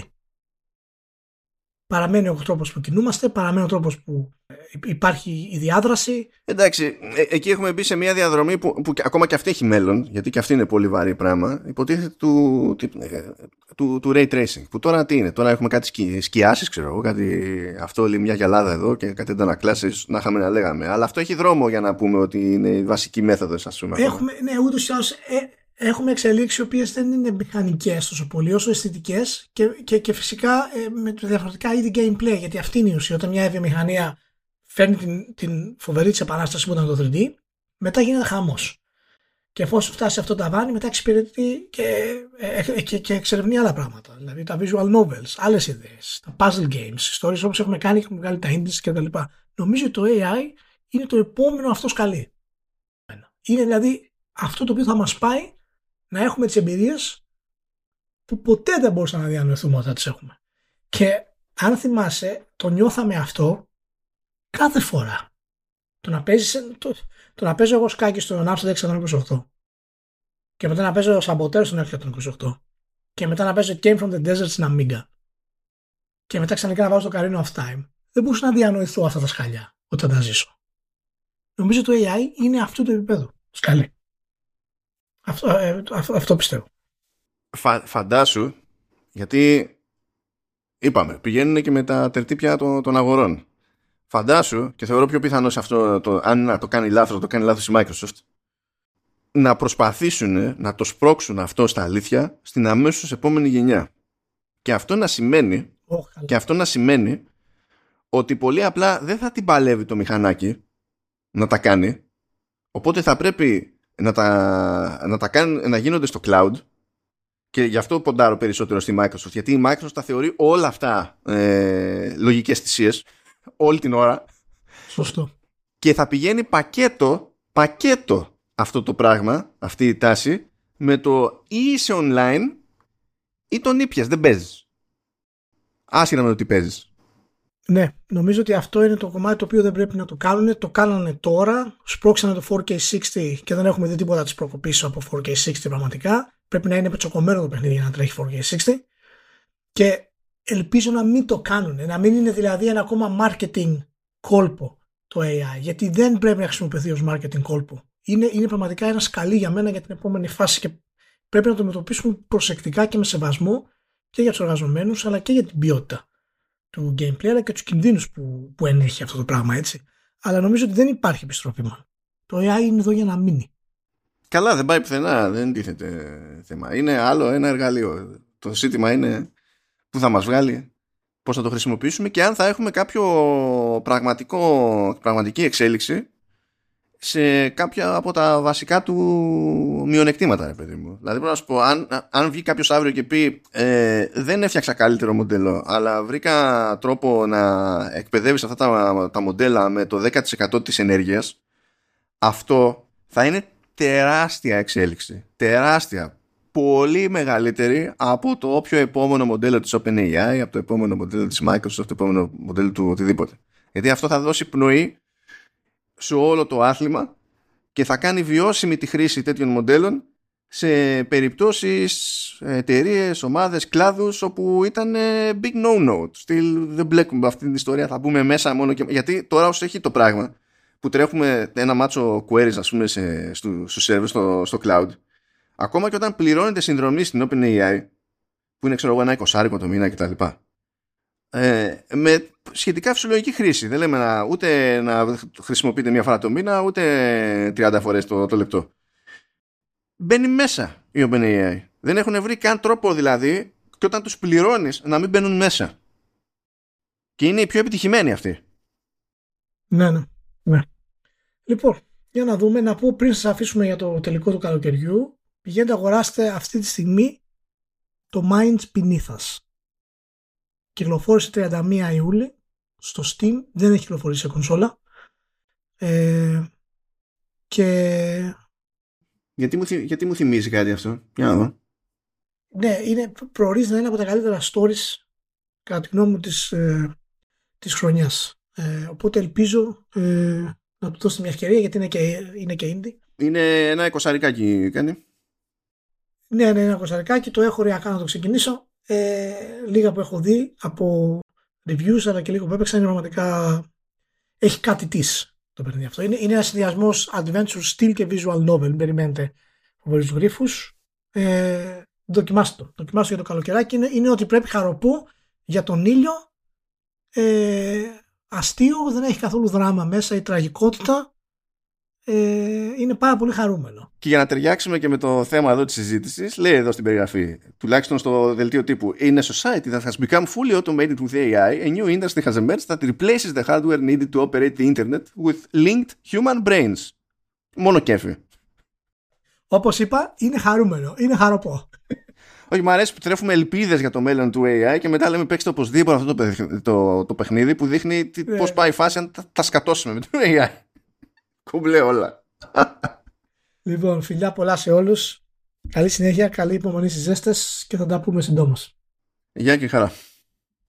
Παραμένει ο τρόπος που κινούμαστε, παραμένει ο τρόπος που υπάρχει η διάδραση. Εντάξει, εκεί έχουμε μπει σε μια διαδρομή που ακόμα και αυτή έχει μέλλον, γιατί και αυτή είναι πολύ βαρύ πράγμα. Υποτίθεται του Ray Tracing. Που τώρα τι είναι? Τώρα έχουμε κάτι σκιάσεις, ξέρω εγώ, κάτι αυτό, όλη μια γυαλάδα εδώ και κάτι αντανακλάσεις, να είχαμε να λέγαμε. Αλλά αυτό έχει δρόμο για να πούμε ότι είναι η βασική μέθοδος, ας πούμε. Ναι, ούτως ή άλλως έχουμε εξελίξεις οι οποίες δεν είναι μηχανικές τόσο πολύ όσο αισθητικές και φυσικά με διαφορετικά είδη gameplay, γιατί αυτή είναι η ουσία. Όταν μια βιομηχανία φέρνει την φοβερή της επανάσταση που ήταν το 3D, μετά γίνεται χαμός. Και εφόσον φτάσει σε αυτό το ταβάνι, μετά εξυπηρετεί και εξερευνεί άλλα πράγματα. Δηλαδή τα visual novels, άλλες ιδέες, τα puzzle games, ιστορίες όπως έχουμε κάνει και έχουμε βγάλει τα indies κτλ. Νομίζω ότι το AI είναι το επόμενο αυτό σκαλί. Είναι δηλαδή αυτό το οποίο θα μας πάει να έχουμε τις εμπειρίες που ποτέ δεν μπορούσαμε να διανοηθούμε όταν τις έχουμε. Και αν θυμάσαι, το νιώθαμε αυτό κάθε φορά. Το να παίζω εγώ σκάκι στον Amstrad 628 και μετά να παίζω Saboteur στον 628 και μετά να παίζω Came from the Desert στην Amiga και μετά ξανικά να βάζω το Ocarina of Time. Δεν μπορούσα να διανοηθώ αυτά τα σκαλιά όταν τα ζήσω. Νομίζω το AI είναι αυτού του επίπεδου σκαλί. Αυτό πιστεύω. Φαντάσου, γιατί είπαμε, πηγαίνουν και με τα τερτύπια των αγορών. Φαντάσου, και θεωρώ πιο πιθανό σε αυτό, αν να το κάνει λάθος, το κάνει λάθος η Microsoft, να προσπαθήσουν να το σπρώξουν αυτό στα αλήθεια στην αμέσως επόμενη γενιά. Και αυτό να σημαίνει ότι πολύ απλά δεν θα την παλεύει το μηχανάκι να τα κάνει, οπότε θα πρέπει να γίνονται στο cloud, και γι' αυτό ποντάρω περισσότερο στη Microsoft, γιατί η Microsoft τα θεωρεί όλα αυτά λογικές θυσίες όλη την ώρα. Σωστό. Και θα πηγαίνει πακέτο αυτό το πράγμα, αυτή η τάση, με το ή είσαι online ή τον ήπιες, δεν παίζεις. Άσχετα με το τι παίζεις. Ναι, νομίζω ότι αυτό είναι το κομμάτι το οποίο δεν πρέπει να το κάνουν. Το κάνανε τώρα, σπρώξανε το 4K60 και δεν έχουμε δει τίποτα της προκοπής από 4K60 πραγματικά. Πρέπει να είναι πετσοκομμένο το παιχνίδι για να τρέχει 4K60 και ελπίζω να μην το κάνουν, να μην είναι δηλαδή ένα ακόμα marketing κόλπο το AI, γιατί δεν πρέπει να χρησιμοποιηθεί ως marketing κόλπο. Είναι πραγματικά ένα σκαλί για μένα για την επόμενη φάση πρέπει να το μετωπίσουμε προσεκτικά και με σεβασμό και για τους εργαζομένους, αλλά και για την ποιότητα του gameplay, αλλά και τους κινδύνους που ενέχει αυτό το πράγμα, έτσι. Αλλά νομίζω ότι δεν υπάρχει επιστροφή μόνο. Το AI είναι εδώ για να μείνει. Καλά, δεν πάει πουθενά, δεν τίθεται θέμα. Είναι άλλο ένα εργαλείο. Το ζήτημα είναι που θα μας βγάλει, πώς θα το χρησιμοποιήσουμε και αν θα έχουμε κάποιο πραγματική εξέλιξη σε κάποια από τα βασικά του μειονεκτήματα, ρε παιδί μου. Δηλαδή, πρέπει να σου πω, αν βγει κάποιος αύριο και πει δεν έφτιαξα καλύτερο μοντέλο, αλλά βρήκα τρόπο να εκπαιδεύεις αυτά τα μοντέλα με το 10% της ενέργειας, αυτό θα είναι τεράστια εξέλιξη. Τεράστια. Πολύ μεγαλύτερη από το όποιο επόμενο μοντέλο της OpenAI, από το επόμενο μοντέλο της Microsoft, το επόμενο μοντέλο του οτιδήποτε. Γιατί αυτό θα δώσει πνοή σε όλο το άθλημα και θα κάνει βιώσιμη τη χρήση τέτοιων μοντέλων σε περιπτώσεις, εταιρείες, ομάδες, κλάδους όπου ήταν big no-no. Δεν μπλέκουμε αυτή την ιστορία, θα μπούμε μέσα μόνο και... Γιατί τώρα όσο έχει το πράγμα που τρέχουμε ένα μάτσο queries, ας πούμε, στους servers στο cloud, ακόμα και όταν πληρώνετε συνδρομή στην OpenAI, που είναι, ξέρω εγώ, ένα 20 το μήνα κτλ., με σχετικά φυσιολογική χρήση. Δεν λέμε ούτε να χρησιμοποιείτε μία φορά το μήνα, ούτε 30 φορές το λεπτό. Μπαίνει μέσα η OpenAI. Δεν έχουν βρει καν τρόπο, δηλαδή, και όταν τους πληρώνεις να μην μπαίνουν μέσα. Και είναι οι πιο επιτυχημένοι αυτοί. Ναι. Λοιπόν, για να δούμε, να πω πριν σας αφήσουμε για το τελικό του καλοκαιριού, πηγαίνετε αγοράστε αυτή τη στιγμή το Minds Beneath Us. Κυκλοφόρησε 31 Ιούλη στο Steam, δεν έχει κυκλοφορήσει σε κονσόλα. Και... Γιατί μου θυμίζει κάτι αυτό, για να δω. Ναι, προορίζεται να είναι από τα καλύτερα stories, κατά τη γνώμη μου, της χρονιάς. Οπότε ελπίζω να του δώσετε μια ευκαιρία, γιατί είναι και indie. Είναι ένα 20 κάνει. Ναι, ένα 20, το έχω ωριακά να το ξεκινήσω. Λίγα που έχω δει από reviews, αλλά και λίγο που έπαιξα, είναι πραγματικά, έχει κάτι της το παιχνίδι αυτό. Είναι ένα συνδυασμός adventure style και visual novel. Μην περιμένετε φοβερούς γρίφους. Δοκιμάστε για το καλοκαιράκι. Είναι ότι πρέπει, χαροπό για τον ήλιο, αστείο, δεν έχει καθόλου δράμα μέσα, η τραγικότητα, είναι πάρα πολύ χαρούμενο. Και για να ταιριάξουμε και με το θέμα εδώ της συζήτησης, λέει εδώ στην περιγραφή, τουλάχιστον στο δελτίο τύπου, in a society that has become fully automated with AI, a new industry has emerged that replaces the hardware needed to operate the internet with linked human brains. Μόνο κέφι. Όπως είπα, είναι χαρούμενο, είναι χαροπό. Όχι, μου αρέσει που τρέφουμε ελπίδες για το μέλλον του AI και μετά λέμε παίξτε οπωσδήποτε αυτό το παιχνίδι που δείχνει πώς πάει η φάση αν τα σκατώσουμε με το AI. Κουμπλέ όλα. Λοιπόν, φιλιά πολλά σε όλους. Καλή συνέχεια, καλή υπομονή στις ζέστες και θα τα πούμε συντόμως. Γεια και χαρά.